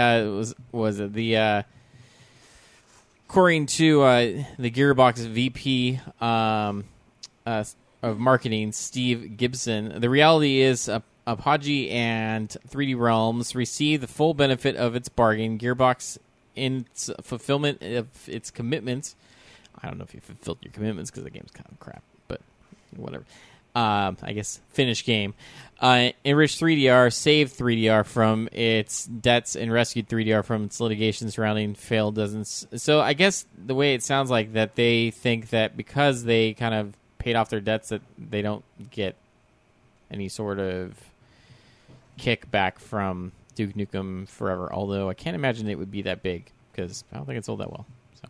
according to the Gearbox VP of marketing, Steve Gibson, the reality is Apogee and 3D Realms received the full benefit of its bargain. Gearbox, in its fulfillment of its commitments, I don't know if you fulfilled your commitments because the game's kind of crap, but whatever. I guess finished game. Enriched 3DR, saved 3DR from its debts, and rescued 3DR from its litigation surrounding failed dozens. So I guess the way it sounds like that they think that because they kind of paid off their debts that they don't get any sort of kickback from Duke Nukem Forever. Although I can't imagine it would be that big because I don't think it sold that well. So.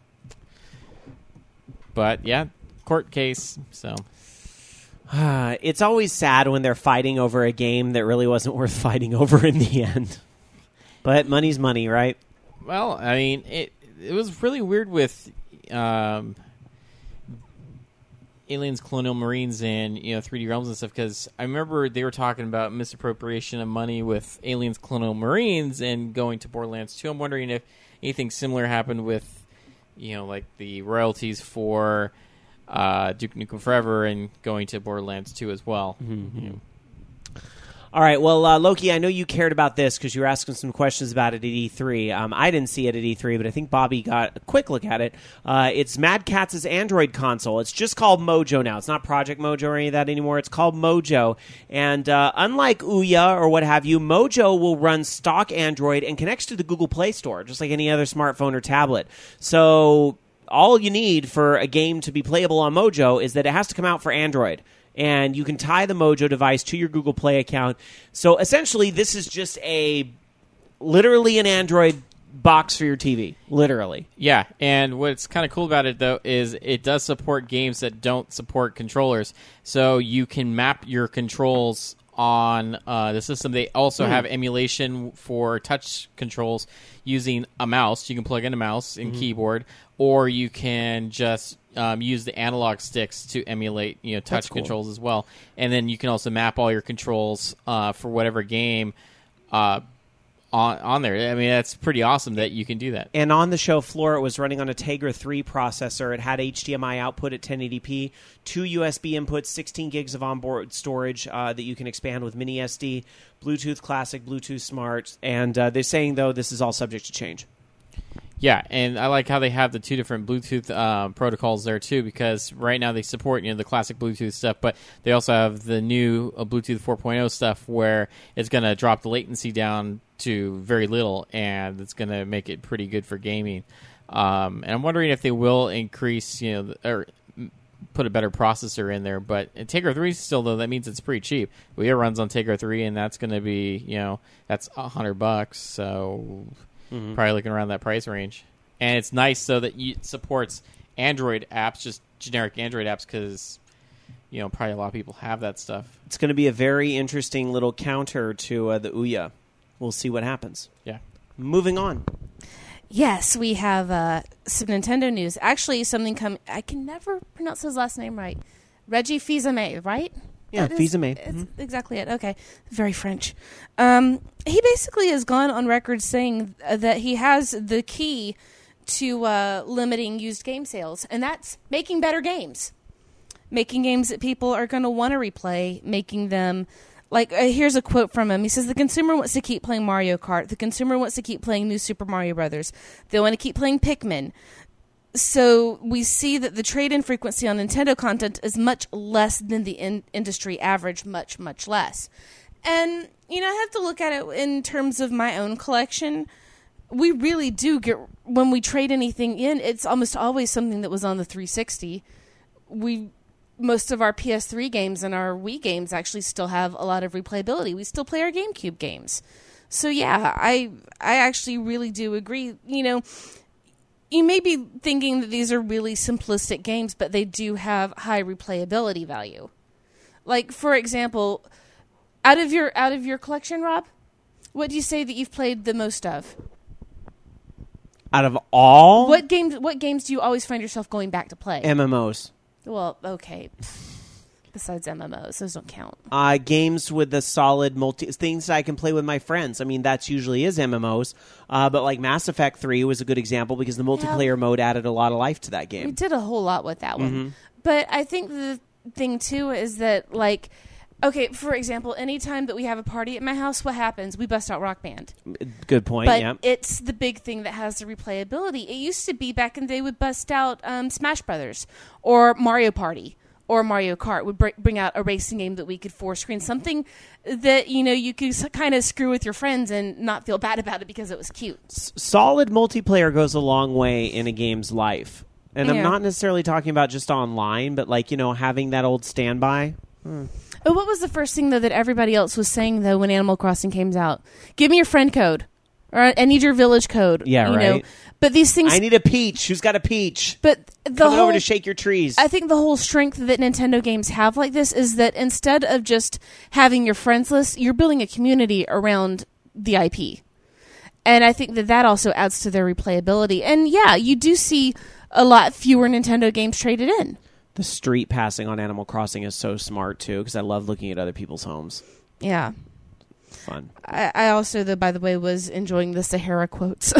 But yeah, court case. So it's always sad when they're fighting over a game that really wasn't worth fighting over in the end. But money's money, right? Well, I mean, it was really weird with Aliens, Colonial Marines, and 3D Realms and stuff, because I remember they were talking about misappropriation of money with Aliens, Colonial Marines, and going to Borderlands 2. I'm wondering if anything similar happened with, like the royalties for Duke Nukem Forever and going to Borderlands 2 as well. Mm-hmm. All right, well, Loki, I know you cared about this because you were asking some questions about it at E3. I didn't see it at E3, but I think Bobby got a quick look at it. It's Mad Catz' Android console. It's just called Mojo now. It's not Project Mojo or any of that anymore. It's called Mojo. And unlike Ouya or what have you, Mojo will run stock Android and connects to the Google Play Store, just like any other smartphone or tablet. So all you need for a game to be playable on Mojo is that it has to come out for Android. And you can tie the Mojo device to your Google Play account. So essentially, this is just literally an Android box for your TV. Literally. Yeah, and what's kind of cool about it, though, is it does support games that don't support controllers. So you can map your controls on the system. They also have emulation for touch controls using a mouse. You can plug in a mouse and keyboard, or you can just use the analog sticks to emulate, touch controls as well. And then you can also map all your controls for whatever game on there. I mean, that's pretty awesome that you can do that. And on the show floor, it was running on a Tegra 3 processor. It had HDMI output at 1080p, 2 USB inputs, 16 gigs of onboard storage that you can expand with mini SD, Bluetooth Classic, Bluetooth Smart. And they're saying, though, this is all subject to change. Yeah, and I like how they have the two different Bluetooth protocols there, too, because right now they support the classic Bluetooth stuff, but they also have the new Bluetooth 4.0 stuff where it's going to drop the latency down to very little, and it's going to make it pretty good for gaming. And I'm wondering if they will increase, or put a better processor in there, but Tegra 3 still, though, that means it's pretty cheap. Ouya runs on Tegra 3, and that's going to be, that's $100, so... Probably looking around that price range. And it's nice so that it supports Android apps, just generic Android apps, because, probably a lot of people have that stuff. It's going to be a very interesting little counter to the Ouya. We'll see what happens. Yeah. Moving on. Yes, we have some Nintendo news. Actually, something I can never pronounce his last name right. Reggie Fils-Aimé, right? Yeah, Fils-Aimé. It's exactly it. Okay. Very French. He basically has gone on record saying that he has the key to limiting used game sales, and that's making better games. Making games that people are going to want to replay, making them... here's a quote from him. He says, the consumer wants to keep playing Mario Kart. The consumer wants to keep playing New Super Mario Brothers. They want to keep playing Pikmin. So we see that the trade-in frequency on Nintendo content is much less than the industry average, much, much less. And, I have to look at it in terms of my own collection. We really do get, when we trade anything in, it's almost always something that was on the 360. Most of our PS3 games and our Wii games actually still have a lot of replayability. We still play our GameCube games. So, yeah, I actually really do agree. You may be thinking that these are really simplistic games, but they do have high replayability value. Like, for example, out of your collection, Rob, what do you say that you've played the most of? Out of all? What games do you always find yourself going back to play? MMOs. Well, okay. Besides MMOs, those don't count. Games with the solid things I can play with my friends. I mean, that's usually is MMOs. But like Mass Effect 3 was a good example because the multiplayer mode added a lot of life to that game. We did a whole lot with that one. But I think the thing, too, is that, okay, for example, anytime that we have a party at my house, what happens? We bust out Rock Band. Good point, but it's the big thing that has the replayability. It used to be back in the day would bust out Smash Brothers or Mario Party. Or Mario Kart would bring out a racing game that we could screen, something that you could kind of screw with your friends and not feel bad about it because it was cute. Solid multiplayer goes a long way in a game's life, and I'm not necessarily talking about just online, but having that old standby. Oh, what was the first thing though that everybody else was saying though when Animal Crossing came out? Give me your friend code. Or I need your village code. Yeah, right. But these things... I need a peach. Who's got a peach? But Coming over to shake your trees. I think the whole strength that Nintendo games have like this is that instead of just having your friends list, you're building a community around the IP. And I think that also adds to their replayability. And yeah, you do see a lot fewer Nintendo games traded in. The street passing on Animal Crossing is so smart, too, because I love looking at other people's homes. Yeah. Fun. I also, though, by the way, was enjoying the Sahara quotes.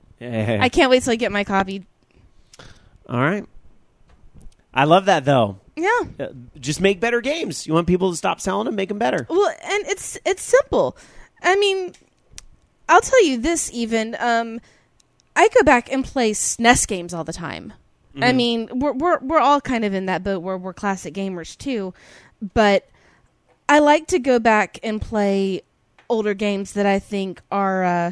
I can't wait till I get my copy. All right. I love that, though. Yeah. Just make better games. You want people to stop selling them, make them better. Well, and it's simple. I mean, I'll tell you this. Even I go back and play SNES games all the time. I mean, we're all kind of in that boat where we're classic gamers too, but I like to go back and play older games that I think are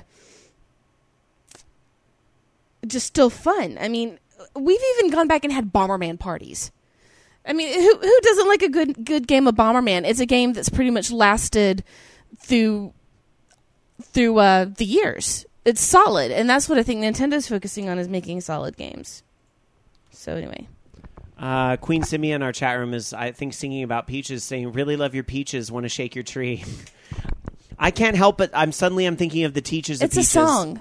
just still fun. I mean, we've even gone back and had Bomberman parties. I mean, who doesn't like a good game of Bomberman? It's a game that's pretty much lasted through the years. It's solid, and that's what I think Nintendo's focusing on, is making solid games. So anyway. Queen Simeon in our chat room is, I think, singing about peaches, saying, really love your peaches, want to shake your tree. I can't help it. I'm thinking of the teachers of peaches. It's a song.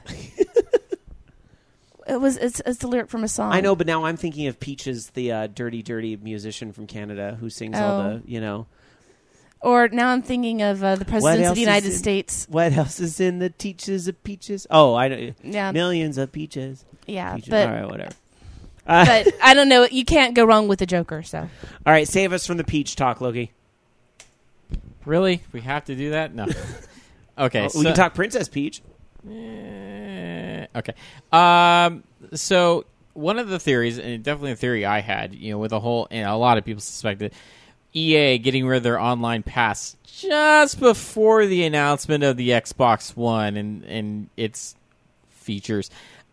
It's the lyric from a song. I know, but now I'm thinking of Peaches, the dirty musician from Canada who sings all the, you know. Or now I'm thinking of the presidents of the United States. What else is in the teachers of peaches? Oh, I know. Yeah. Millions of peaches. Yeah, peaches. but all right, whatever. But I don't know. You can't go wrong with the Joker. So. All right, save us from the peach talk, Loki. Really? We have to do that? No. Okay. We can talk Princess Peach. Okay. So one of the theories, and definitely a theory I had, you know, with a whole, and a lot of people suspected, EA getting rid of their online pass just before the announcement of the Xbox One and its features.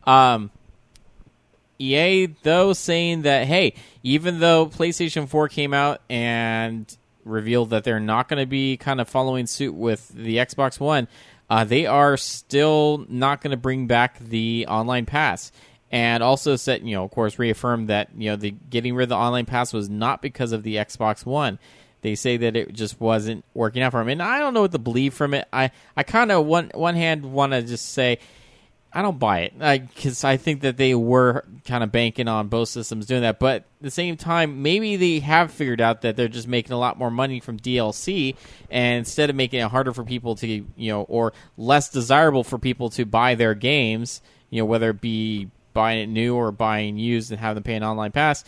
EA, though, saying that, hey, even though PlayStation 4 came out and revealed that they're not going to be kind of following suit with the Xbox One, they are still not going to bring back the online pass. And also said, you know, of course, reaffirmed that, you know, the getting rid of the online pass was not because of the Xbox One. They say that it just wasn't working out for them. And I don't know what to believe from it. I kind of, one hand, want to just say, I don't buy it, because I think that they were kind of banking on both systems doing that. But at the same time, maybe they have figured out that they're just making a lot more money from DLC, and instead of making it harder for people to, you know, or less desirable for people to buy their games, you know, whether it be buying it new or buying used and have them pay an online pass,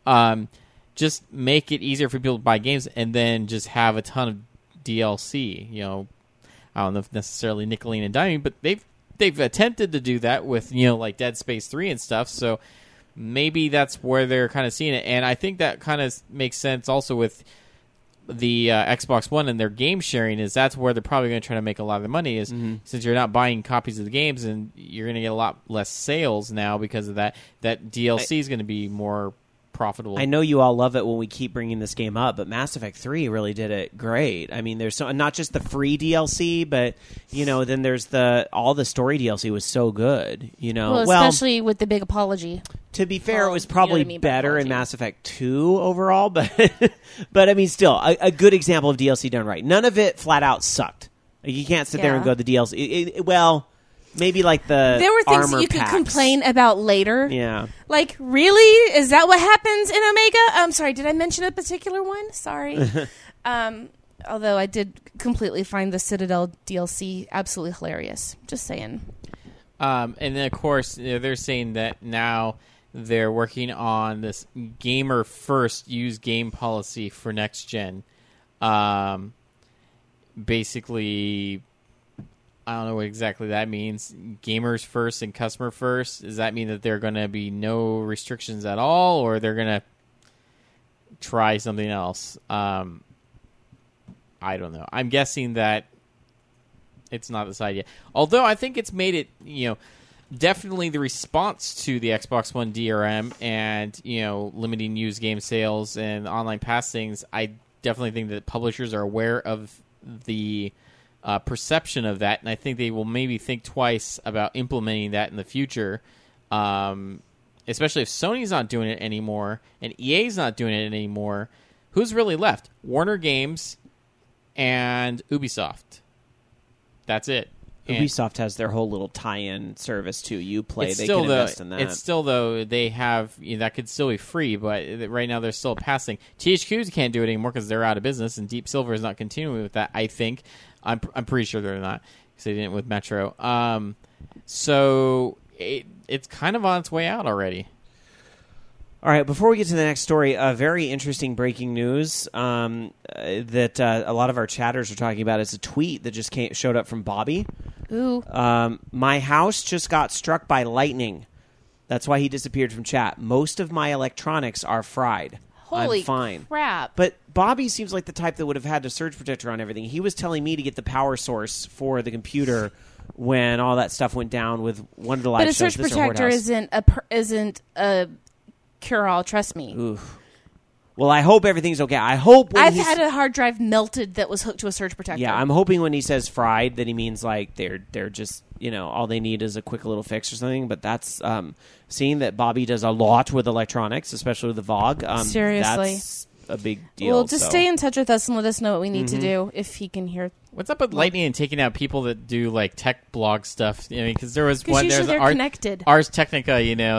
just make it easier for people to buy games and then just have a ton of DLC. You know, I don't know if necessarily nickeling and diming, but they've attempted to do that with, you know, like Dead Space 3 and stuff, so maybe that's where they're kind of seeing it. And I think that kind of makes sense also with the Xbox One and their game sharing, is that's where they're probably going to try to make a lot of their money, is since you're not buying copies of the games, and you're going to get a lot less sales now because of that DLC is going to be more profitable. I know you all love it when we keep bringing this game up, but Mass Effect 3 really did it great. I mean, there's not just the free DLC, but, you know, then there's all the story DLC was so good, you know. Well, especially with the big apology. To be fair, Well, it was probably you know what I mean by better in apology. Mass Effect 2 overall, but but I mean, still, a good example of DLC done right. None of it flat out sucked. Like, you can't sit there and Yeah. go, the DLC, well, maybe like the There were things armor that you could packs. complain about later. Yeah. Like, really? Is that what happens in Omega? I'm sorry, did I mention a particular one? Sorry. Although I did completely find the Citadel DLC absolutely hilarious. Just saying. And then, of course, you know, they're saying that now they're working on this gamer-first use game policy for next gen. Basically, I don't know what exactly that means. Gamers first and customer first. Does that mean that there are going to be no restrictions at all, or they're going to try something else? I don't know. I'm guessing that it's not decided yet. Although I think it's made it, you know, definitely the response to the Xbox One DRM and, you know, limiting used game sales and online pass things, I definitely think that publishers are aware of the perception of that, and I think they will maybe think twice about implementing that in the future, especially if Sony's not doing it anymore and EA's not doing it anymore. Who's really left? Warner Games and Ubisoft. That's it. And Ubisoft has their whole little tie-in service too. You play, it's they still can invest in that. It's still, though, they have, you know, that could still be free, but right now they're still passing. THQ can't do it anymore because they're out of business, and Deep Silver is not continuing with that. I think I'm pretty sure they're not, because they didn't with Metro. So it's kind of on its way out already. All right, before we get to the next story, very interesting breaking news that a lot of our chatters are talking about. It's a tweet that just showed up from Bobby. Ooh. My house just got struck by lightning. That's why he disappeared from chat. Most of my electronics are fried. Holy I'm fine. crap. But Bobby seems like the type that would have had a surge protector on everything. He was telling me to get the power source for the computer when all that stuff went down with one of the live But a shows. surge protector isn't a cure-all, trust me. Oof. Well, I hope everything's okay. I hope when I've had a hard drive melted that was hooked to a surge protector. Yeah, I'm hoping when he says fried that he means like they're just, all they need is a quick little fix or something. But that's seeing that Bobby does a lot with electronics, especially with the VOG. Seriously. That's a big deal. Well, just stay in touch with us and let us know what we need to do if he can hear. What's up with Lightning and taking out people that do like tech blog stuff? Because there was one. Usually There's they're connected. Ars Technica.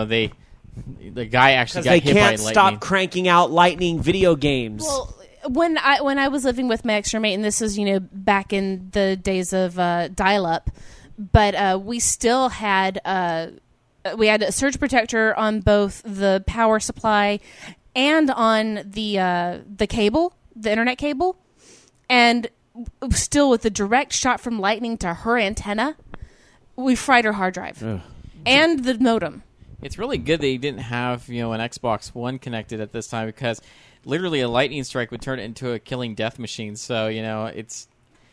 The guy actually got they hit by can't lightning. stop cranking out lightning video games. Well, when I was living with my extra mate, and this is back in the days of dial-up, but we still had we had a surge protector on both the power supply and on the cable, the internet cable, and still with the direct shot from lightning to her antenna, we fried her hard drive and the modem. It's really good that you didn't have an Xbox One connected at this time, because literally a lightning strike would turn it into a killing death machine. So it's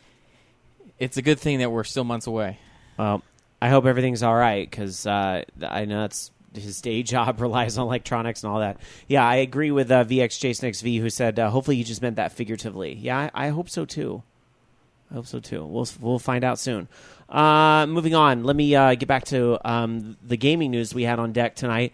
a good thing that we're still months away. Well, I hope everything's all right, because I know that's his day job relies on electronics and all that. Yeah, I agree with VXJaceNXV, who said hopefully he just meant that figuratively. Yeah, I hope so too. We'll find out soon. Moving on, let me get back to the gaming news we had on deck tonight.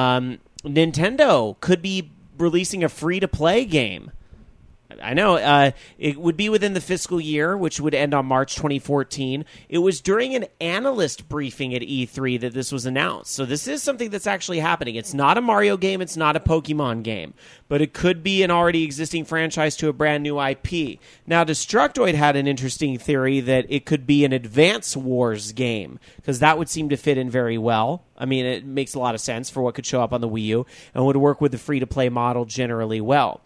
Nintendo could be releasing a free-to-play game. I know. It would be within the fiscal year, which would end on March 2014. It was during an analyst briefing at E3 that this was announced. So this is something that's actually happening. It's not a Mario game. It's not a Pokemon game. But it could be an already existing franchise to a brand new IP. Now, Destructoid had an interesting theory that it could be an Advance Wars game, because that would seem to fit in very well. I mean, it makes a lot of sense for what could show up on the Wii U and would work with the free-to-play model generally well.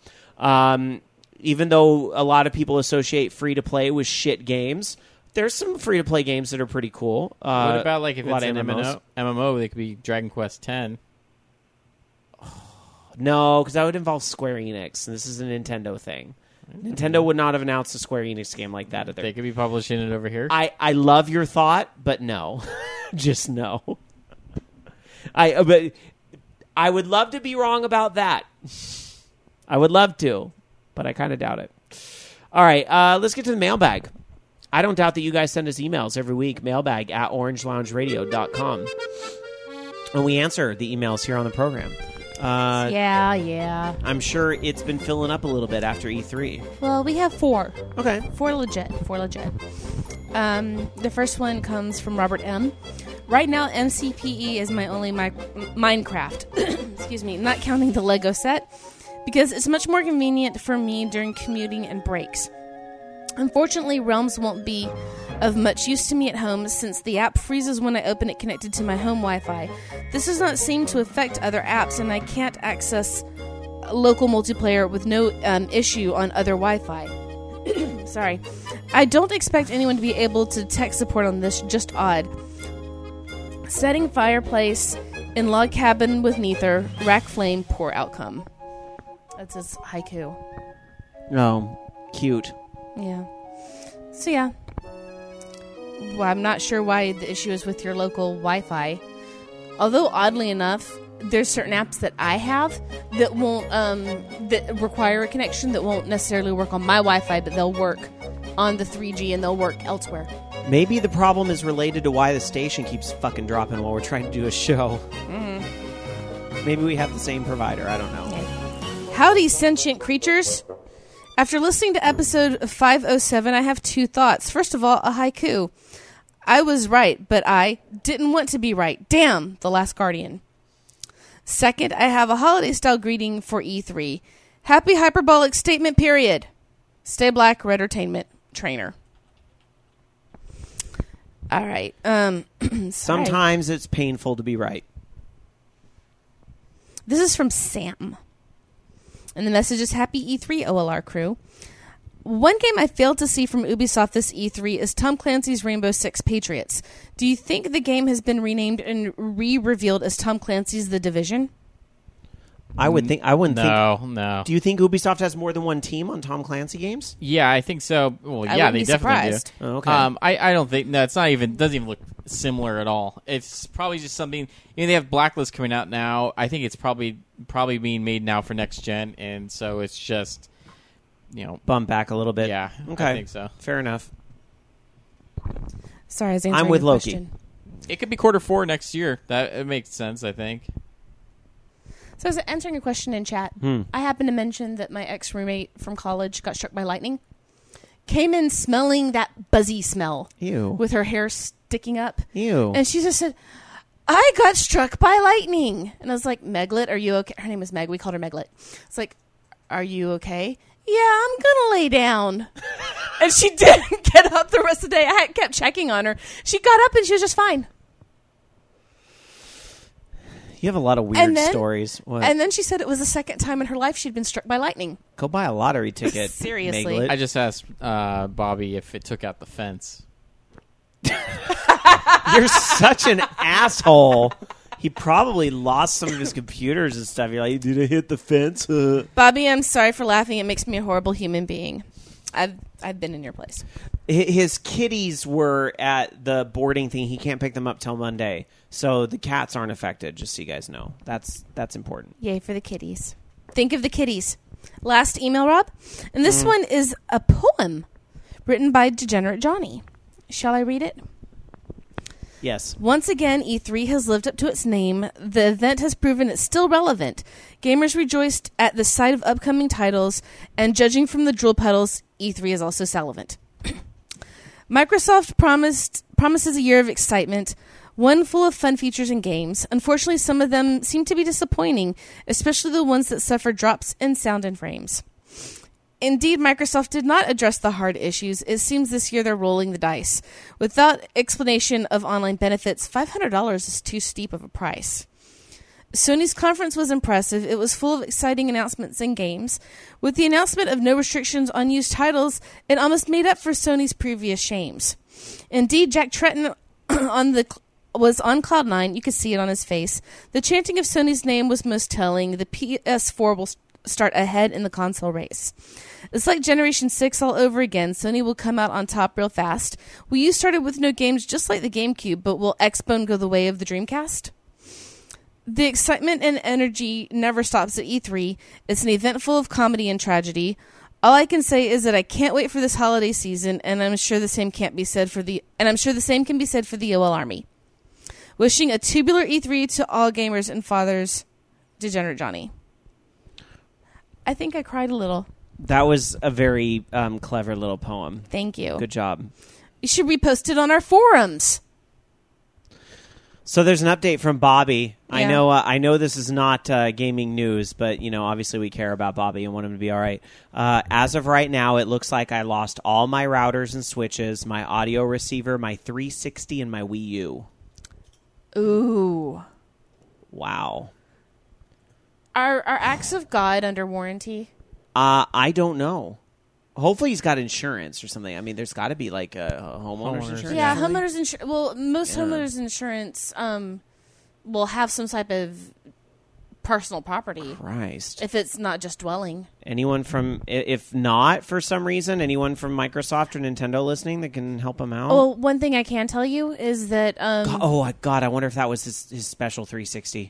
Even though a lot of people associate free-to-play with shit games, there's some free-to-play games that are pretty cool. What about if it's an MMO, they could be Dragon Quest X. No, because that would involve Square Enix, and this is a Nintendo thing. Nintendo would not have announced a Square Enix game like that. They could be publishing it over here. I love your thought, but no. Just no. But I would love to be wrong about that. I would love to. But I kind of doubt it. All right, let's get to the mailbag. I don't doubt that you guys send us emails every week, mailbag@orangeloungeradio.com. And we answer the emails here on the program. Yeah. I'm sure it's been filling up a little bit after E3. Well, we have 4. Okay. 4 legit. The first one comes from Robert M. Right now, MCPE is my only Minecraft. Excuse me, not counting the Lego set, because it's much more convenient for me during commuting and breaks. Unfortunately, Realms won't be of much use to me at home, since the app freezes when I open it connected to my home Wi-Fi. This does not seem to affect other apps, and I can't access local multiplayer with no issue on other Wi-Fi. Sorry. I don't expect anyone to be able to tech support on this, just odd. Setting fireplace in log cabin with Neither, rack flame, poor outcome. That's his haiku. Oh, cute. Yeah. So, yeah. Well, I'm not sure why the issue is with your local Wi-Fi. Although, oddly enough, there's certain apps that I have that won't, that require a connection that won't necessarily work on my Wi-Fi, but they'll work on the 3G and they'll work elsewhere. Maybe the problem is related to why the station keeps fucking dropping while we're trying to do a show. Mm-hmm. Maybe we have the same provider. I don't know. Okay. Howdy, sentient creatures. After listening to episode 507, I have 2 thoughts. First of all, a haiku. I was right, but I didn't want to be right. Damn, The Last Guardian. Second, I have a holiday-style greeting for E3. Happy hyperbolic statement, period. Stay black, Redtertainment Trainer. All right. Sometimes it's painful to be right. This is from Sam. And the message is, Happy E3, OLR crew. One game I failed to see from Ubisoft this E3 is Tom Clancy's Rainbow Six Patriots. Do you think the game has been renamed and re-revealed as Tom Clancy's The Division? I wouldn't think. No. Do you think Ubisoft has more than one team on Tom Clancy games? Yeah, I think so. Well, I yeah, wouldn't they be definitely surprised. do. Oh, okay. I don't think it's not even doesn't even look similar at all. It's probably just something. They have Blacklist coming out now. I think it's probably being made now for next gen, and so it's just Bump back a little bit. Yeah, Okay. I think so. Fair enough. Sorry, I was answering I'm with the Loki. question. It could be Q4 next year. It makes sense, I think. So I was answering a question in chat. I happened to mention that my ex-roommate from college got struck by lightning. Came in smelling that buzzy smell. Ew. With her hair sticking up. Ew. And she just said, I got struck by lightning. And I was like, Meglet, are you okay? Her name was Meg. We called her Meglet. It's like, are you okay? Yeah, I'm going to lay down. And she didn't get up the rest of the day. I kept checking on her. She got up and she was just fine. You have a lot of weird stories. What? And then she said it was the second time in her life she'd been struck by lightning. Go buy a lottery ticket. Seriously. Meglet. I just asked Bobby if it took out the fence. You're such an asshole. He probably lost some of his computers and stuff. You're like, did it hit the fence? Bobby, I'm sorry for laughing. It makes me a horrible human being. I've been in your place. His kitties were at the boarding thing. He can't pick them up till Monday. So the cats aren't affected, just so you guys know. That's important. Yay for the kitties. Think of the kitties. Last email, Rob. And this one is a poem written by Degenerate Johnny. Shall I read it? Yes. Once again, E3 has lived up to its name. The event has proven it's still relevant. Gamers rejoiced at the sight of upcoming titles, and judging from the drool pedals, E3 is also salivant. Microsoft promises a year of excitement, one full of fun features and games. Unfortunately, some of them seem to be disappointing, especially the ones that suffer drops in sound and frames. Indeed, Microsoft did not address the hard issues. It seems this year they're rolling the dice. Without explanation of online benefits, $500 is too steep of a price. Sony's conference was impressive. It was full of exciting announcements and games. With the announcement of no restrictions on used titles, it almost made up for Sony's previous shames. Indeed, Jack Tretton was on Cloud 9. You could see it on his face. The chanting of Sony's name was most telling. The PS4 will start ahead in the console race. It's like Generation 6 all over again. Sony will come out on top real fast. Wii U started with no games just like the GameCube, but will Xbone go the way of the Dreamcast? The excitement and energy never stops at E3. It's an event full of comedy and tragedy. All I can say is that I can't wait for this holiday season, and I'm sure the same can be said for the OL Army. Wishing a tubular E3 to all gamers and fathers, Degenerate Johnny. I think I cried a little. That was a very clever little poem. Thank you. Good job. You should repost it on our forums. So there's an update from Bobby. Yeah. I know this is not gaming news, but obviously we care about Bobby and want him to be all right. As of right now, it looks like I lost all my routers and switches, my audio receiver, my 360, and my Wii U. Ooh. Wow. Are acts of God under warranty? I don't know. Hopefully he's got insurance or something. I mean, there's got to be like a homeowner's insurance. Yeah, homeowners insurance. Well, most homeowners insurance will have some type of personal property. Christ. If it's not just dwelling. Anyone from, if not for some reason, anyone from Microsoft or Nintendo listening that can help him out? Well, one thing I can tell you is that... God, I wonder if that was his special 360.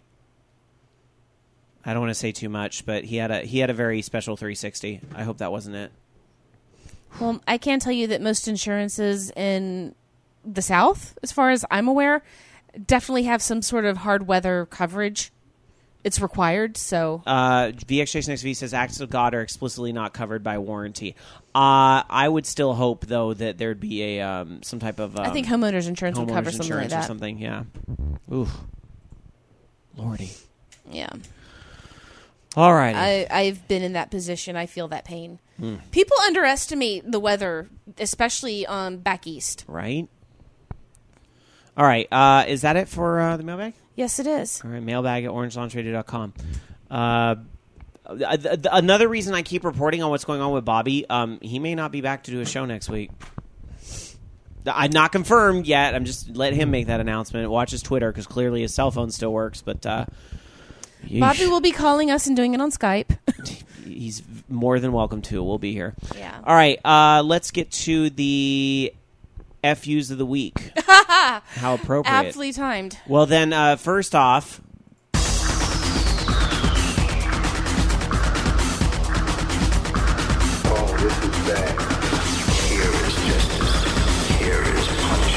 I don't want to say too much, but he had a very special 360. I hope that wasn't it. Well, I can tell you that most insurances in the South, as far as I'm aware, definitely have some sort of hard weather coverage. It's required, so... VX Jason XV says acts of God are explicitly not covered by warranty. I would still hope, though, that there'd be a some type of... I think homeowners insurance would cover something like that. Or something, yeah. Oof. Lordy. Yeah. All right. I've been in that position. I feel that pain. People underestimate the weather, especially back east. Right. All right. Is that it for the mailbag? Yes, it is. All right, mailbag at orangelaunchradio.com. Another reason I keep reporting on what's going on with Bobby, he may not be back to do a show next week. I'm not confirmed yet. I'm just let him make that announcement. Watch his Twitter because clearly his cell phone still works. But Bobby will be calling us and doing it on Skype. He's more than welcome to. We'll be here. Yeah. All right. Let's get to the FUs of the week. How appropriate. Aptly timed. Well, then, first off. Oh, this is bad. Here is justice. Here is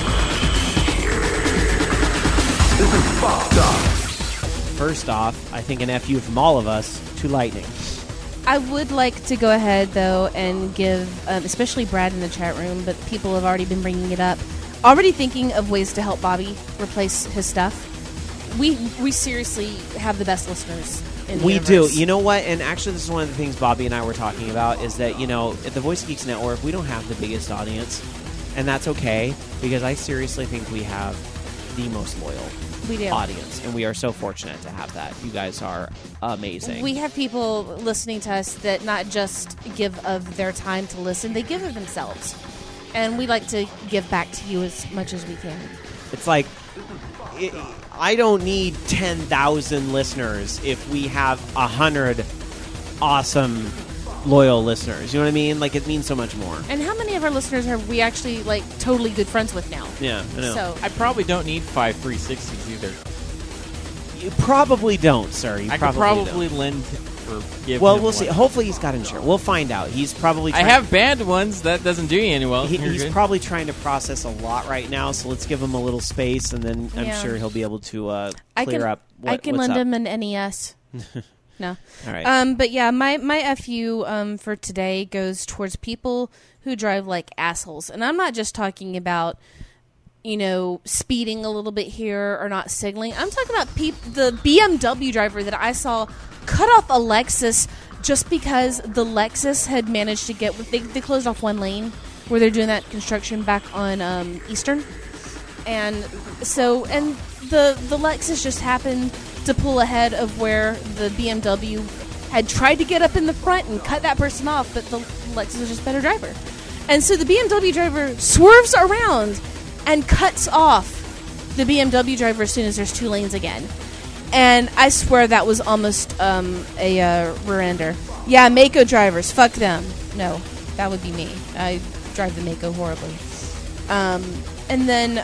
punishment. This is fucked up. First off, I think an FU from all of us to Lightning. I would like to go ahead, though, and give, especially Brad in the chat room, but people have already been bringing it up, already thinking of ways to help Bobby replace his stuff. We seriously have the best listeners in the We universe. do. You know what? And actually, this is one of the things Bobby and I were talking about is that, at the Voice Geeks Network, we don't have the biggest audience. And that's okay, because I seriously think we have the most loyal audience. And we are so fortunate to have that. You guys are amazing. We have people listening to us that not just give of their time to listen, they give of themselves. And we like to give back to you as much as we can. It's like, I don't need 10,000 listeners if we have 100 awesome, loyal listeners. You know what I mean? Like, it means so much more. And how many of our listeners are we actually, totally good friends with now? Yeah, I know. So I probably don't need 5 360s either. You probably don't, sir. You I could probably probably don't. lend or give Well, him we'll see. one. Hopefully he's got insurance. We'll find out. He's probably I have banned ones. That doesn't do you any well. You're He's good. probably trying to process a lot right now, so let's give him a little space, and then I'm Yeah. sure he'll be able to I clear can, up I can what's lend up. him an NES. No. All right. But yeah, my FU for today goes towards people who drive like assholes. And I'm not just talking about, speeding a little bit here or not signaling. I'm talking about the BMW driver that I saw cut off a Lexus just because the Lexus had managed to get... They closed off one lane where they're doing that construction back on Eastern. And so... And the Lexus just happened to pull ahead of where the BMW had tried to get up in the front and cut that person off, but the Lexus was just a better driver. And so the BMW driver swerves around and cuts off the BMW driver as soon as there's 2 lanes again. And I swear that was almost a rear-ender. Yeah, Mako drivers, fuck them. No, that would be me. I drive the Mako horribly. And then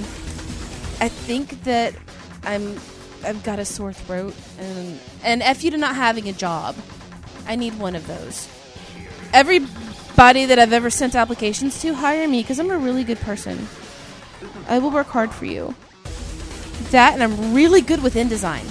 I think that I've got a sore throat, and F you to not having a job. I need one of those. Everybody that I've ever sent applications to, hire me, because I'm a really good person. I will work hard for you. That, and I'm really good with InDesign.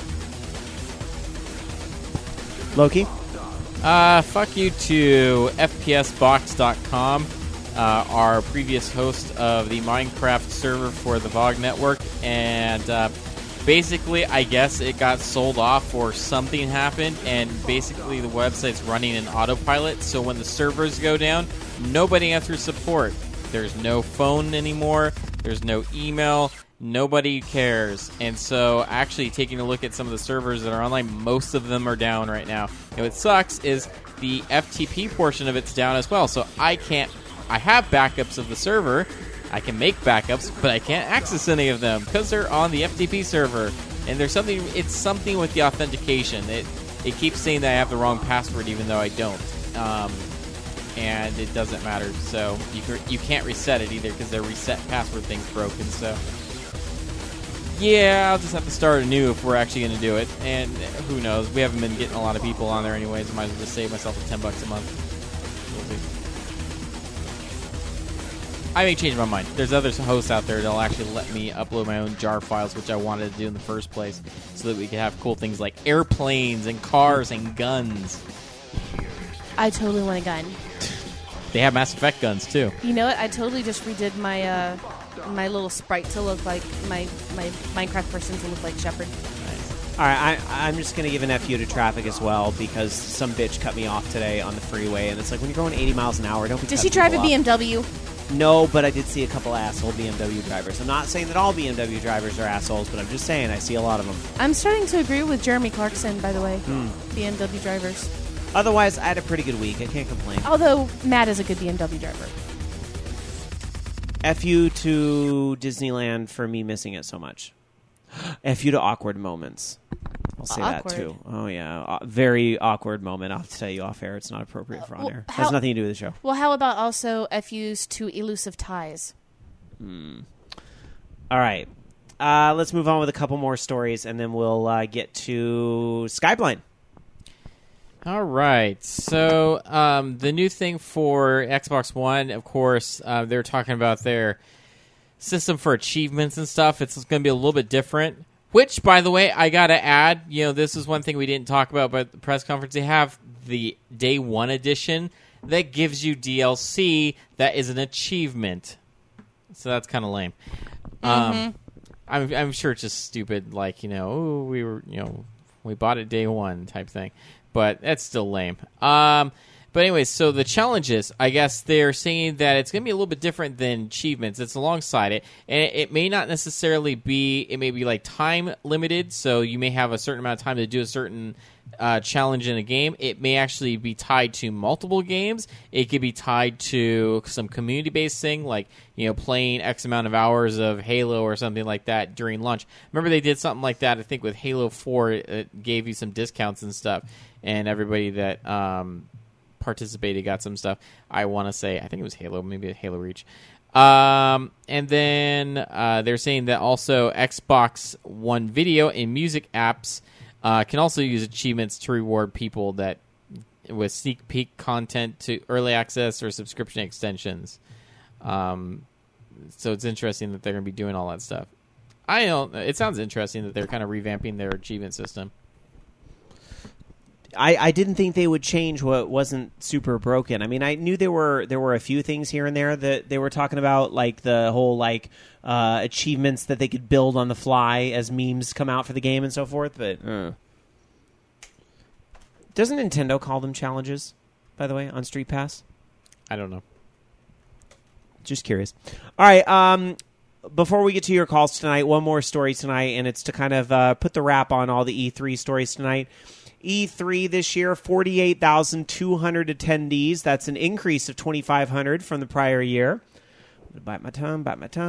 Loki? Fuck you to FPSbox.com, our previous host of the Minecraft server for the VOG network, and basically, I guess it got sold off or something happened, and basically the website's running in autopilot, so when the servers go down, nobody answers support. There's no phone anymore, there's no email, nobody cares. And so actually taking a look at some of the servers that are online, most of them are down right now. And what sucks is the FTP portion of it's down as well, so I have backups of the server, I can make backups, but I can't access any of them because they're on the FTP server. And it's something with the authentication. It keeps saying that I have the wrong password even though I don't. And it doesn't matter. So you can't reset it either because their reset password thing's broken. So yeah, I'll just have to start anew if we're actually going to do it. And who knows? We haven't been getting a lot of people on there anyways. I might as well just save myself $10 a month. We'll see. I may change my mind. There's other hosts out there that'll actually let me upload my own jar files, which I wanted to do in the first place, so that we could have cool things like airplanes and cars and guns. I totally want a gun. They have Mass Effect guns, too. You know what? I totally just redid my my little sprite to look like my Minecraft person to look like Shepard. All right, I'm just going to give an FU to traffic as well because some bitch cut me off today on the freeway, and it's like when you're going 80 miles an hour, don't be Does he cutting drive a people BMW? No, but I did see a couple asshole BMW drivers. I'm not saying that all BMW drivers are assholes, but I'm just saying I see a lot of them. I'm starting to agree with Jeremy Clarkson, by the way. BMW drivers. Otherwise, I had a pretty good week. I can't complain. Although Matt is a good BMW driver. F you to Disneyland for me missing it so much. F you to awkward moments. I'll say Awkward. that too. Oh, yeah. Very awkward moment. I'll have to tell you off air. It's not appropriate for on air. Has nothing to do with the show. Well, how about also FUs to elusive ties? All right. Let's move on with a couple more stories, and then we'll get to Skyblind. All right. So the new thing for Xbox One, of course, they're talking about their system for achievements and stuff. It's going to be a little bit different. Which, by the way, I got to add, this is one thing we didn't talk about at the press conference. They have the Day 1 edition that gives you DLC that is an achievement. So that's kind of lame. I'm sure it's just stupid, like, we bought it Day 1 type thing. But that's still lame. But anyways, so the challenges, I guess they're saying that it's going to be a little bit different than achievements. It's alongside it. And it may not necessarily be, it may be like time limited. So you may have a certain amount of time to do a certain challenge in a game. It may actually be tied to multiple games. It could be tied to some community-based thing, like, playing X amount of hours of Halo or something like that during lunch. Remember they did something like that, I think, with Halo 4. It gave you some discounts and stuff. And everybody that participated got some stuff. I want to say, I think it was Halo, maybe Halo Reach. And then they're saying that also Xbox One Video and music apps can also use achievements to reward people that with sneak peek content to early access or subscription extensions. So it's interesting that they're going to be doing all that stuff. It sounds interesting that they're kind of revamping their achievement system. I didn't think they would change what wasn't super broken. I mean, I knew there were a few things here and there that they were talking about, like the whole achievements that they could build on the fly as memes come out for the game and so forth. But doesn't Nintendo call them challenges, by the way, on Street Pass? I don't know. Just curious. All right. Before we get to your calls tonight, one more story tonight, and it's to kind of put the wrap on all the E3 stories tonight. E3 this year, 48,200 attendees. That's an increase of 2,500 from the prior year. Bite my tongue.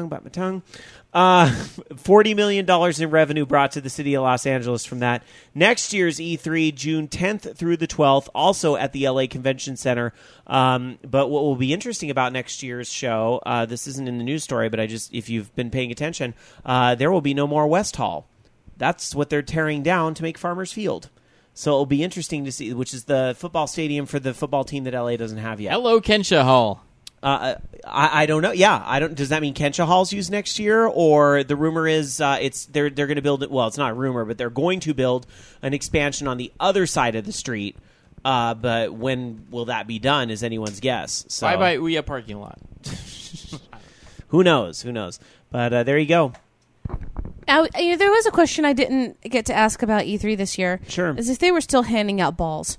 $40 million in revenue brought to the city of Los Angeles from that. Next year's E3, June 10th through the 12th, also at the LA Convention Center. But what will be interesting about next year's show, this isn't in the news story, but if you've been paying attention, there will be no more West Hall. That's what they're tearing down to make Farmers Field. So it'll be interesting to see, which is the football stadium for the football team that LA doesn't have yet. Hello, Kensha Hall. I don't know. Yeah, I don't. Does that mean Kensha Hall's used next year, or the rumor is they're going to build it? Well, it's not a rumor, but they're going to build an expansion on the other side of the street. But when will that be done? Is anyone's guess. So bye Ouya parking lot. Who knows? But there you go. Now, there was a question I didn't get to ask about E3 this year. Sure. Is if they were still handing out balls.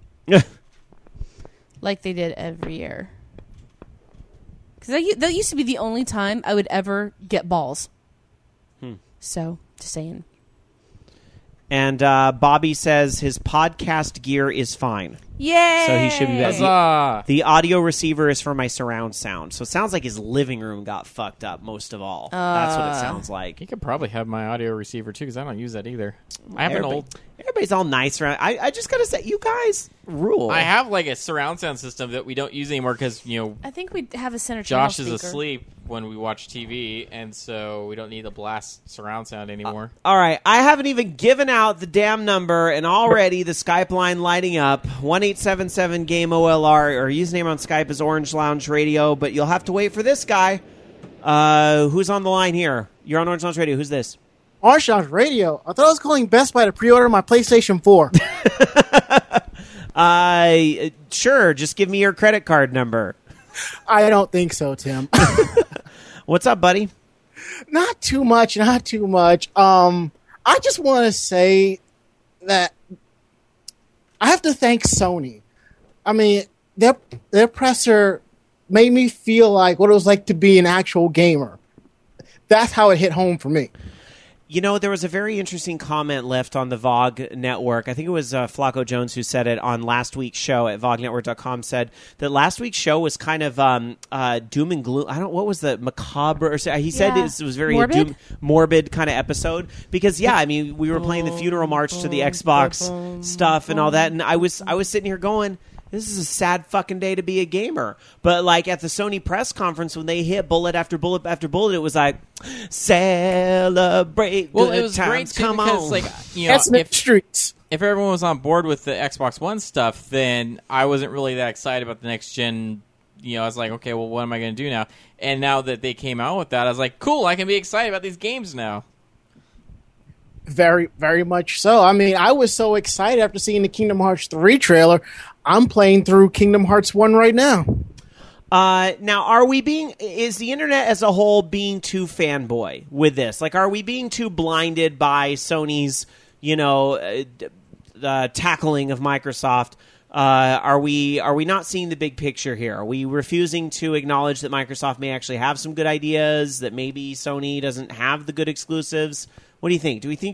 Like they did every year. Because that used to be the only time I would ever get balls. So, just saying. And Bobby says his podcast gear is fine. Yay! So he should be back. Huzzah! The audio receiver is for my surround sound. So it sounds like his living room got fucked up most of all. That's what it sounds like. You could probably have my audio receiver, too, because I don't use that either. I have an old... Everybody's all nice around. I just got to say, you guys rule. I have like a surround sound system that we don't use anymore because, I think we have a center channel Josh is speaker. asleep when we watch TV, and so we don't need the blast surround sound anymore. All right. I haven't even given out the damn number, and already the Skype line lighting up. 1-877-GAME-OLR, or username on Skype is Orange Lounge Radio, but you'll have to wait for this guy. Who's on the line here? You're on Orange Lounge Radio. Who's this? Orange Lounge Radio. I thought I was calling Best Buy to pre-order my PlayStation 4. Sure. Just give me your credit card number. I don't think so, Tim. What's up, buddy? Not too much. I just want to say that I have to thank Sony. I mean, their presser made me feel like what it was like to be an actual gamer. That's how it hit home for me. You know, there was a very interesting comment left on the VOG network. I think it was Flacco Jones who said it on last week's show at VOGnetwork.com, said that last week's show was kind of doom and gloom. What was the macabre? He said it was very morbid kind of episode. Because, I mean, we were playing the funeral march to the Xbox stuff and all that. And I was sitting here going, this is a sad fucking day to be a gamer. But like at the Sony press conference when they hit bullet after bullet after bullet, it was like, celebrate good it was times. great too, Come because on. like, you know, streets. if everyone was on board with the Xbox One stuff, then I wasn't really that excited about the next gen. You know, I was like, okay, well, what am I going to do now? And now that they came out with that, I was like, cool, I can be excited about these games now. Very, very much so. I mean, I was so excited after seeing the Kingdom Hearts 3 trailer. I'm playing through Kingdom Hearts 1 right now. Now, is the internet as a whole being too fanboy with this? Like, are we being too blinded by Sony's, tackling of Microsoft? Are we not seeing the big picture here? Are we refusing to acknowledge that Microsoft may actually have some good ideas, that maybe Sony doesn't have the good exclusives? What do you think? Do you think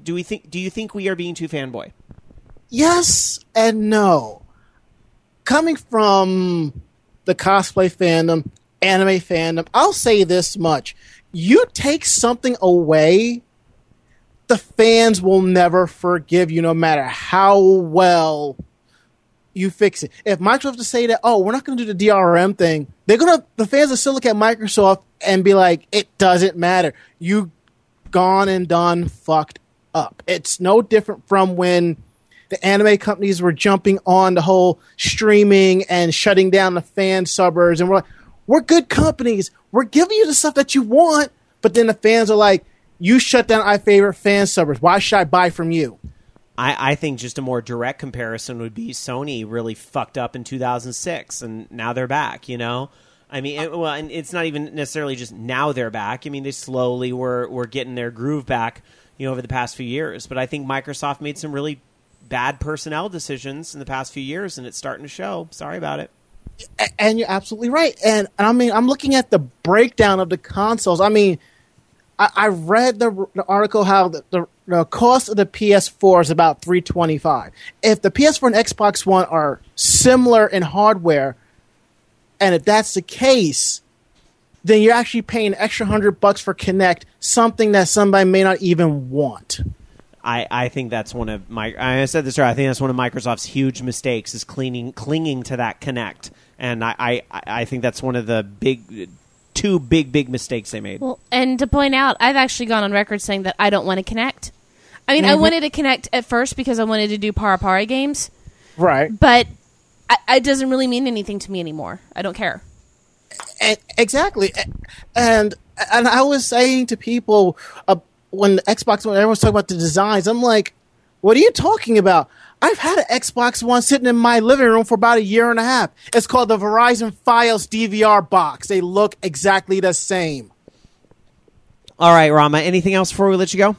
we are being too fanboy? Yes and no. Coming from the cosplay fandom, anime fandom, I'll say this much. You take something away, the fans will never forgive you no matter how well you fix it. If Microsoft to say that, we're not going to do the DRM thing, the fans will still look at Microsoft and be like, it doesn't matter. You gone and done fucked up. It's no different from when the anime companies were jumping on the whole streaming and shutting down the fan subbers, and we're like, we're good companies. We're giving you the stuff that you want, but then the fans are like, you shut down our favorite fan subbers. Why should I buy from you? I think just a more direct comparison would be Sony really fucked up in 2006, and now they're back, I mean, and it's not even necessarily just now they're back. I mean, they slowly were getting their groove back, over the past few years. But I think Microsoft made some really bad personnel decisions in the past few years, and it's starting to show. Sorry about it. And you're absolutely right. And I mean, I'm looking at the breakdown of the consoles. I mean, I read the article how the cost of the PS4 is about $325. If the PS4 and Xbox One are similar in hardware, and if that's the case, then you're actually paying an extra $100 for Kinect, something that somebody may not even want. I think that's one of I said this earlier. I think that's one of Microsoft's huge mistakes is clinging to that Kinect, and I think that's one of the two big mistakes they made. Well, and to point out, I've actually gone on record saying that I don't want to Kinect. I mean, I wanted to Kinect at first because I wanted to do Parapara games, right? But it doesn't really mean anything to me anymore. I don't care. Exactly, and I was saying to people. When the Xbox One, everyone's talking about the designs, I'm like, what are you talking about? I've had an Xbox One sitting in my living room for about a year and a half. It's called the Verizon Fios DVR box. They look exactly the same. All right, Rama, anything else before we let you go?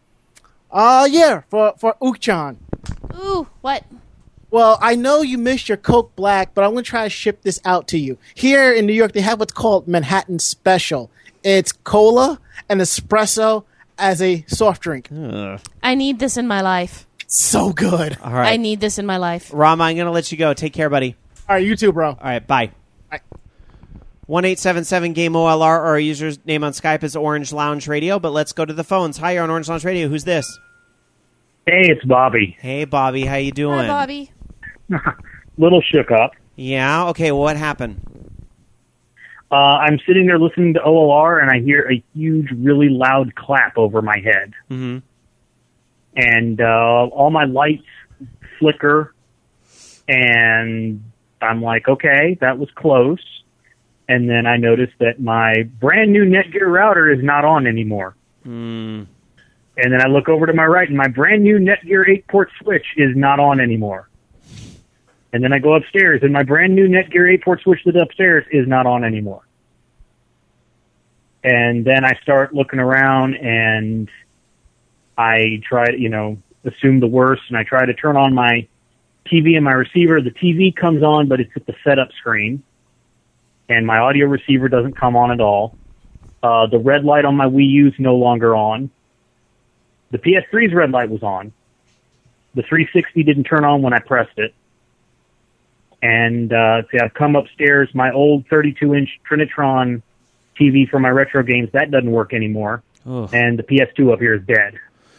Yeah, for Ukchan. Ooh, what? Well, I know you missed your Coke Black, but I'm going to try to ship this out to you. Here in New York, they have what's called Manhattan Special. It's cola and espresso as a soft drink. I need this in my life. So good. All right. I need this in my life. Rama, I'm going to let you go. Take care, buddy. All right, you too, bro. All right, bye. Bye. 1-877-GAME-OLR, or our user's name on Skype is Orange Lounge Radio, but let's go to the phones. Hi, you're on Orange Lounge Radio. Who's this? Hey, it's Bobby. Hey, Bobby. How you doing? Hi, Bobby. Little shook up. Yeah? Okay, well, what happened? I'm sitting there listening to OLR, and I hear a huge, really loud clap over my head. Mm-hmm. And all my lights flicker, and I'm like, okay, that was close. And then I noticed that my brand-new Netgear router is not on anymore. Mm. And then I look over to my right, and my brand-new Netgear 8-port switch is not on anymore. And then I go upstairs, and my brand-new Netgear 8-port switch that's upstairs is not on anymore. And then I start looking around, and I try to, assume the worst, and I try to turn on my TV and my receiver. The TV comes on, but it's at the setup screen. and my audio receiver doesn't come on at all. The red light on my Wii U is no longer on. The PS3's red light was on. The 360 didn't turn on when I pressed it. And see, I've come upstairs. My old 32-inch Trinitron TV for my retro games, that doesn't work anymore. Ugh. And the PS2 up here is dead.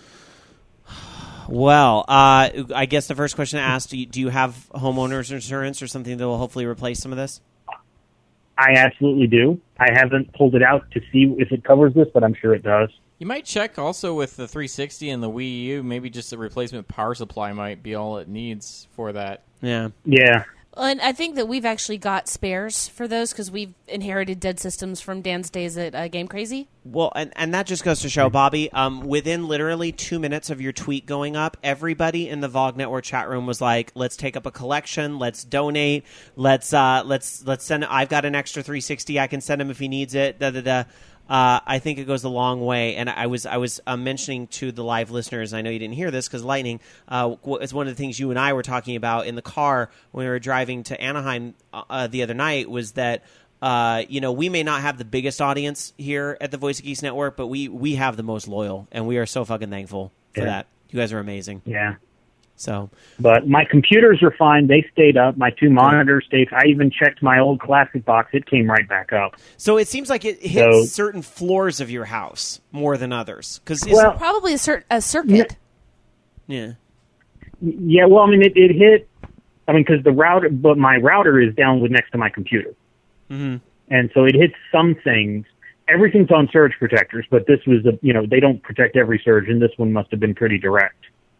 Well, I guess the first question to ask, do you have homeowners insurance or something that will hopefully replace some of this? I absolutely do. I haven't pulled it out to see if it covers this, but I'm sure it does. You might check also with the 360 and the Wii U. Maybe just a replacement power supply might be all it needs for that. Yeah. Yeah. And I think that we've actually got spares for those because we've inherited dead systems from Dan's days at Game Crazy. Well, and that just goes to show, Bobby, within literally 2 minutes of your tweet going up, everybody in the VOG Network chat room was like, let's take up a collection, let's donate, let's send, I've got an extra 360, I can send him if he needs it, da-da-da. I think it goes a long way, and I was mentioning to the live listeners, and I know you didn't hear this because lightning is one of the things you and I were talking about in the car when we were driving to Anaheim the other night, was that we may not have the biggest audience here at the Voice of Geeks Network, but we have the most loyal, and we are so fucking thankful for that. You guys are amazing. Yeah. So, but my computers are fine. They stayed up. My 2 monitors stayed. I even checked my old classic box. It came right back up. So it seems like it hits certain floors of your house more than others. Probably a circuit. Yeah. Yeah. Well, I mean, it hit. I mean, because the router, but my router is down next to my computer, and so it hits some things. Everything's on surge protectors, but this was they don't protect every surge, and this one must have been pretty direct.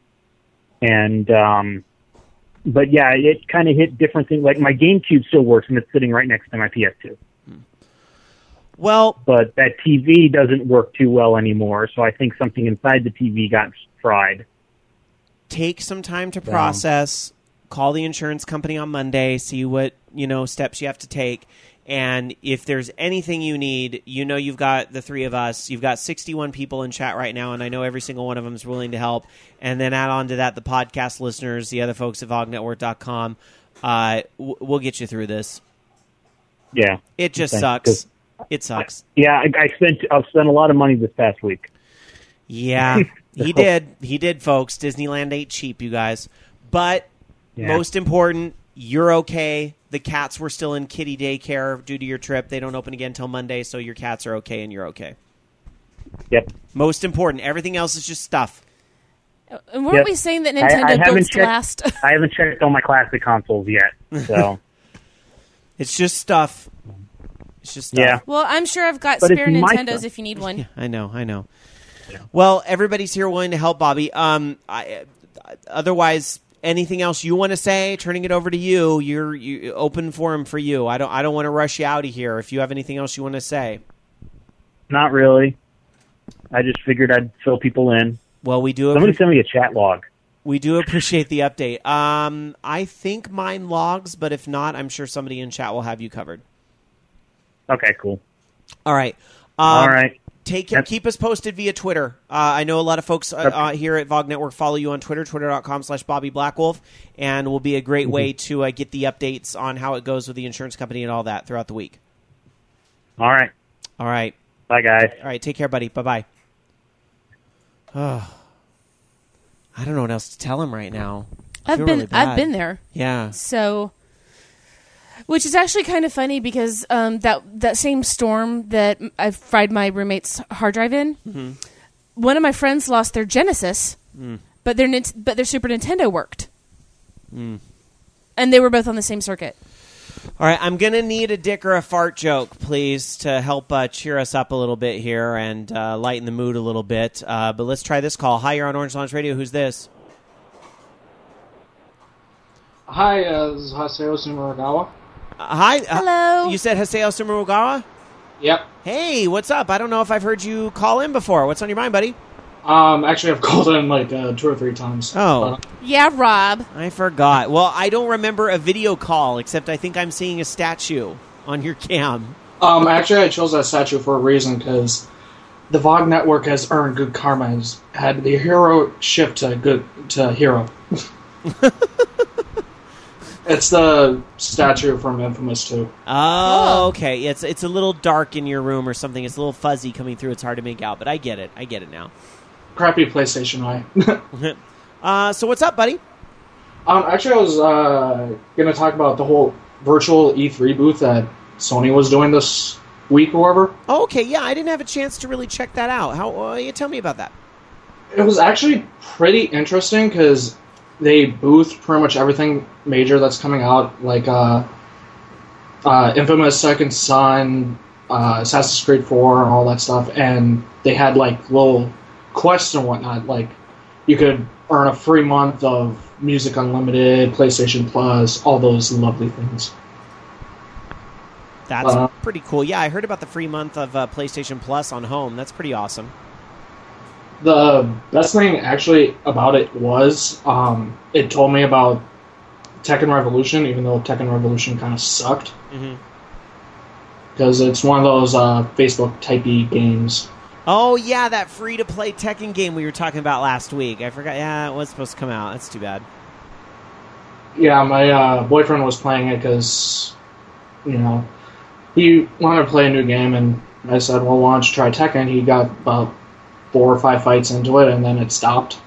And, but yeah, it kind of hit different things. Like my GameCube still works, and it's sitting right next to my PS2. Well, but that TV doesn't work too well anymore, so I think something inside the TV got fried. Take some time to process. Call the insurance company on Monday. See what steps you have to take. And if there's anything you need, you've got the three of us. You've got 61 people in chat right now, and I know every single one of them is willing to help. And then add on to that the podcast listeners, the other folks at VogNetwork.com. We'll get you through this. Yeah. It just sucks. It sucks. Yeah, I've spent a lot of money this past week. Yeah, he did. He did, folks. Disneyland ain't cheap, you guys. But most important, you're okay. The cats were still in kitty daycare due to your trip. They don't open again until Monday, so your cats are okay and you're okay. Yep. Most important. Everything else is just stuff. And weren't we saying that Nintendo builds to last? I haven't checked all my classic consoles yet, so. It's just stuff. It's just stuff. Yeah. Well, I'm sure I've got spare Nintendos if you need one. Yeah, I know. Yeah. Well, everybody's here willing to help, Bobby. Otherwise, anything else you want to say? Turning it over to you. You're open forum for you. I don't want to rush you out of here. If you have anything else you want to say. Not really. I just figured I'd fill people in. Well, we do. Somebody send me a chat log. We do appreciate the update. I think mine logs, but if not, I'm sure somebody in chat will have you covered. Okay, cool. All right. All right. Keep us posted via Twitter. I know a lot of folks here at VOG Network follow you on Twitter, twitter.com/Bobby Blackwolf, and will be a great way to get the updates on how it goes with the insurance company and all that throughout the week. All right. Bye, guys. All right, take care, buddy. Bye-bye. Oh, I don't know what else to tell him right now. I've been there. Yeah. So, which is actually kind of funny because that same storm that I fried my roommate's hard drive in, one of my friends lost their Genesis, but their Super Nintendo worked, and they were both on the same circuit. All right, I'm going to need a dick or a fart joke, please, to help cheer us up a little bit here and lighten the mood a little bit. But let's try this call. Hi, you're on Orange Lounge Radio. Who's this? Hi, this is Haseo Sumeragawa. Hi. Hello. You said Haseo Sumeragawa? Yep. Hey, what's up? I don't know if I've heard you call in before. What's on your mind, buddy? Actually, I've called in like 2 or 3 times. Oh. Yeah, Rob. I forgot. Well, I don't remember a video call, except I think I'm seeing a statue on your cam. Actually, I chose that statue for a reason, because the VOG Network has earned good karma. Has had the hero shift to hero. It's the statue from Infamous 2. Oh, okay. It's a little dark in your room or something. It's a little fuzzy coming through. It's hard to make out, but I get it. I get it now. Crappy PlayStation eye. So what's up, buddy? Actually, I was going to talk about the whole virtual E3 booth that Sony was doing this week or whatever. Oh, okay. Yeah, I didn't have a chance to really check that out. You tell me about that. It was actually pretty interesting because they booth pretty much everything major that's coming out, like Infamous Second Son, Assassin's Creed 4, and all that stuff. And they had like little quests and whatnot. Like you could earn a free month of Music Unlimited, PlayStation Plus, all those lovely things. That's pretty cool. Yeah, I heard about the free month of PlayStation Plus on home. That's pretty awesome. The best thing actually about it was it told me about Tekken Revolution, even though Tekken Revolution kind of sucked. Because it's one of those Facebook typey games. Oh, yeah, that free-to-play Tekken game we were talking about last week. I forgot. Yeah, it was supposed to come out. That's too bad. Yeah, my boyfriend was playing it because, you know, he wanted to play a new game, and I said, well, why don't you try Tekken? He got about 4 or 5 fights into it, and then it stopped.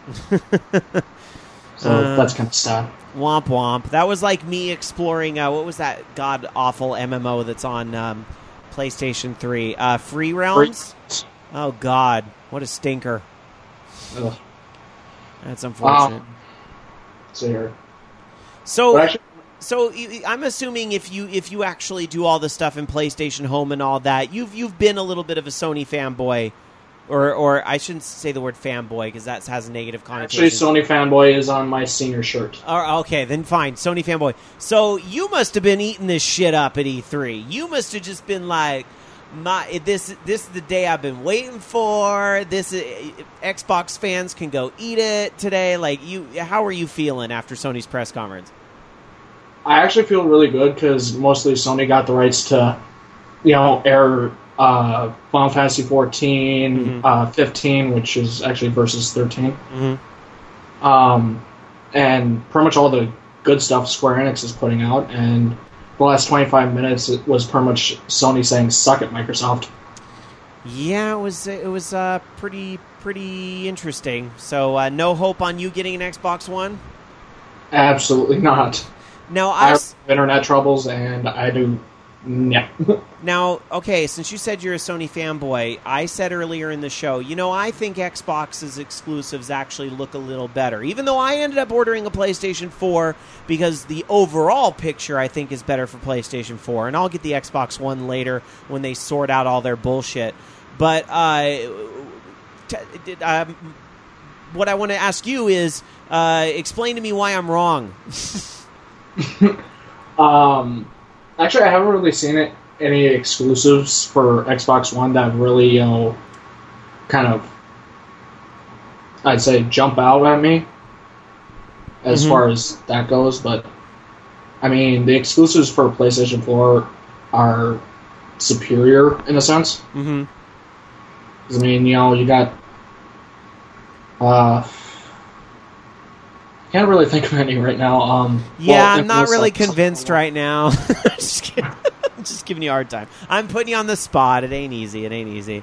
So that's kind of sad. Womp womp. That was like me exploring, what was that god-awful MMO that's on PlayStation 3? Free Realms? Oh, God. What a stinker. Ugh. That's unfortunate. So I'm assuming if you actually do all the stuff in PlayStation Home and all that, you've been a little bit of a Sony fanboy, or I shouldn't say the word fanboy because that has a negative connotation. Actually, Sony fanboy is on my senior shirt. Okay, then fine, Sony fanboy. So you must have been eating this shit up at E3. You must have just been like, this is the day I've been waiting for. This Xbox fans can go eat it today. Like how are you feeling after Sony's press conference? I actually feel really good because mostly Sony got the rights to, air Final Fantasy 14, 15, which is actually Versus 13. And pretty much all the good stuff Square Enix is putting out, and the last 25 minutes it was pretty much Sony saying "suck it, Microsoft." Yeah, it was pretty interesting. So no hope on you getting an Xbox One? Absolutely not. Now I have internet troubles, and I do. Yeah. Now, okay, since you said you're a Sony fanboy, I said earlier in the show, I think Xbox's exclusives actually look a little better. Even though I ended up ordering a PlayStation 4 because the overall picture, I think, is better for PlayStation 4. And I'll get the Xbox One later when they sort out all their bullshit. But what I want to ask you is, explain to me why I'm wrong. Actually, I haven't really seen any exclusives for Xbox One that really, kind of, I'd say, jump out at me as far as that goes. But, I mean, the exclusives for PlayStation 4 are superior in a sense. I mean, you got... can't really think of any right now. I'm not really convinced right now. Just kidding. I'm just giving you a hard time. I'm putting you on the spot. It ain't easy.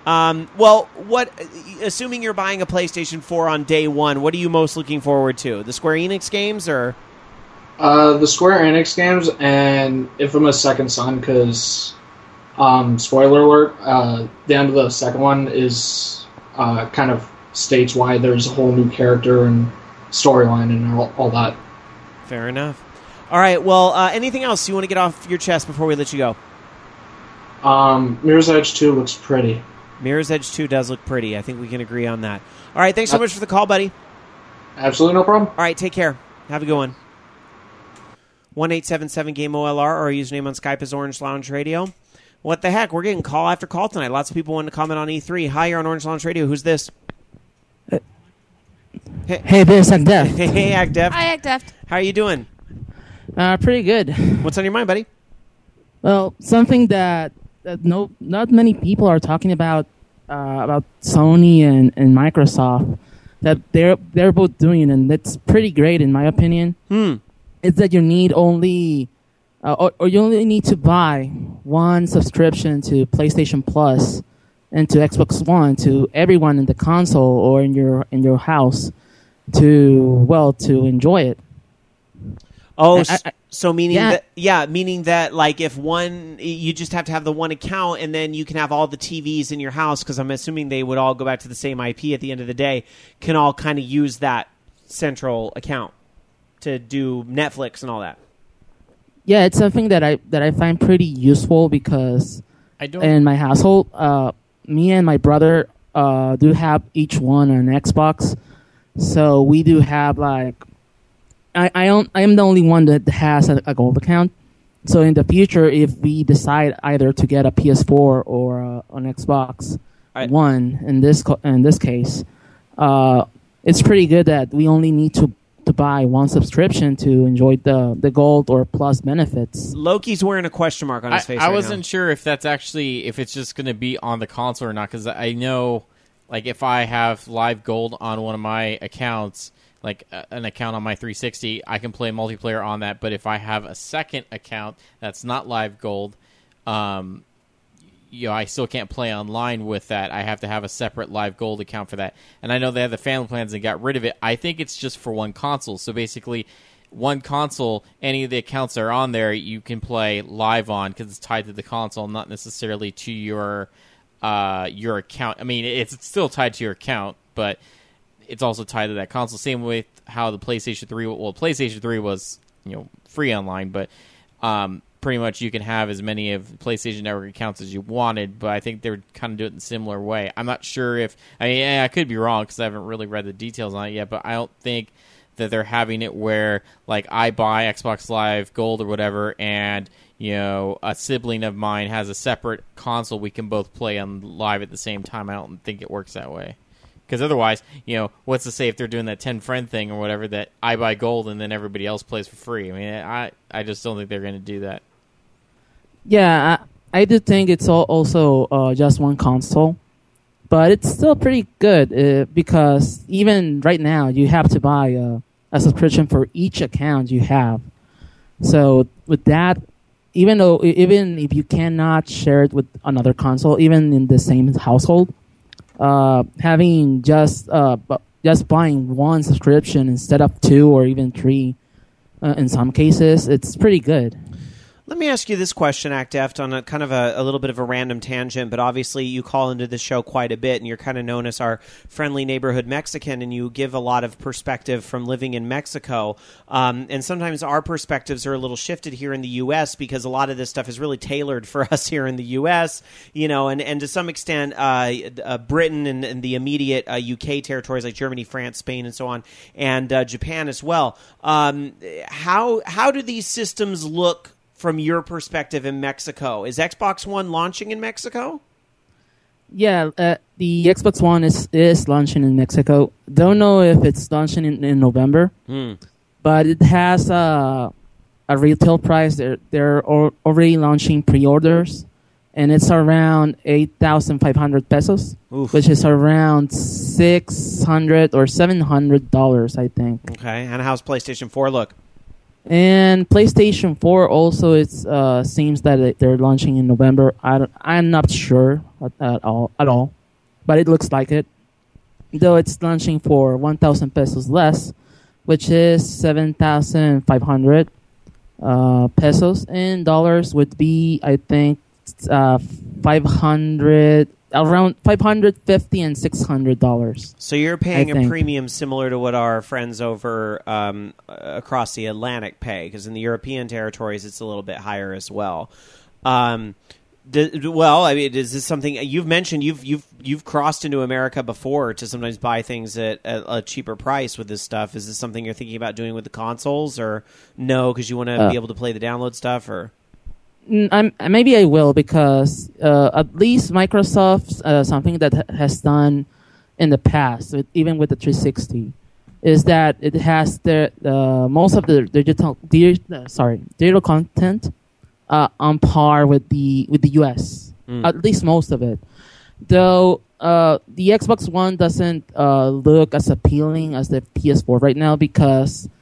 Assuming you're buying a PlayStation 4 on day one, what are you most looking forward to? The Square Enix games, or? The Square Enix games and Infamous Second Son, because, spoiler alert, the end of the second one is kind of states why there's a whole new character and storyline and all that. Fair enough. All right, well, anything else you want to get off your chest before we let you go? Mirror's Edge 2 looks pretty. Mirror's Edge 2 does look pretty. I think we can agree on that. All right, thanks so much for the call, buddy. Absolutely no problem. All right, take care. Have a good one. 1-877-GAME-OLR, or our username on Skype is Orange Lounge Radio. What the heck? We're getting call after call tonight. Lots of people want to comment on E3. Hi, you're on Orange Lounge Radio. Who's this? Hey, this is Agdeft. Hey, Agdeft. Hi, Agdeft. How are you doing? Pretty good. What's on your mind, buddy? Well, something that not many people are talking about Sony and Microsoft, that they're both doing, and that's pretty great in my opinion. is that you need only, or you only need to buy one subscription to PlayStation Plus and to Xbox One to everyone in the console or in your house to enjoy it. Oh, so meaning that like if you just have to have the one account and then you can have all the TVs in your house, because I'm assuming they would all go back to the same IP at the end of the day, can all kind of use that central account to do Netflix and all that. Yeah, it's something that I find pretty useful because in my household, me and my brother do have each one an Xbox, so we do have like. I am the only one that has a gold account. So in the future, if we decide either to get a PS4 or an Xbox One, in this case, it's pretty good that we only need to buy one subscription to enjoy the gold or plus benefits. Loki's wearing a question mark on his face. I wasn't sure if that's actually if it's just going to be on the console or not, because I know, like, if I have live gold on one of my accounts. Like an account on my 360, I can play multiplayer on that. But if I have a second account that's not live gold, I still can't play online with that. I have to have a separate live gold account for that. And I know they have the family plans and got rid of it. I think it's just for one console. So basically, one console, any of the accounts that are on there, you can play live on because it's tied to the console, not necessarily to your account. I mean, it's still tied to your account, but it's also tied to that console. Same with how the PlayStation 3... Well, PlayStation 3 was free online, but pretty much you can have as many of PlayStation Network accounts as you wanted, but I think they would kind of do it in a similar way. I'm not sure if... I could be wrong because I haven't really read the details on it yet, but I don't think that they're having it where, like, I buy Xbox Live Gold or whatever, and, a sibling of mine has a separate console we can both play on live at the same time. I don't think it works that way. Because otherwise, what's to say if they're doing that 10-friend thing or whatever, that I buy gold and then everybody else plays for free? I mean, I just don't think they're going to do that. Yeah, I do think it's also just one console. But it's still pretty good because even right now, you have to buy a subscription for each account you have. So with that, even if you cannot share it with another console, even in the same household, having just buying one subscription instead of 2 or even 3 in some cases, it's pretty good. Let me ask you this question, ActDeft, on a kind of a little bit of a random tangent, but obviously you call into the show quite a bit, and you're kind of known as our friendly neighborhood Mexican, and you give a lot of perspective from living in Mexico. And sometimes our perspectives are a little shifted here in the U.S. because a lot of this stuff is really tailored for us here in the U.S., and to some extent Britain and the immediate UK territories like Germany, France, Spain, and so on, and Japan as well. How do these systems look from your perspective in Mexico? Is Xbox One launching in Mexico? Yeah, the Xbox One is launching in Mexico. Don't know if it's launching in November, but it has a retail price. They're already launching pre-orders, and it's around 8,500 pesos, which is around $600 or $700, I think. Okay, and how's PlayStation 4 look? And PlayStation 4 also, it seems that they're launching in November. I'm not sure at all, but it looks like it. Though it's launching for 1,000 pesos less, which is 7,500 pesos. In dollars would be, I think, around $550 and $600. So you're paying a premium similar to what our friends over across the Atlantic pay, because in the European territories it's a little bit higher as well. Is this something you've mentioned? You've crossed into America before to sometimes buy things at a cheaper price with this stuff. Is this something you're thinking about doing with the consoles, or no? Because you want to be able to play the download stuff, or? Maybe I will, because at least Microsoft, something that has done in the past, even with the 360, is that it has the most of the digital content on par with the US, at least most of it. Though the Xbox One doesn't look as appealing as the PS4 right now, because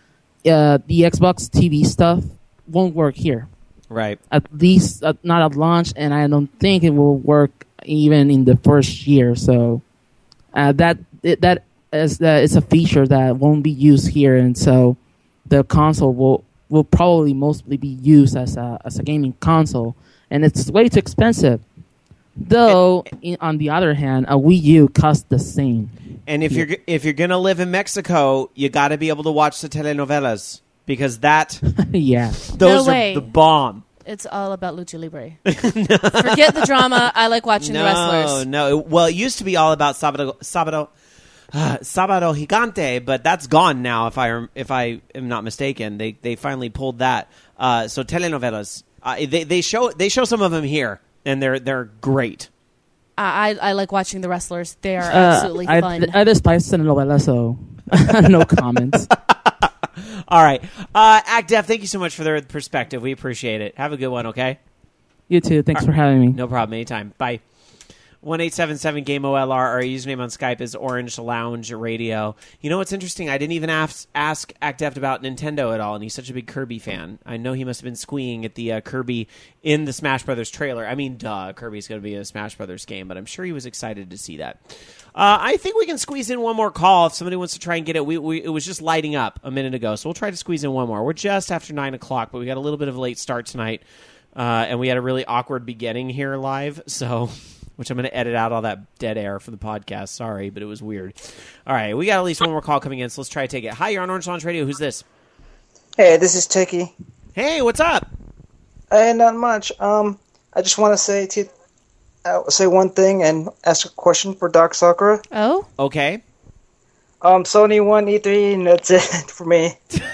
Xbox TV stuff won't work here. Right. At least not at launch, and I don't think it will work even in the first year. So that is a feature that won't be used here, and so the console will probably mostly be used as a gaming console, and it's way too expensive. Though, on the other hand, a Wii U costs the same. And if you're gonna live in Mexico, you got to be able to watch the telenovelas because those are the bomb. It's all about lucha libre. Forget the drama. I like watching the wrestlers. No. Well, it used to be all about Sábado Gigante, but that's gone now. If I am not mistaken, they finally pulled that. So telenovelas, they show some of them here, and they're great. I like watching the wrestlers. They are absolutely fun. I despise telenovelas, so no comments. All right. Act Def, thank you so much for the perspective. We appreciate it. Have a good one, okay? You too. Thanks for having me. No problem. Anytime. Bye. 1-877-GAME-OLR. Our username on Skype is Orange Lounge Radio. You know what's interesting? I didn't even ask Act Def about Nintendo at all, and he's such a big Kirby fan. I know he must have been squeeing at the Kirby in the Smash Brothers trailer. I mean, Kirby's going to be in a Smash Brothers game, but I'm sure he was excited to see that. I think we can squeeze in one more call if somebody wants to try and get it. It was just lighting up a minute ago, so we'll try to squeeze in one more. We're just after 9 o'clock, but we got a little bit of a late start tonight, and we had a really awkward beginning here live, so... which I'm going to edit out all that dead air for the podcast. Sorry, but it was weird. All right, we got at least one more call coming in, so let's try to take it. Hi, you're on Orange Lounge Radio. Who's this? Hey, this is Tiki. Hey, what's up? Hey, not much. I just want to say one thing and ask a question for Dark Sakura. Oh? Okay. Sony won E3, and that's it for me.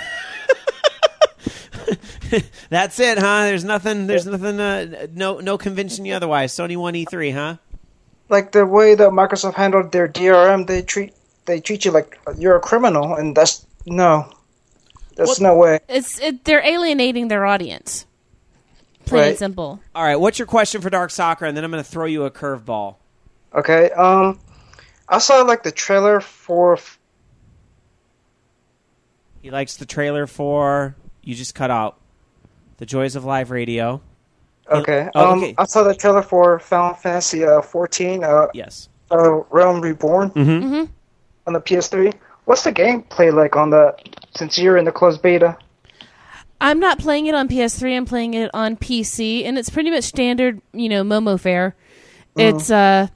That's it, huh? There's nothing. No convincing you otherwise. Sony won E3, huh? Like the way that Microsoft handled their DRM, they treat you like you're a criminal, and that's no way. They're alienating their audience. Plain and simple. All right, what's your question for Dark Sakura? And then I'm going to throw you a curveball. Okay. I saw the trailer for. He likes the trailer for. You just cut out. The Joys of Live Radio. Okay. Okay. I saw the trailer for Final Fantasy 14. Yes. Realm Reborn. Mm-hmm. On the PS3. What's the gameplay like on that? Since you're in the closed beta. I'm not playing it on PS3. I'm playing it on PC, and it's pretty much standard, Momo fare. It's what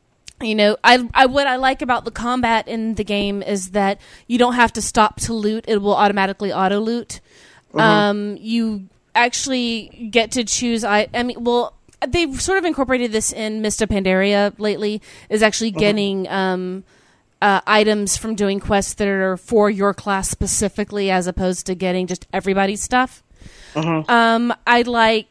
I like about the combat in the game is that you don't have to stop to loot; it will automatically auto loot. You actually get to choose. They've sort of incorporated this in Mist of Pandaria lately. Is actually getting items from doing quests that are for your class specifically, as opposed to getting just everybody's stuff. I like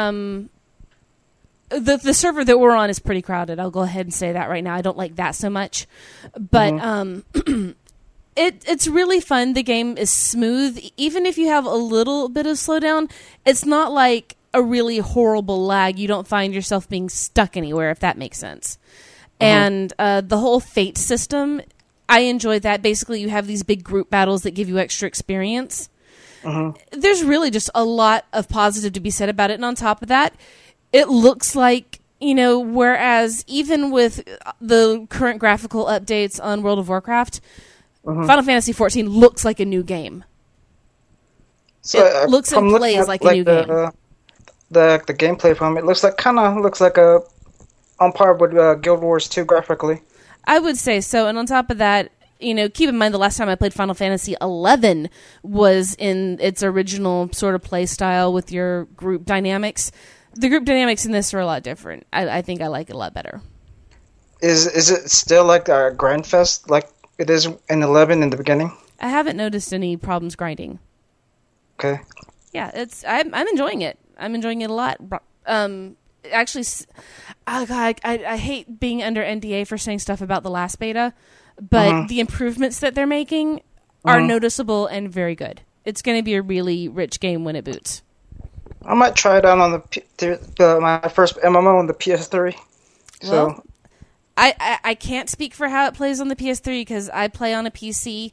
the server that we're on is pretty crowded. I'll go ahead and say that right now. I don't like that so much, but It's really fun. The game is smooth. Even if you have a little bit of slowdown, it's not like a really horrible lag. You don't find yourself being stuck anywhere, if that makes sense. And the whole fate system, I enjoy that. Basically, you have these big group battles that give you extra experience. There's really just a lot of positive to be said about it. And on top of that, it looks like, whereas even with the current graphical updates on World of Warcraft, Final Fantasy XIV looks like a new game. So it looks and plays like a new game. The gameplay from it looks like on par with Guild Wars 2 graphically. I would say so. And on top of that, keep in mind the last time I played Final Fantasy XI was in its original sort of play style with your group dynamics. The group dynamics in this are a lot different. I think I like it a lot better. Is it still like a grind fest like it is in 11 in the beginning? I haven't noticed any problems grinding. Okay. Yeah, I'm enjoying it. I'm enjoying it a lot. Actually, I hate being under NDA for saying stuff about the last beta, but the improvements that they're making are noticeable and very good. It's going to be a really rich game when it boots. I might try it out on my first MMO on the PS3. So. Well, I can't speak for how it plays on the PS3 because I play on a PC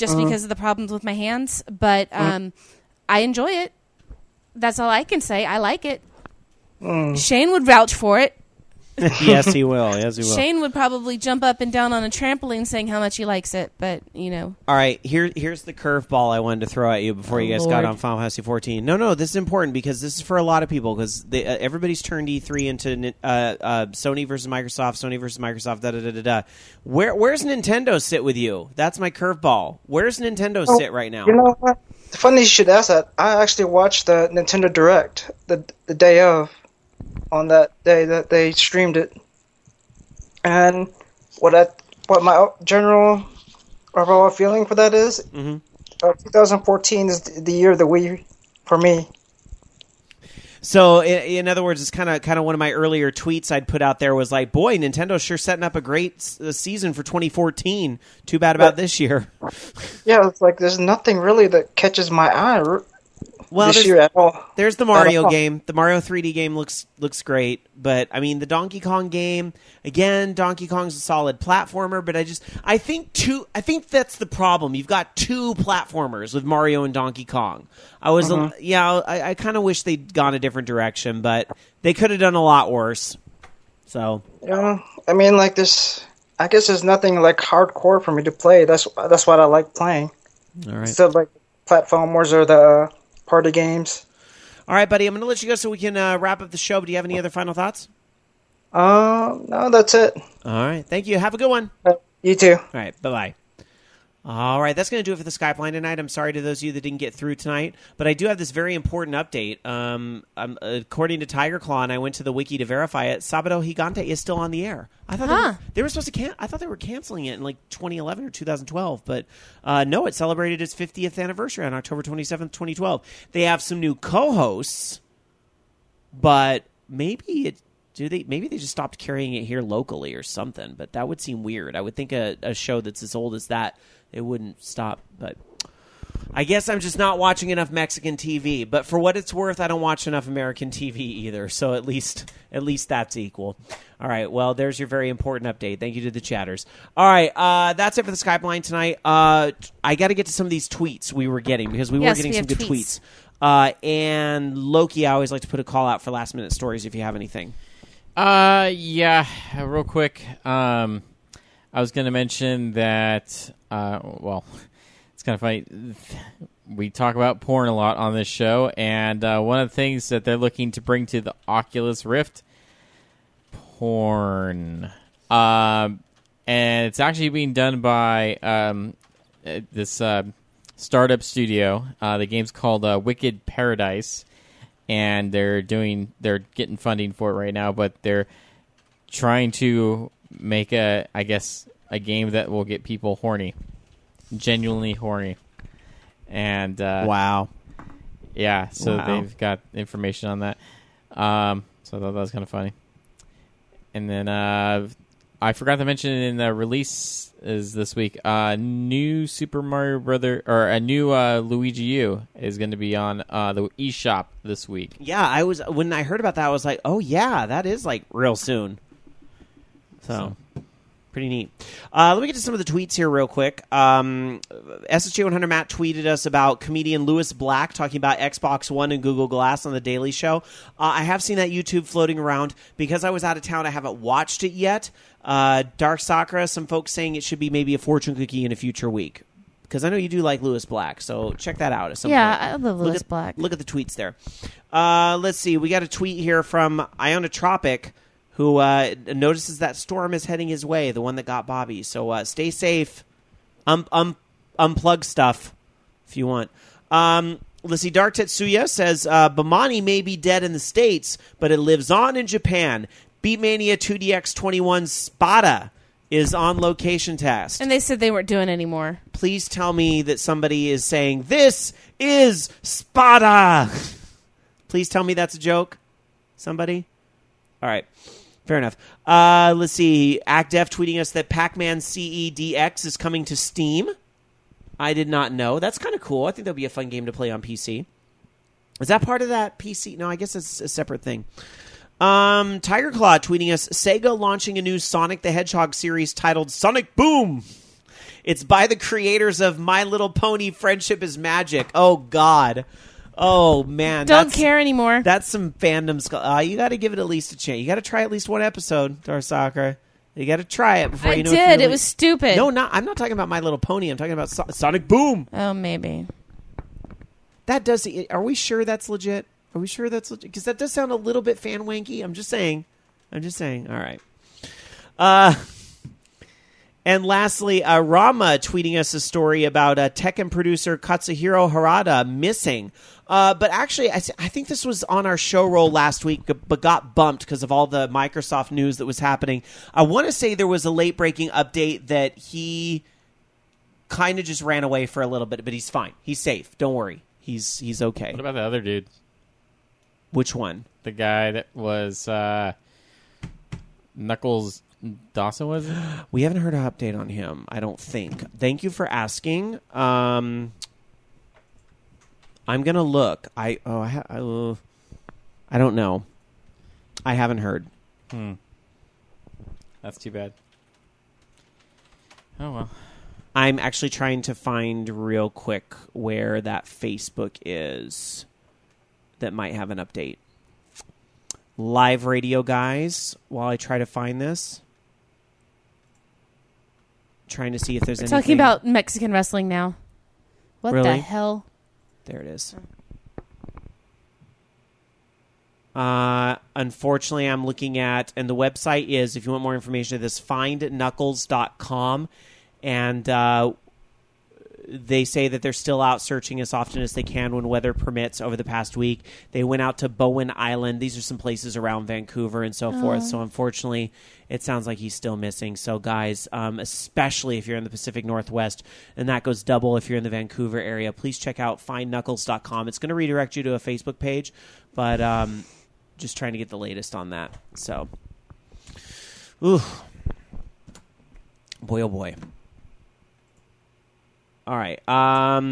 just because of the problems with my hands. But I enjoy it. That's all I can say. I like it. Shane would vouch for it. Yes, he will. Yes, he will. Shane would probably jump up and down on a trampoline saying how much he likes it, but, All right, here's the curveball I wanted to throw at you before you guys got on Final Fantasy 14. No, this is important because this is for a lot of people because everybody's turned E3 into Sony versus Microsoft, da-da-da-da-da. Where's Nintendo sit with you? That's my curveball. Where's Nintendo sit right now? You know what? Funny you should ask that. I actually watched the Nintendo Direct the day of. On that day that they streamed it, and what my general overall feeling for that is, 2014 is the year of the Wii for me. So, in other words, it's kind of one of my earlier tweets I'd put out there was like, boy, Nintendo's sure setting up a great season for 2014. Too bad about this year. Yeah, it's like there's nothing really that catches my eye. Well, this year at all. There's the Mario game. The Mario 3D game looks great, but I mean the Donkey Kong game. Again, Donkey Kong's a solid platformer, but I think that's the problem. You've got two platformers with Mario and Donkey Kong. I kind of wish they'd gone a different direction, but they could have done a lot worse. So yeah, I mean, like this. I guess there's nothing like hardcore for me to play. That's what I like playing. All right. So like platformers or the party games. All right, buddy. I'm going to let you go so we can wrap up the show. But do you have any other final thoughts? No, that's it. All right. Thank you. Have a good one. You too. All right. Bye-bye. All right, that's going to do it for the Skype line tonight. I'm sorry to those of you that didn't get through tonight, but I do have this very important update. According to Tiger Claw, and I went to the wiki to verify it, Sabado Gigante is still on the air. I thought they were supposed to. I thought they were canceling it in like 2011 or 2012, but no, it celebrated its 50th anniversary on October 27th, 2012. They have some new co-hosts, but maybe they just stopped carrying it here locally or something, but that would seem weird. I would think a show that's as old as that, it wouldn't stop, but I guess I'm just not watching enough Mexican TV. But for what it's worth, I don't watch enough American TV either, so at least that's equal. All right, well, there's your very important update. Thank you to the chatters. All right, that's it for the Skype line tonight. I got to get to some of these tweets we were getting because we were getting some good tweets. And Loki, I always like to put a call out for last-minute stories if you have anything. Yeah, real quick. I was going to mention that, it's kind of funny. We talk about porn a lot on this show, and one of the things that they're looking to bring to the Oculus Rift, porn. And it's actually being done by this startup studio. The game's called Wicked Paradise. And they're getting funding for it right now, but they're trying to make a game that will get people horny, genuinely horny. And wow, yeah. So they've got information on that. So I thought that was kind of funny. And then I forgot to mention in the release is this week, new Super Mario Brother or a new Luigi U is going to be on the eShop this week. Yeah, when I heard about that, I was like, oh yeah, that is like real soon. So pretty neat. Let me get to some of the tweets here real quick. SSJ100 Matt tweeted us about comedian Lewis Black talking about Xbox One and Google Glass on The Daily Show. I have seen that YouTube floating around. Because I was out of town, I haven't watched it yet. Dark Sakura, some folks saying it should be maybe a fortune cookie in a future week. Because I know you do like Lewis Black, so check that out at some point. Yeah, I love Lewis Black. Look at the tweets there. Let's see. We got a tweet here from Ionotropic, who notices that storm is heading his way, the one that got Bobby. So stay safe. Unplug stuff if you want. Let's see. Dark Tetsuya says, Bamani may be dead in the States, but it lives on in Japan. Beatmania 2DX21 Spada is on location test. And they said they weren't doing anymore. Please tell me that somebody is saying, this is Spada. Please tell me that's a joke. Somebody? All right. Fair enough. Let's see. ActDef tweeting us that Pac-Man CEDX is coming to Steam. I did not know. That's kind of cool. I think that'll be a fun game to play on PC. Is that part of that PC? No, I guess it's a separate thing. Tiger Claw tweeting us, Sega launching a new Sonic the Hedgehog series titled Sonic Boom. It's by the creators of My Little Pony Friendship is Magic. Oh, God. Oh, man. Don't care anymore. That's some fandom. You got to give it at least a chance. You got to try at least one episode, Darkstalker. You got to try it before you know. I did. It was stupid. No, I'm not talking about My Little Pony. I'm talking about Sonic Boom. Oh, maybe. That does. Are we sure that's legit? Are we sure that's legit? Because that does sound a little bit fan wanky. I'm just saying. All right. And lastly, Rama tweeting us a story about Tekken producer Katsuhiro Harada missing. But actually, I think this was on our show roll last week, but got bumped because of all the Microsoft news that was happening. I want to say there was a late-breaking update that he kind of just ran away for a little bit, but he's fine. He's safe. Don't worry. He's okay. What about the other dude? Which one? The guy that was Knuckles Dawson, was it? We haven't heard an update on him, I don't think. Thank you for asking. I'm gonna look. I don't know. I haven't heard. That's too bad. Oh well. I'm actually trying to find real quick where that Facebook is that might have an update. Live radio guys, while I try to find this. Trying to see if there's anything. Talking about Mexican wrestling now. What Really? the hell? There it is. Unfortunately, I'm looking at, and the website is, if you want more information of this, findknuckles.com. And they say that they're still out searching as often as they can when weather permits over the past week. They went out to Bowen Island. These are some places around Vancouver and so forth. So unfortunately, it sounds like he's still missing. So guys, especially if you're in the Pacific Northwest, and that goes double if you're in the Vancouver area, please check out findknuckles.com. It's going to redirect you to a Facebook page, but just trying to get the latest on that. So, ooh. Boy, oh boy. All right. Let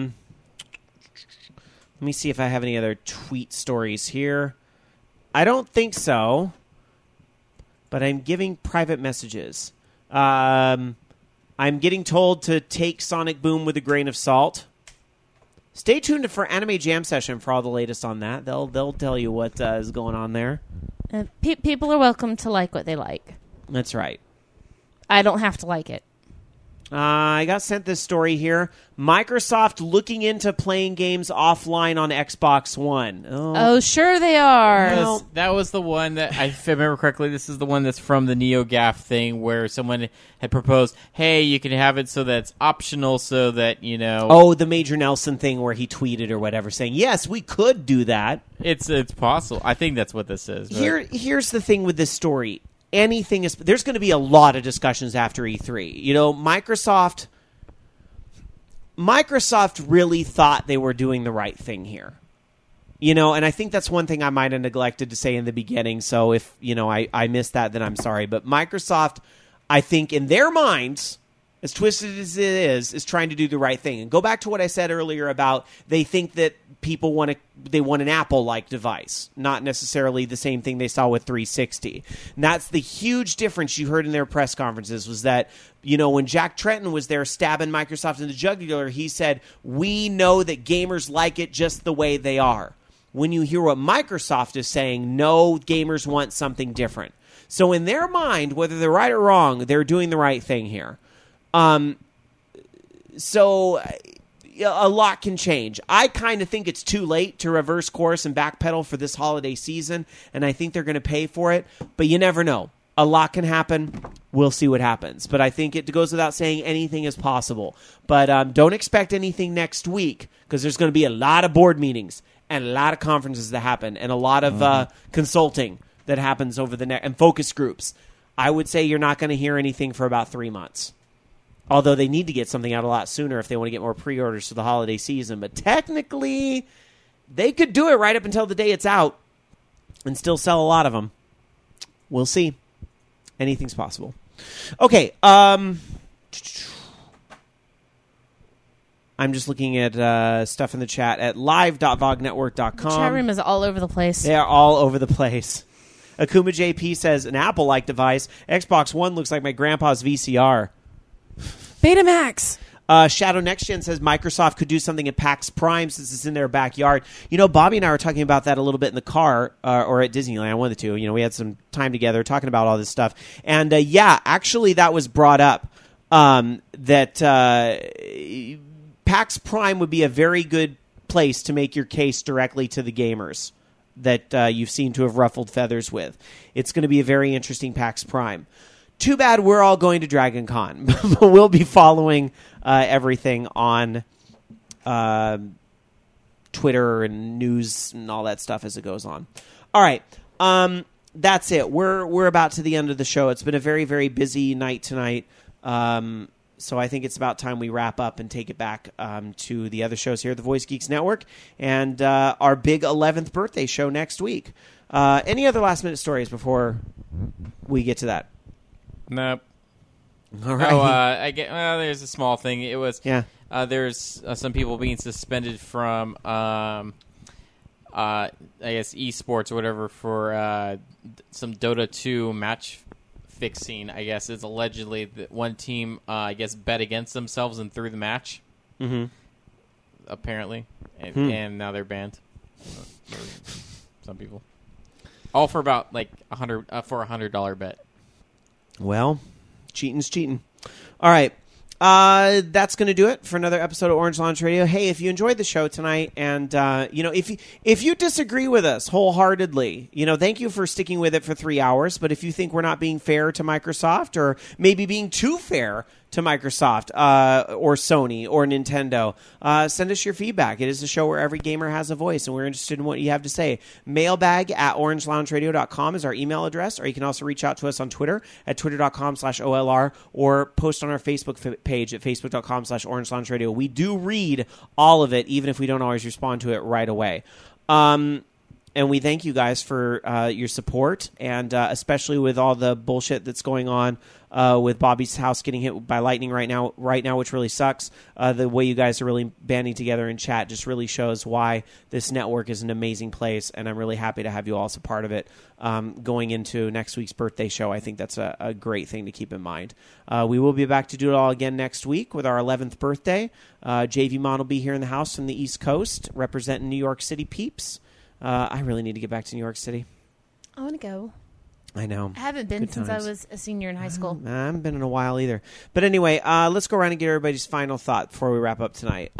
me see if I have any other tweet stories here. I don't think so, but I'm giving private messages. I'm getting told to take Sonic Boom with a grain of salt. Stay tuned for Anime Jam Session for all the latest on that. They'll tell you what is going on there. People are welcome to like what they like. That's right. I don't have to like it. I got sent this story here. Microsoft looking into playing games offline on Xbox One. Oh, sure they are. That was the one that, if I remember correctly, this is the one that's from the NeoGAF thing where someone had proposed, hey, you can have it so that it's optional so that, you know... Oh, the Major Nelson thing where he tweeted or whatever saying, yes, we could do that. It's possible. I think that's what this is. Here's the thing with this story. Anything is, there's going to be a lot of discussions after E3. You know, Microsoft really thought they were doing the right thing here. You know, and I think that's one thing I might have neglected to say in the beginning. So if, you know, I missed that, then I'm sorry. But Microsoft, I think in their minds, as twisted as it is trying to do the right thing. And go back to what I said earlier about they think that people want an Apple-like device, not necessarily the same thing they saw with 360. And that's the huge difference you heard in their press conferences was that, you know, when Jack Tretton was there stabbing Microsoft in the jugular, he said, we know that gamers like it just the way they are. When you hear what Microsoft is saying, no, gamers want something different. So in their mind, whether they're right or wrong, they're doing the right thing here. So a lot can change. I kind of think it's too late to reverse course and backpedal for this holiday season, and I think they're going to pay for it, but you never know. A lot can happen. We'll see what happens. But I think it goes without saying anything is possible. But don't expect anything next week because there's going to be a lot of board meetings and a lot of conferences that happen and a lot of consulting that happens over the next and focus groups. I would say you're not going to hear anything for about 3 months. Although they need to get something out a lot sooner if they want to get more pre-orders for the holiday season. But technically, they could do it right up until the day it's out and still sell a lot of them. We'll see. Anything's possible. Okay. I'm just looking at stuff in the chat at live.vognetwork.com. The chat room is all over the place. They are all over the place. Akuma JP says, an Apple-like device. Xbox One looks like my grandpa's VCR. Betamax. Shadow Next Gen says Microsoft could do something at PAX Prime since it's in their backyard. Bobby and I were talking about that a little bit in the car or at Disneyland, one of the two. We had some time together talking about all this stuff. And actually that was brought up that PAX Prime would be a very good place to make your case directly to the gamers that you've seemed to have ruffled feathers with. It's going to be a very interesting PAX Prime. Too bad we're all going to Dragon Con, but we'll be following everything on Twitter and news and all that stuff as it goes on. All right, that's it. We're about to the end of the show. It's been a very, very busy night tonight, so I think it's about time we wrap up and take it back to the other shows here at the Voice Geeks Network and our big 11th birthday show next week. Any other last-minute stories before we get to that? Nope. All right. There's a small thing. It was there's some people being suspended from I guess esports or whatever for some Dota 2 match fixing. I guess it's allegedly that one team I guess bet against themselves and threw the match. Mm-hmm. Apparently, and now they're banned. Some people, all for about like for $100 bet. Well, cheating's cheating. All right. That's going to do it for another episode of Orange Lounge Radio. Hey, if you enjoyed the show tonight and, if you disagree with us wholeheartedly, thank you for sticking with it for 3 hours. But if you think we're not being fair to Microsoft or maybe being too fair to Microsoft or Sony or Nintendo, send us your feedback. It is a show where every gamer has a voice, and we're interested in what you have to say. Mailbag@orangelaunchradio.com is our email address, or you can also reach out to us on Twitter at twitter.com/OLR or post on our Facebook page at facebook.com/OrangeLoungeRadio. We do read all of it, even if we don't always respond to it right away. And we thank you guys for your support, and especially with all the bullshit that's going on with Bobby's house getting hit by lightning right now, which really sucks. The way you guys are really banding together in chat just really shows why this network is an amazing place, and I'm really happy to have you all as a part of it. Going into next week's birthday show, I think that's a great thing to keep in mind. We will be back to do it all again next week with our 11th birthday. JV Mon will be here in the house from the East Coast, representing New York City peeps. I really need to get back to New York City. I want to go. I know. I haven't been since I was a senior in high school. I haven't been in a while either. But anyway, let's go around and get everybody's final thought before we wrap up tonight.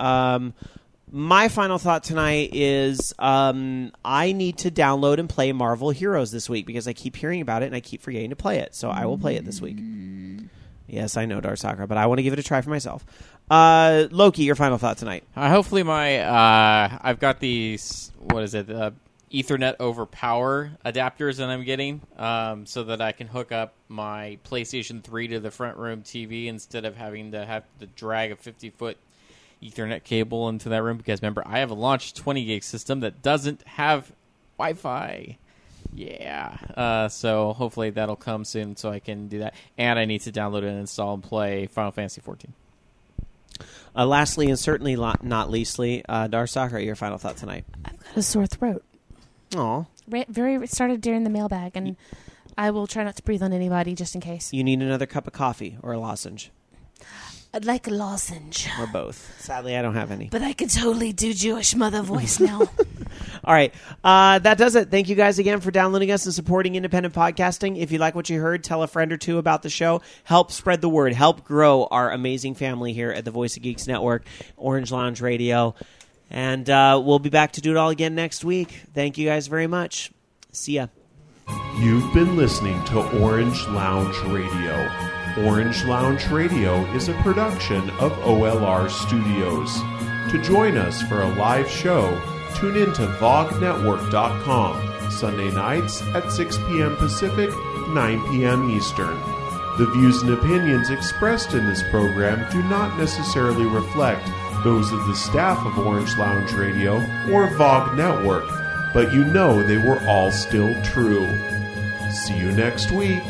My final thought tonight is I need to download and play Marvel Heroes this week because I keep hearing about it and I keep forgetting to play it. So I will play it this week. Yes, I know, Darsakra, but I want to give it a try for myself. Loki, your final thought tonight. Hopefully I've got these, Ethernet over power adapters that I'm getting so that I can hook up my PlayStation 3 to the front room TV instead of having to drag a 50-foot Ethernet cable into that room. Because remember, I have a launched 20 gig system that doesn't have Wi-Fi. Yeah. So hopefully that'll come soon so I can do that. And I need to download and install and play Final Fantasy 14. Lastly, and certainly not leastly, Darsakra, your final thought tonight. I've got a sore throat. Aw. It started during the mailbag, and I will try not to breathe on anybody just in case. You need another cup of coffee or a lozenge. I'd like a lozenge. Or both. Sadly, I don't have any. But I could totally do Jewish mother voice now. All right. That does it. Thank you guys again for downloading us and supporting independent podcasting. If you like what you heard, tell a friend or two about the show. Help spread the word. Help grow our amazing family here at the Voice of Geeks Network, Orange Lounge Radio. And we'll be back to do it all again next week. Thank you guys very much. See ya. You've been listening to Orange Lounge Radio. Orange Lounge Radio is a production of OLR Studios. To join us for a live show, tune in to VogNetwork.com, Sunday nights at 6 p.m. Pacific, 9 p.m. Eastern. The views and opinions expressed in this program do not necessarily reflect those of the staff of Orange Lounge Radio or VOG Network, but you know they were all still true. See you next week.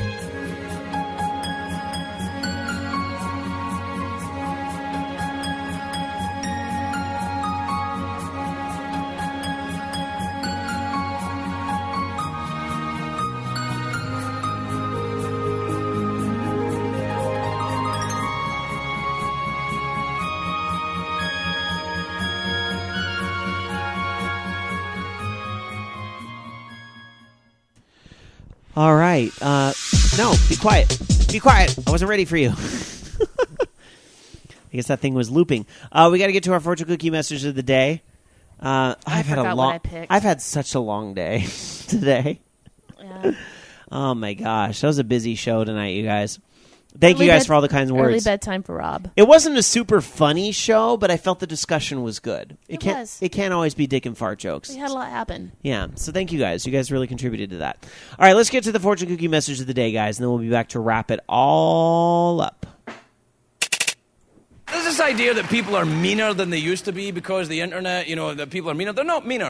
All right. No, be quiet. Be quiet. I wasn't ready for you. I guess that thing was looping. We got to get to our fortune cookie message of the day. I've had such a long day today. Yeah. Oh my gosh, that was a busy show tonight, you guys. Thank you guys for all the kind words. Early bedtime for Rob. It wasn't a super funny show, but I felt the discussion was good. It was. It can't always be dick and fart jokes. We had a lot happen. Yeah, so thank you guys. You guys really contributed to that. All right, let's get to the fortune cookie message of the day, guys, and then we'll be back to wrap it all up. There's this idea that people are meaner than they used to be because the internet, that people are meaner. They're not meaner.